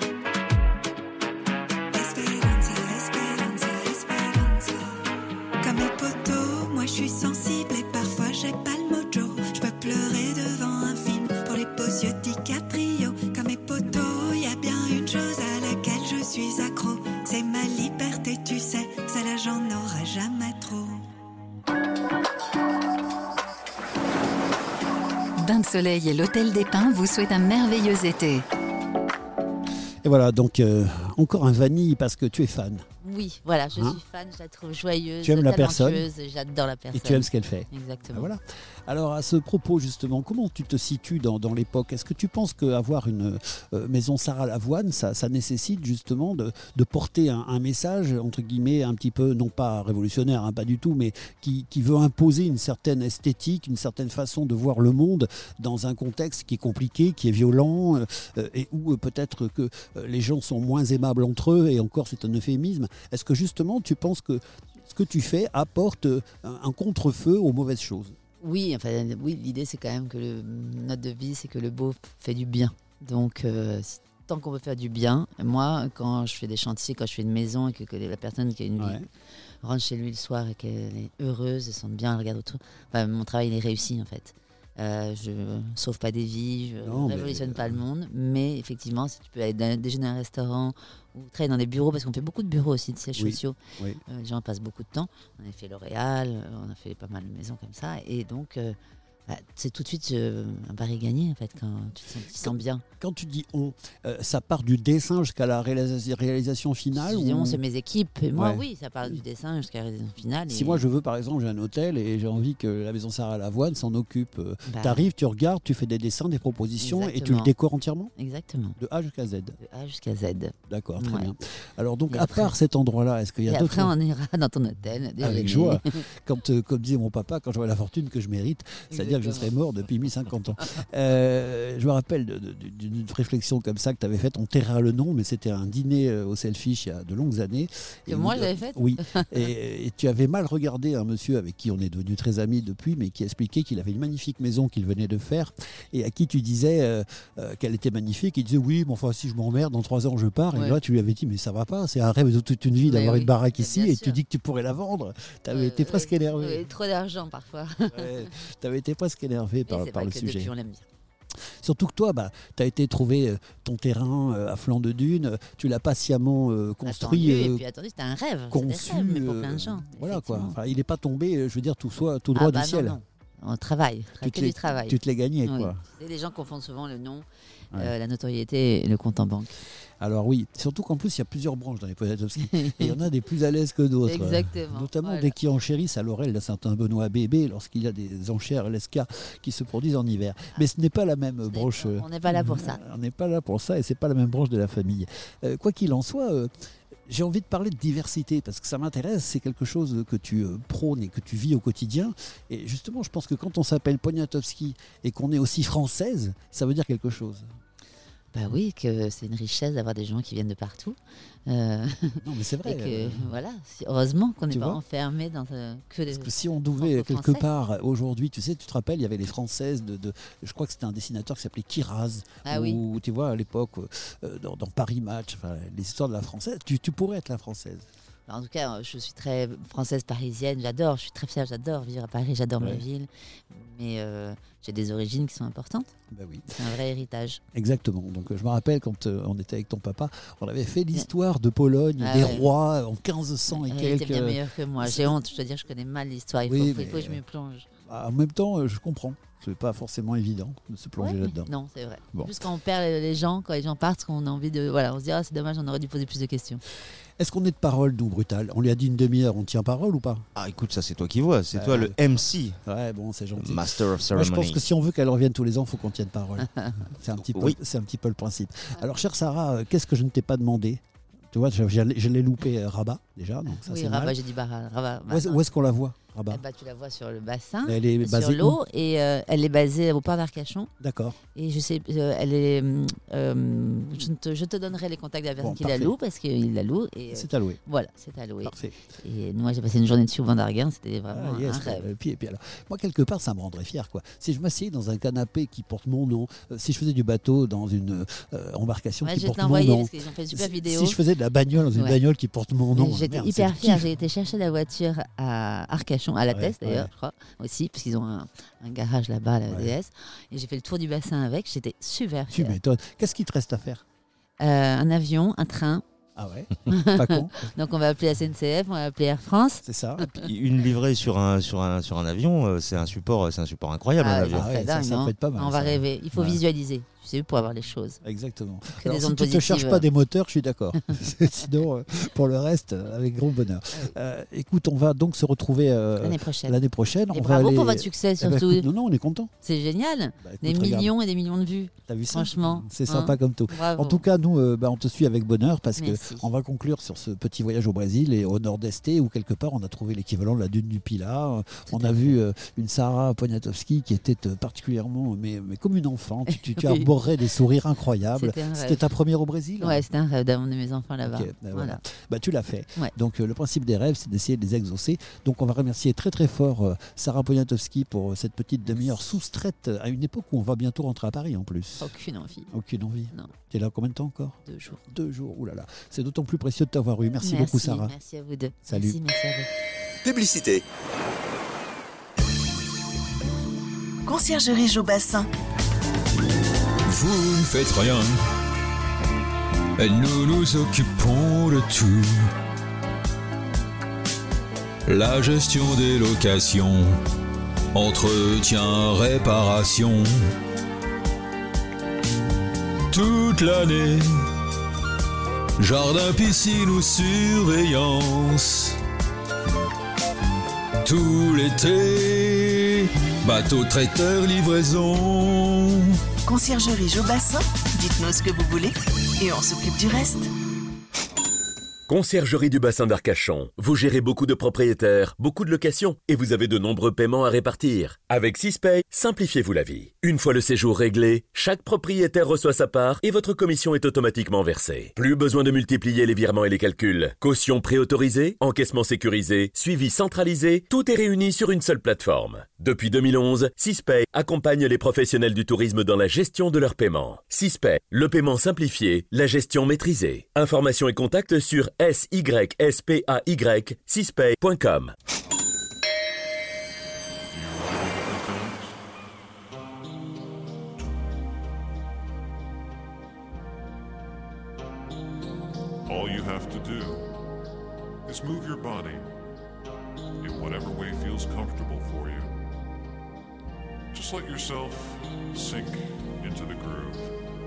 Esperanza, esperanza, esperanza. Comme mes poteaux, moi je suis sensible et parfois j'ai pas le mojo. Je peux pleurer devant un film pour les beaux yeux DiCaprio. Comme mes poteaux, y a bien une chose à laquelle je suis accro. C'est ma liberté, tu sais, celle-là j'en aurai jamais trop. Bain de Soleil et l'Hôtel des Pins vous souhaitent un merveilleux été. Et voilà, donc euh, encore un vanille parce que tu es fan. Oui, voilà, je Hein suis fan, je la trouve joyeuse, Tu aimes la personne talentueuse, j'adore la personne. Et tu aimes ce qu'elle fait. Exactement. Ah, voilà. Alors à ce propos justement, comment tu te situes dans, dans l'époque? Est-ce que tu penses qu'avoir une euh, maison Sarah Lavoine, ça, ça nécessite justement de, de porter un, un message, entre guillemets, un petit peu, non pas révolutionnaire, hein, pas du tout, mais qui, qui veut imposer une certaine esthétique, une certaine façon de voir le monde dans un contexte qui est compliqué, qui est violent, euh, et où euh, peut-être que euh, les gens sont moins aimables entre eux, et encore c'est un euphémisme. Est-ce que justement tu penses que ce que tu fais apporte un, un contre-feu aux mauvaises choses? Oui, enfin, oui, l'idée c'est quand même que le, notre devise c'est que le beau fait du bien. Donc euh, si- tant qu'on veut faire du bien, moi quand je fais des chantiers, quand je fais une maison et que, que la personne qui a une Ouais. vie rentre chez lui le soir et qu'elle est heureuse, elle sente bien, elle regarde autour, enfin, mon travail il est réussi en fait. Euh, je sauve pas des vies, je Non, mais- révolutionne pas le monde, mais effectivement si tu peux aller dans- déjeuner à un restaurant ou travailler dans des bureaux, parce qu'on fait beaucoup de bureaux aussi, de sièges Oui, sociaux, oui. Euh, les gens passent beaucoup de temps. On a fait L'Oréal, euh, on a fait pas mal de maisons comme ça, et donc euh, bah, c'est tout de suite euh, un pari gagné en fait quand tu te sens, tu te sens bien. Quand tu dis on, euh, ça part du dessin jusqu'à la réalisa- réalisation finale? Évidemment, ou- c'est mes équipes, et moi Ouais. oui, ça part du dessin jusqu'à la réalisation finale. Si et- moi je veux par exemple, j'ai un hôtel et j'ai envie que la maison Sarah Lavoine s'en occupe, euh, Bah. t'arrives, tu regardes, tu fais des dessins, des propositions et tu le Exactement. décores entièrement? Exactement. De A jusqu'à Z. De A jusqu'à Z. D'accord, très Ouais. bien. Alors donc Et à après- part cet endroit-là, est-ce qu'il y Et a d'autres... après, on ira dans ton hôtel. déjeuner. Avec joie. Quand, euh, comme disait mon papa, quand j'aurai la fortune que je mérite, c'est-à-dire c'est-à-dire que je serais mort depuis mille cinquante ans. Euh, je me rappelle de, de, d'une réflexion comme ça que tu avais faite, on taira le nom, mais c'était un dîner au Selfish il y a de longues années. Que et moi nous, j'avais fait. Oui, et, et tu avais mal regardé un monsieur avec qui on est devenu très amis depuis, mais qui expliquait qu'il avait une magnifique maison qu'il venait de faire et à qui tu disais euh, euh, qu'elle était magnifique. Il disait oui, mais enfin si je m'emmerde, dans trois ans je pars. Ouais. Et là tu lui avais dit mais ça va pas, c'est un rêve de toute une vie d'avoir oui, une baraque ici bien et sûr. tu dis que tu pourrais la vendre. Tu avais Euh, été presque oui, énervé. oui, trop d'argent parfois. Ouais, tu avais été presque énervé Mais par, c'est par vrai le que sujet. depuis, on l'aime bien. Surtout que toi, bah, tu as été trouver euh, ton terrain euh, à flanc de dune, euh, tu l'as patiemment euh, construit, Attendu, euh, et puis attendu, c'était un rêve. conçu. C'était un rêve, mais pour euh, plein de gens. Voilà quoi. effectivement. Enfin, il n'est pas tombé, euh, je veux dire, tout, soit, tout droit Ah bah du ciel. non, non. On travaille, Tu que te l'es- du travail. tu te l'es gagné, Oui. quoi. Et les gens confondent souvent le nom, Ouais. euh, la notoriété et le compte en banque. Alors oui, surtout qu'en plus, il y a plusieurs branches dans les Poniatowski. Et il y en a des plus à l'aise que d'autres. Exactement, Notamment voilà. dès qu'ils enchérissent à Laurel, à Saint-Benoît bébé, lorsqu'il y a des enchères L S K qui se produisent en hiver. Mais ce n'est pas la même branche. On n'est pas là pour ça. On n'est pas là pour ça et c'est pas la même branche de la famille. Euh, quoi qu'il en soit, euh, j'ai envie de parler de diversité parce que ça m'intéresse. C'est quelque chose que tu euh, prônes et que tu vis au quotidien. Et justement, je pense que quand on s'appelle Poniatowski et qu'on est aussi française, ça veut dire quelque chose. Bah oui, que c'est une richesse d'avoir des gens qui viennent de partout. Euh, Non, mais c'est vrai. et que, euh, voilà, si- heureusement qu'on n'est tu pas vois enfermé dans euh, que des. Parce que si on devait quelque franco-français. part aujourd'hui, tu sais, tu te rappelles, il y avait les Françaises de, de je crois que c'était un dessinateur qui s'appelait Kiraz, Ah ou oui. tu vois à l'époque euh, dans, dans Paris Match, enfin, les histoires de la Française, tu, tu pourrais être la Française. En tout cas, je suis très française parisienne, j'adore, je suis très fière, j'adore vivre à Paris, j'adore ma Ouais. ville. Mais euh, j'ai des origines qui sont importantes. Ben oui. C'est un vrai héritage. Exactement. Donc euh, je me rappelle quand euh, on était avec ton papa, on avait fait l'histoire de Pologne, Ah des ouais. rois en quinze cents et Elle quelques. était bien meilleure que moi. J'ai honte, je dois dire, je connais mal l'histoire. Il faut, Oui, faut- il faut mais- que je me plonge. En même temps, euh, je comprends. C'est pas forcément évident de se plonger Ouais, mais là-dedans. Non, c'est vrai. Bon. En plus, quand on perd les les gens, quand les gens partent, on a envie de. Voilà, on se dit, ah, c'est dommage, on aurait dû poser plus de questions. Est-ce qu'on est de parole, nous, Brutal? On lui a dit une demi-heure, on tient parole ou pas? Ah, écoute, ça c'est toi qui vois, c'est Euh, toi le M C. Ouais, bon, c'est gentil. Master of Moi, Ceremony. je pense que si on veut qu'elle revienne tous les ans, il faut qu'on tienne parole. c'est un, petit peu- Oui. c'est un petit peu le principe. Alors, chère Sarah, euh, qu'est-ce que je ne t'ai pas demandé? Tu vois, je, je l'ai- je l'ai loupé euh, Rabat, déjà. Donc ça, oui, c'est Rabat, mal. j'ai dit Barra. Rabat, Où est-ce, où est-ce qu'on la voit, Rabat? Eh ben, tu la vois sur le bassin, Elle est sur basée l'eau, où et euh, elle est basée au port d'Arcachon. D'accord. Et je sais, euh, elle est. euh, euh, je, te, je te donnerai les contacts de la personne Bon, qui la parfait. loue parce qu'il la loue. Et, euh, C'est alloué. Voilà, c'est alloué. Parfait. Et moi, j'ai passé une journée dessus au Vent d'Arguin, c'était vraiment Ah, yes, un rêve. euh, puis, et puis alors, moi, quelque part, ça me rendrait fier. Quoi. Si je m'assieds dans un canapé qui porte mon nom, euh, si je faisais du bateau dans une euh, embarcation Ouais, qui je vais porte te mon l'envoyer nom, parce qu'ils ont fait une super si, vidéo. si je faisais de la bagnole dans une Ouais. bagnole qui porte mon nom, Mais J'étais merde, hyper c'est le fière. kiff. J'ai été chercher la voiture à Arcachon, à la Ouais, Teste d'ailleurs, ouais. je crois, aussi, parce qu'ils ont un, un garage là-bas à la D S. Et j'ai fait le tour du bassin avec. J'étais super Tu fière. m'étonnes. Qu'est-ce qui te reste à faire? Euh, un avion, un train. Ah ouais, pas con. Donc on va appeler la S N C F, on va appeler Air France. C'est ça. Une livrée sur un, sur un, sur un avion, euh, c'est un support, c'est un support incroyable. Ah un ouais, avion. ça serait ouais, ça, dingue, ça non peut être pas mal, On va ça. rêver. Il faut Ouais. visualiser, tu sais, pour avoir les choses. Exactement. Que Alors, des si ondes tu ne te cherches positives. pas des moteurs, je suis d'accord. Sinon, euh, pour le reste, euh, avec grand bonheur. Euh, écoute, on va donc se retrouver euh, L'année prochaine. l'année prochaine. Et on bravo va aller... pour votre succès, Eh ben, surtout. écoute, non, non, on est content. C'est génial. Bah, écoute, des regarde. millions et des millions de vues. T'as vu ça? Franchement. C'est hein. sympa comme tout. Bravo. En tout cas, nous, euh, bah, on te suit avec bonheur parce Merci. qu'on va conclure sur ce petit voyage au Brésil et au nord-est où quelque part on a trouvé l'équivalent de la dune du Pilat. On a vu euh, une Sarah Poniatowski qui était euh, particulièrement, mais, mais comme une enfant. Tu, tu, tu Oui. arborais des sourires incroyables. C'était un C'était rêve. ta première au Brésil? Ouais, c'était un rêve d'amener mes enfants là-bas. Ok, ben voilà. Voilà. Bah, tu l'as fait. Ouais. Donc euh, le principe des rêves, c'est d'essayer de les exaucer. Donc on va remercier très très fort euh, Sarah Poniatowski pour euh, cette petite demi-heure soustraite à une époque où on va bientôt rentrer à Paris en plus. Aucune envie. Aucune envie. Non. Tu es là combien de temps encore? Deux jours. Deux jours. Ouh là là. C'est d'autant plus précieux de t'avoir eu. Merci, beaucoup Sarah. Merci à vous deux. Salut. Merci, merci à vous. Publicité. Conciergerie Joe Bassin. Vous ne faites rien. Nous nous occupons de tout. La gestion des locations, entretien, réparation. Toute l'année, jardin, piscine ou surveillance. Tout l'été, bateau, traiteur, livraison. Conciergerie Joe Bassin. Dites-nous ce que vous voulez et on s'occupe du reste. Conciergerie du bassin d'Arcachon. Vous gérez beaucoup de propriétaires, beaucoup de locations et vous avez de nombreux paiements à répartir. Avec Cispay, simplifiez-vous la vie. Une fois le séjour réglé, chaque propriétaire reçoit sa part et votre commission est automatiquement versée. Plus besoin de multiplier les virements et les calculs. Caution préautorisée, encaissement sécurisé, suivi centralisé, tout est réuni sur une seule plateforme. Depuis deux mille onze, Cispay accompagne les professionnels du tourisme dans la gestion de leurs paiements. Cispay, le paiement simplifié, la gestion maîtrisée. Informations et contacts sur S Y S P A Y cispay point com. All you have to do is move your body in whatever way feels comfortable for you. Just let yourself sink into the groove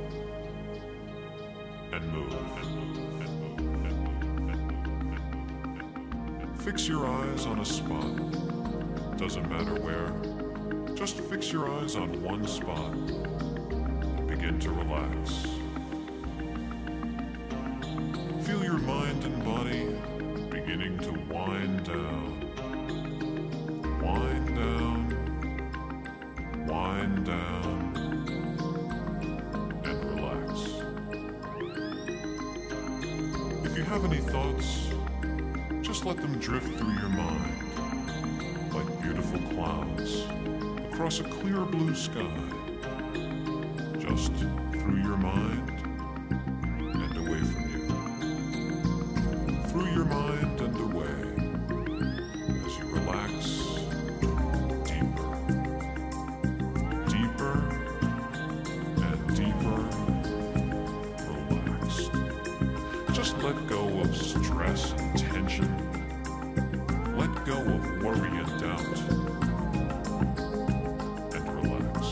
and move and move and move and move and move and move. Fix your eyes on a spot. Doesn't matter where. Just fix your eyes on one spot and begin to relax. Feel your mind and body beginning to wind down. Wind down. Wind down. And relax. If you have any thoughts, just let them drift through your mind like beautiful clouds across a clear blue sky. Just through your mind and away from you. Through your mind and away as you relax deeper, deeper and deeper relaxed. Just let go of stress and tension. Let go of worry and doubt and relax.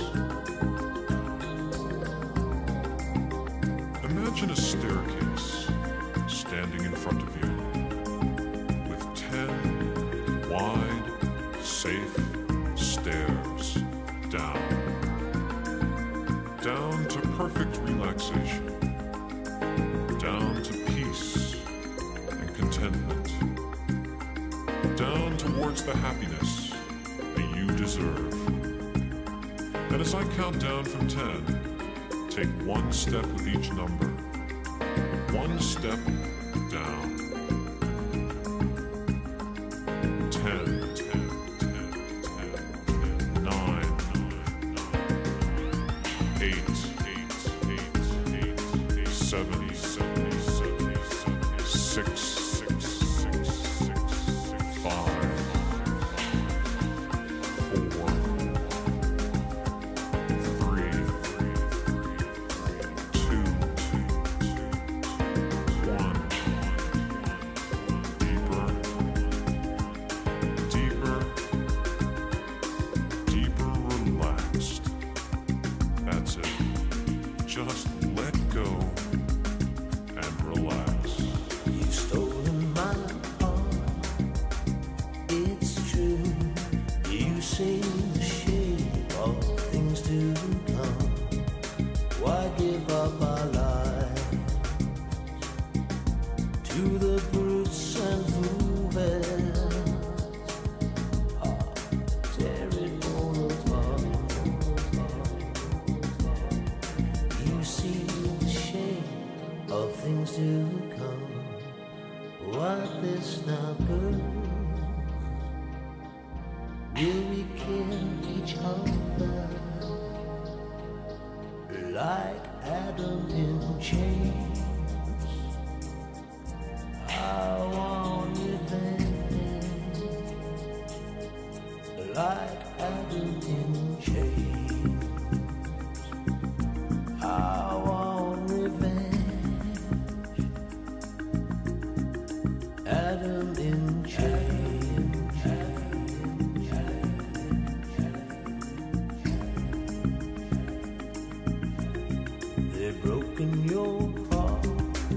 Imagine a staircase standing in front of you with ten wide, safe stairs down. Down to perfect relaxation. Down to peace and contentment. Down towards the happiness that you deserve. And as I count down from ten, take one step with each number. One step down. Ten, ten, ten, ten, ten. Nine, nine, nine. Eight, eight, eight, eight, eight. Seven, seven, seven, seven. Six, six, six, six, six. Five, four, three, two, one. Deeper, deeper, deeper relaxed. That's it. Just let go and relax. You've stolen my heart, it's true. You see the shape of things to come. Why give up our life to the brutes and movers? Oh, tear it all apart. You see the shape of things to come. What this now, girl? Will we kill each other like Adam in chains? I want revenge like Adam in chains. I want revenge, Adam in chains. They've broken your heart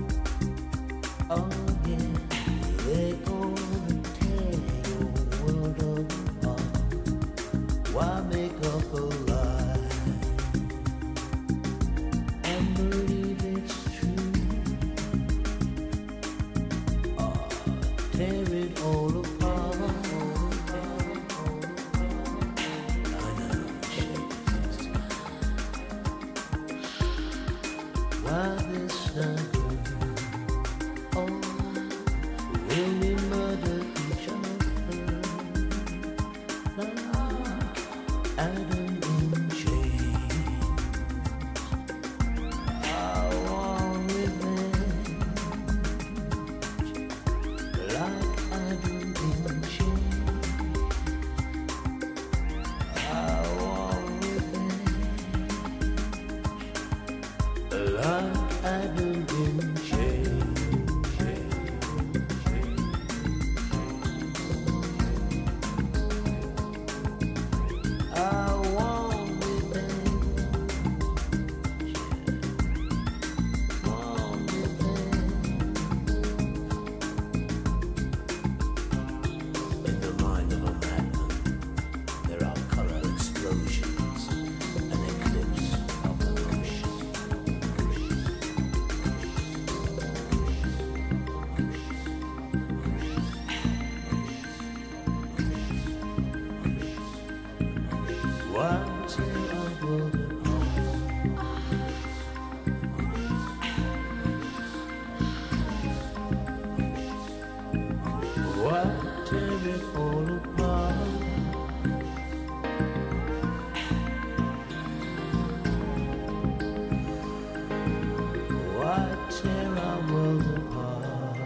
again. They're gonna tear your world apart. Why make up a lie and believe it's true? tear it all apart. I know shape things to come. Why this struggle? Oh, will we murder each other like Adam in chains? I want revenge like Adam in chains. I want revenge like Adam in chains. I want revenge, want revenge. In the mind of a madman, there are color explosions, an eclipse of emotion. Why tear our world apart? Why tear it all apart? Why tear our world apart?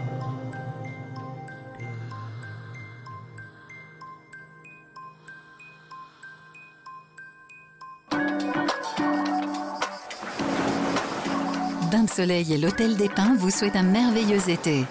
Bain de Soleil et l'Hôtel des Pins vous souhaitent un merveilleux été.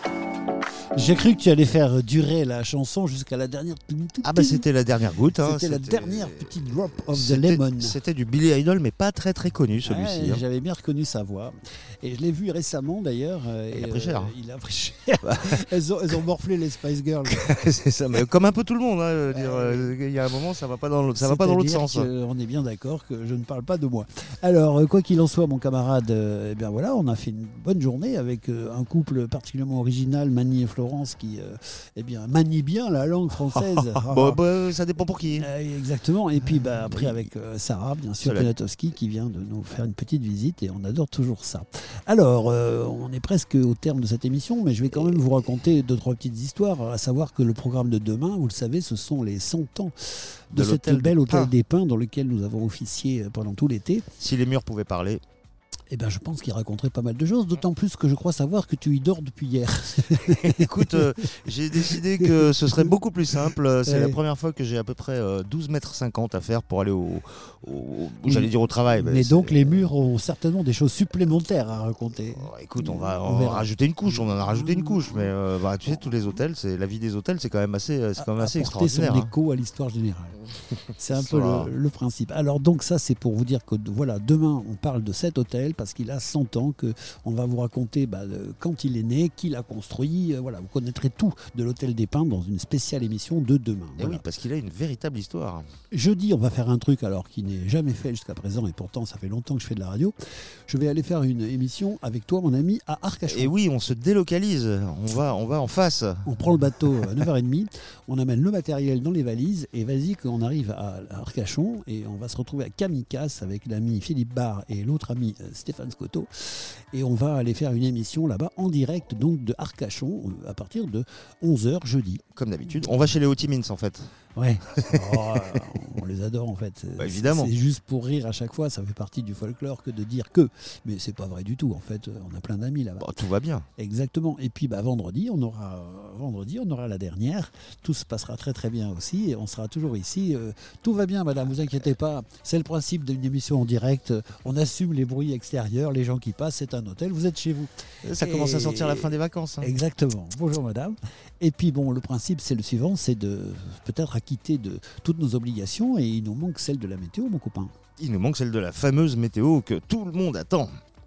J'ai cru que tu allais faire durer la chanson jusqu'à la dernière. Ah bah c'était la dernière goutte. Hein, c'était la dernière petite drop of the C'était- lemon. C'était du Billy Idol, mais pas très très connu celui-ci. Ouais, hein. J'avais bien reconnu sa voix. Et je l'ai vu récemment d'ailleurs. euh, Il et, a pris cher. euh, il a pris cher. elles, ont, elles ont morflé les Spice Girls. C'est ça, mais comme un peu tout le monde. hein, je veux dire, euh, il y a un moment, ça va pas dans l'autre, ça va pas dans l'autre C'est-à-dire sens. que on est bien d'accord que je ne parle pas de moi. Alors, euh, quoi qu'il en soit, mon camarade, euh, eh bien voilà, on a fait une bonne journée avec euh, un couple particulièrement original, Mani et Florence, qui euh, eh bien, manie bien la langue française. Bon, bah, ça dépend pour qui. Euh, exactement. Et puis bah, après avec euh, Sarah, bien sûr, Cela- Penatowski, qui vient de nous faire une petite visite et on adore toujours ça. Alors, euh, on est presque au terme de cette émission, mais je vais quand même vous raconter deux, trois petites histoires, à savoir que le programme de demain, vous le savez, ce sont les cent ans de, De cet l'Hôtel bel des Hôtel Pins. des Pins dans lequel nous avons officié pendant tout l'été. Si les murs pouvaient parler. Eh ben, je pense qu'il raconterait pas mal de choses, d'autant plus que je crois savoir que tu y dors depuis hier. Écoute, euh, j'ai décidé que ce serait beaucoup plus simple. C'est Ouais. la première fois que j'ai à peu près euh, douze mètres cinquante à faire pour aller au, au- Oui. j'allais dire au travail. Mais c'est- donc les murs ont certainement des choses supplémentaires à raconter. Écoute, on va, On on va verra. rajouter une couche. On en a rajouté une couche, mais euh, bah, tu sais, tous les hôtels, c'est la vie des hôtels, c'est quand même assez, c'est quand même assez Apporter son extraordinaire. hein. écho à l'histoire générale. C'est un peu Ça. le, le principe. Alors donc ça c'est pour vous dire que voilà, demain on parle de cet hôtel parce qu'il a cent ans, que on va vous raconter bah, le- quand il est né, qui l'a construit, euh, voilà, vous connaîtrez tout de l'Hôtel des Pins dans une spéciale émission de demain. Et Voilà. oui, parce qu'il a une véritable histoire. Jeudi, on va faire un truc alors qui n'est jamais fait jusqu'à présent et pourtant ça fait longtemps que je fais de la radio. Je vais aller faire une émission avec toi mon ami à Arcachon. Et oui, on se délocalise. On va, on va en face. On prend le bateau à neuf heures trente, on amène le matériel dans les valises et vas-y qu'on arrive à Arcachon et on va se retrouver à Kamikaze avec l'ami Philippe Barre et l'autre ami euh, Stéphane Scotto et on va aller faire une émission là-bas en direct donc de Arcachon euh, à partir de onze heures jeudi. Comme d'habitude. On va chez les Hotimins en fait. Ouais, Oh, on les adore en fait. C'est- Bah, évidemment. C'est juste pour rire à chaque fois, ça fait partie du folklore que de dire que. Mais c'est pas vrai du tout en fait, on a plein d'amis là-bas. Tout va bien. Exactement. Et puis bah, vendredi, on aura vendredi, on aura la dernière. Tout se passera très très bien aussi et on sera toujours ici. Euh, tout va bien, madame, vous inquiétez pas. C'est le principe d'une émission en direct. On assume les bruits extérieurs, les gens qui passent. C'est un hôtel. Vous êtes chez vous. Ça commence à sortir la fin des vacances. hein. Exactement. Bonjour, madame. Et puis bon, le principe c'est le suivant, c'est de peut-être acquitter de toutes nos obligations et il nous manque celle de la météo, mon copain. Il nous manque celle de la fameuse météo que tout le monde attend.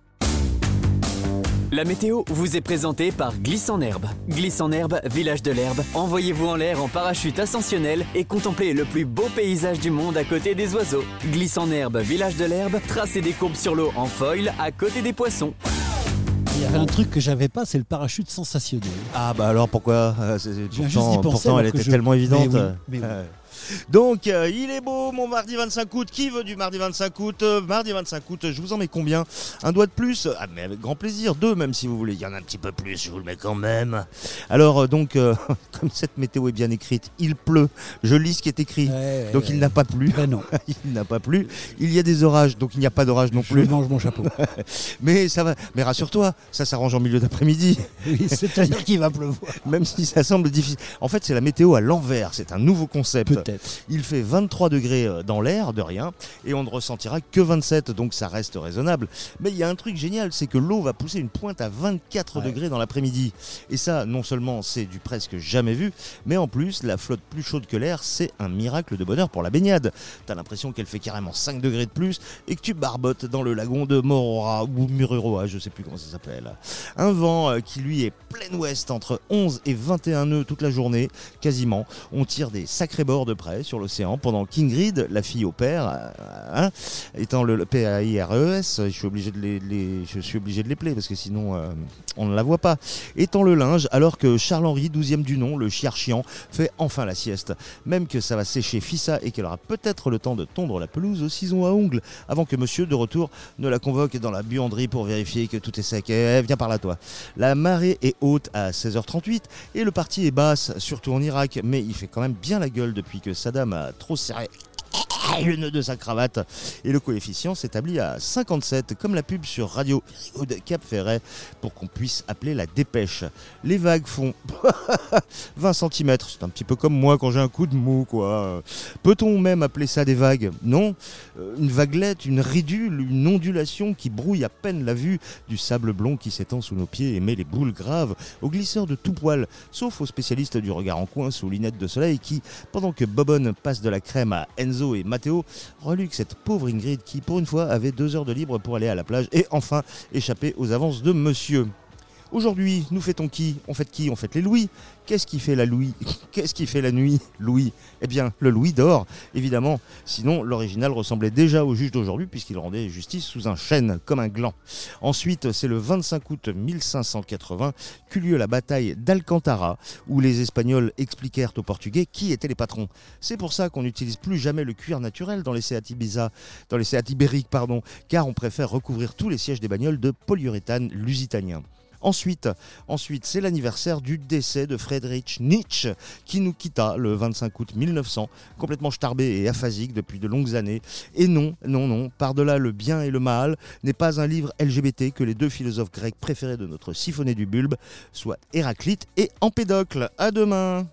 La météo vous est présentée par Glisse en Herbe. Glisse en Herbe, village de l'herbe. Envoyez-vous en l'air en parachute ascensionnel et contemplez le plus beau paysage du monde à côté des oiseaux. Glisse en Herbe, village de l'herbe. Tracez des courbes sur l'eau en foil à côté des poissons. Il y avait un truc que j'avais pas, c'est le parachute sensationnel. Ah bah alors pourquoi euh, c'est, Je viens juste d'y pourtant, penser pourtant alors elle que était je- tellement évidente. Mais oui, mais oui. Euh, Donc, euh, il est beau mon mardi vingt-cinq août. Qui veut du mardi vingt-cinq août euh, Mardi vingt-cinq août, je vous en mets combien? Un doigt de plus? Ah, mais avec grand plaisir. Deux, même si vous voulez. Il y en a un petit peu plus, je vous le mets quand même. Alors, euh, donc, euh, comme cette météo est bien écrite, il pleut. Je lis ce qui est écrit. Ouais, donc, ouais, il n'a pas plu. Ben non. il n'a pas plu. Il y a des orages, donc il n'y a pas d'orage non Je plus. mange mon chapeau. Mais ça va. Mais rassure-toi, ça s'arrange en milieu d'après-midi. Oui, c'est-à-dire qu'il va pleuvoir. Même si ça semble difficile. En fait, c'est la météo à l'envers. C'est un nouveau concept. Peut-être. Il fait vingt-trois degrés dans l'air, de rien, et on ne ressentira que vingt-sept, donc ça reste raisonnable. Mais il y a un truc génial, c'est que l'eau va pousser une pointe à vingt-quatre Ouais. degrés dans l'après-midi. Et ça, non seulement c'est du presque jamais vu, mais en plus, la flotte plus chaude que l'air, c'est un miracle de bonheur pour la baignade. T'as l'impression qu'elle fait carrément cinq degrés de plus et que tu barbotes dans le lagon de Morora ou Mururoa, je sais plus comment ça s'appelle. Un vent euh, qui lui est plein ouest entre onze et vingt et un nœuds toute la journée, quasiment. On tire des sacrés bords de près sur l'océan pendant qu'Ingrid, la fille au père, euh, hein, étant le, le P A I R E S, je suis obligé de les, les- je suis obligé de les plaire parce que sinon euh, on ne la voit pas, étant le linge, alors que Charles-Henri, douzième du nom, le chiard chiant, fait enfin la sieste. Même que ça va sécher Fissa et qu'elle aura peut-être le temps de tondre la pelouse au ciseau à ongles avant que monsieur, de retour, ne la convoque dans la buanderie pour vérifier que tout est sec. Eh, viens par là, toi. La marée est haute à seize heures trente-huit et le parti est basse, surtout en Irak, mais il fait quand même bien la gueule depuis que Saddam a trop serré le nœud de sa cravate et le coefficient s'établit à cinquante-sept comme la pub sur Radio de Cap Ferret pour qu'on puisse appeler la dépêche. Les vagues font vingt centimètres, c'est un petit peu comme moi quand j'ai un coup de mou quoi. Peut-on même appeler ça des vagues? Non, Euh, une vaguelette, une ridule, une ondulation qui brouille à peine la vue du sable blond qui s'étend sous nos pieds et met les boules graves aux glisseurs de tout poil, sauf aux spécialistes du regard en coin sous lunettes de soleil qui, pendant que Bobonne passe de la crème à Enzo et Matteo, reluque cette pauvre Ingrid qui, pour une fois, avait deux heures de libre pour aller à la plage et enfin échapper aux avances de monsieur. Aujourd'hui, nous fêtons qui? On fête qui? On fête les Louis. Qu'est-ce qui fait la Louis? Qu'est-ce qui fait la nuit? Louis. Eh bien, le Louis d'or, évidemment. Sinon, l'original ressemblait déjà au juge d'aujourd'hui puisqu'il rendait justice sous un chêne, comme un gland. Ensuite, c'est le vingt-cinq août mille cinq cent quatre-vingts qu'eut lieu la bataille d'Alcantara, où les Espagnols expliquèrent aux Portugais qui étaient les patrons. C'est pour ça qu'on n'utilise plus jamais le cuir naturel dans les Seat Ibiza, dans les Seat Ibériques, pardon, car on préfère recouvrir tous les sièges des bagnoles de polyuréthane lusitanien. Ensuite, ensuite c'est l'anniversaire du décès de Friedrich Nietzsche qui nous quitta le vingt-cinq août mille neuf cents, complètement starbé et aphasique depuis de longues années. Et non, non, non, par-delà le bien et le mal, n'est pas un livre L G B T que les deux philosophes grecs préférés de notre siphonné du bulbe, soit Héraclite et Empédocle. À demain.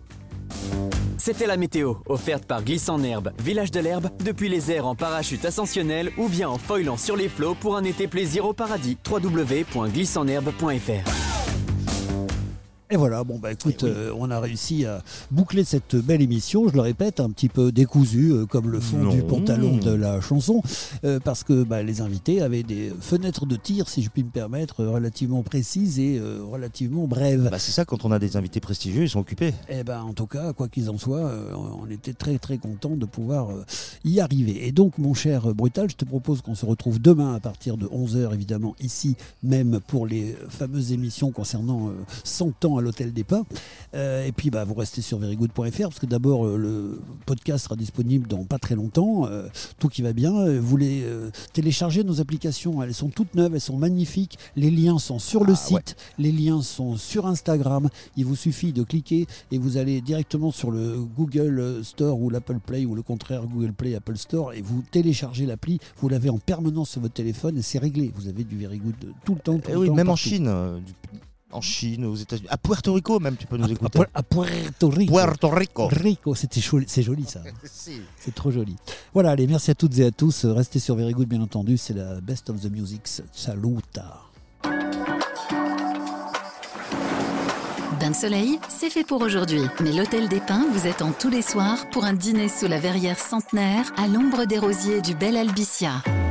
C'était la météo, offerte par Glisse en Herbe, village de l'herbe, depuis les airs en parachute ascensionnel ou bien en foilant sur les flots pour un été plaisir au paradis. w w w point glisse en herbe point f r. Et voilà, bon bah écoute, euh, on a réussi à boucler cette belle émission, je le répète, un petit peu décousue euh, comme le fond Non. du pantalon de la chanson, euh, parce que bah, les invités avaient des fenêtres de tir, si je puis me permettre, euh, relativement précises et euh, relativement brèves. Bah c'est ça, quand on a des invités prestigieux, ils sont occupés. Et ben en tout cas, quoi qu'il en soit, euh, on était très très content de pouvoir euh, y arriver. Et donc mon cher Brutal, je te propose qu'on se retrouve demain à partir de onze heures évidemment, ici même pour les fameuses émissions concernant euh, cent ans à l'Hôtel des Pins. Euh, et puis bah, vous restez sur verygood point f r parce que d'abord euh, le podcast sera disponible dans pas très longtemps, euh, tout qui va bien. Euh, vous les euh, téléchargez nos applications, elles sont toutes neuves, elles sont magnifiques. Les liens sont sur le Ah, site, ouais. les liens sont sur Instagram. Il vous suffit de cliquer et vous allez directement sur le Google Store ou l'Apple Play ou le contraire Google Play, Apple Store et vous téléchargez l'appli. Vous l'avez en permanence sur votre téléphone et c'est réglé. Vous avez du Very Good tout le temps. Tout Et le oui, temps, même en partout. Chine. euh, du- En Chine, aux États-Unis, à Puerto Rico même, tu peux nous À, écouter. Pu- à Puerto Rico. Puerto Rico. Rico, c'était joli, c'est joli ça. Si. C'est trop joli. Voilà, allez, merci à toutes et à tous. Restez sur Very Good, bien entendu. C'est la best of the music. Saluta. Bain de soleil, c'est fait pour aujourd'hui. Mais l'Hôtel des Pins vous attend tous les soirs pour un dîner sous la verrière centenaire à l'ombre des rosiers du Bel Albicia.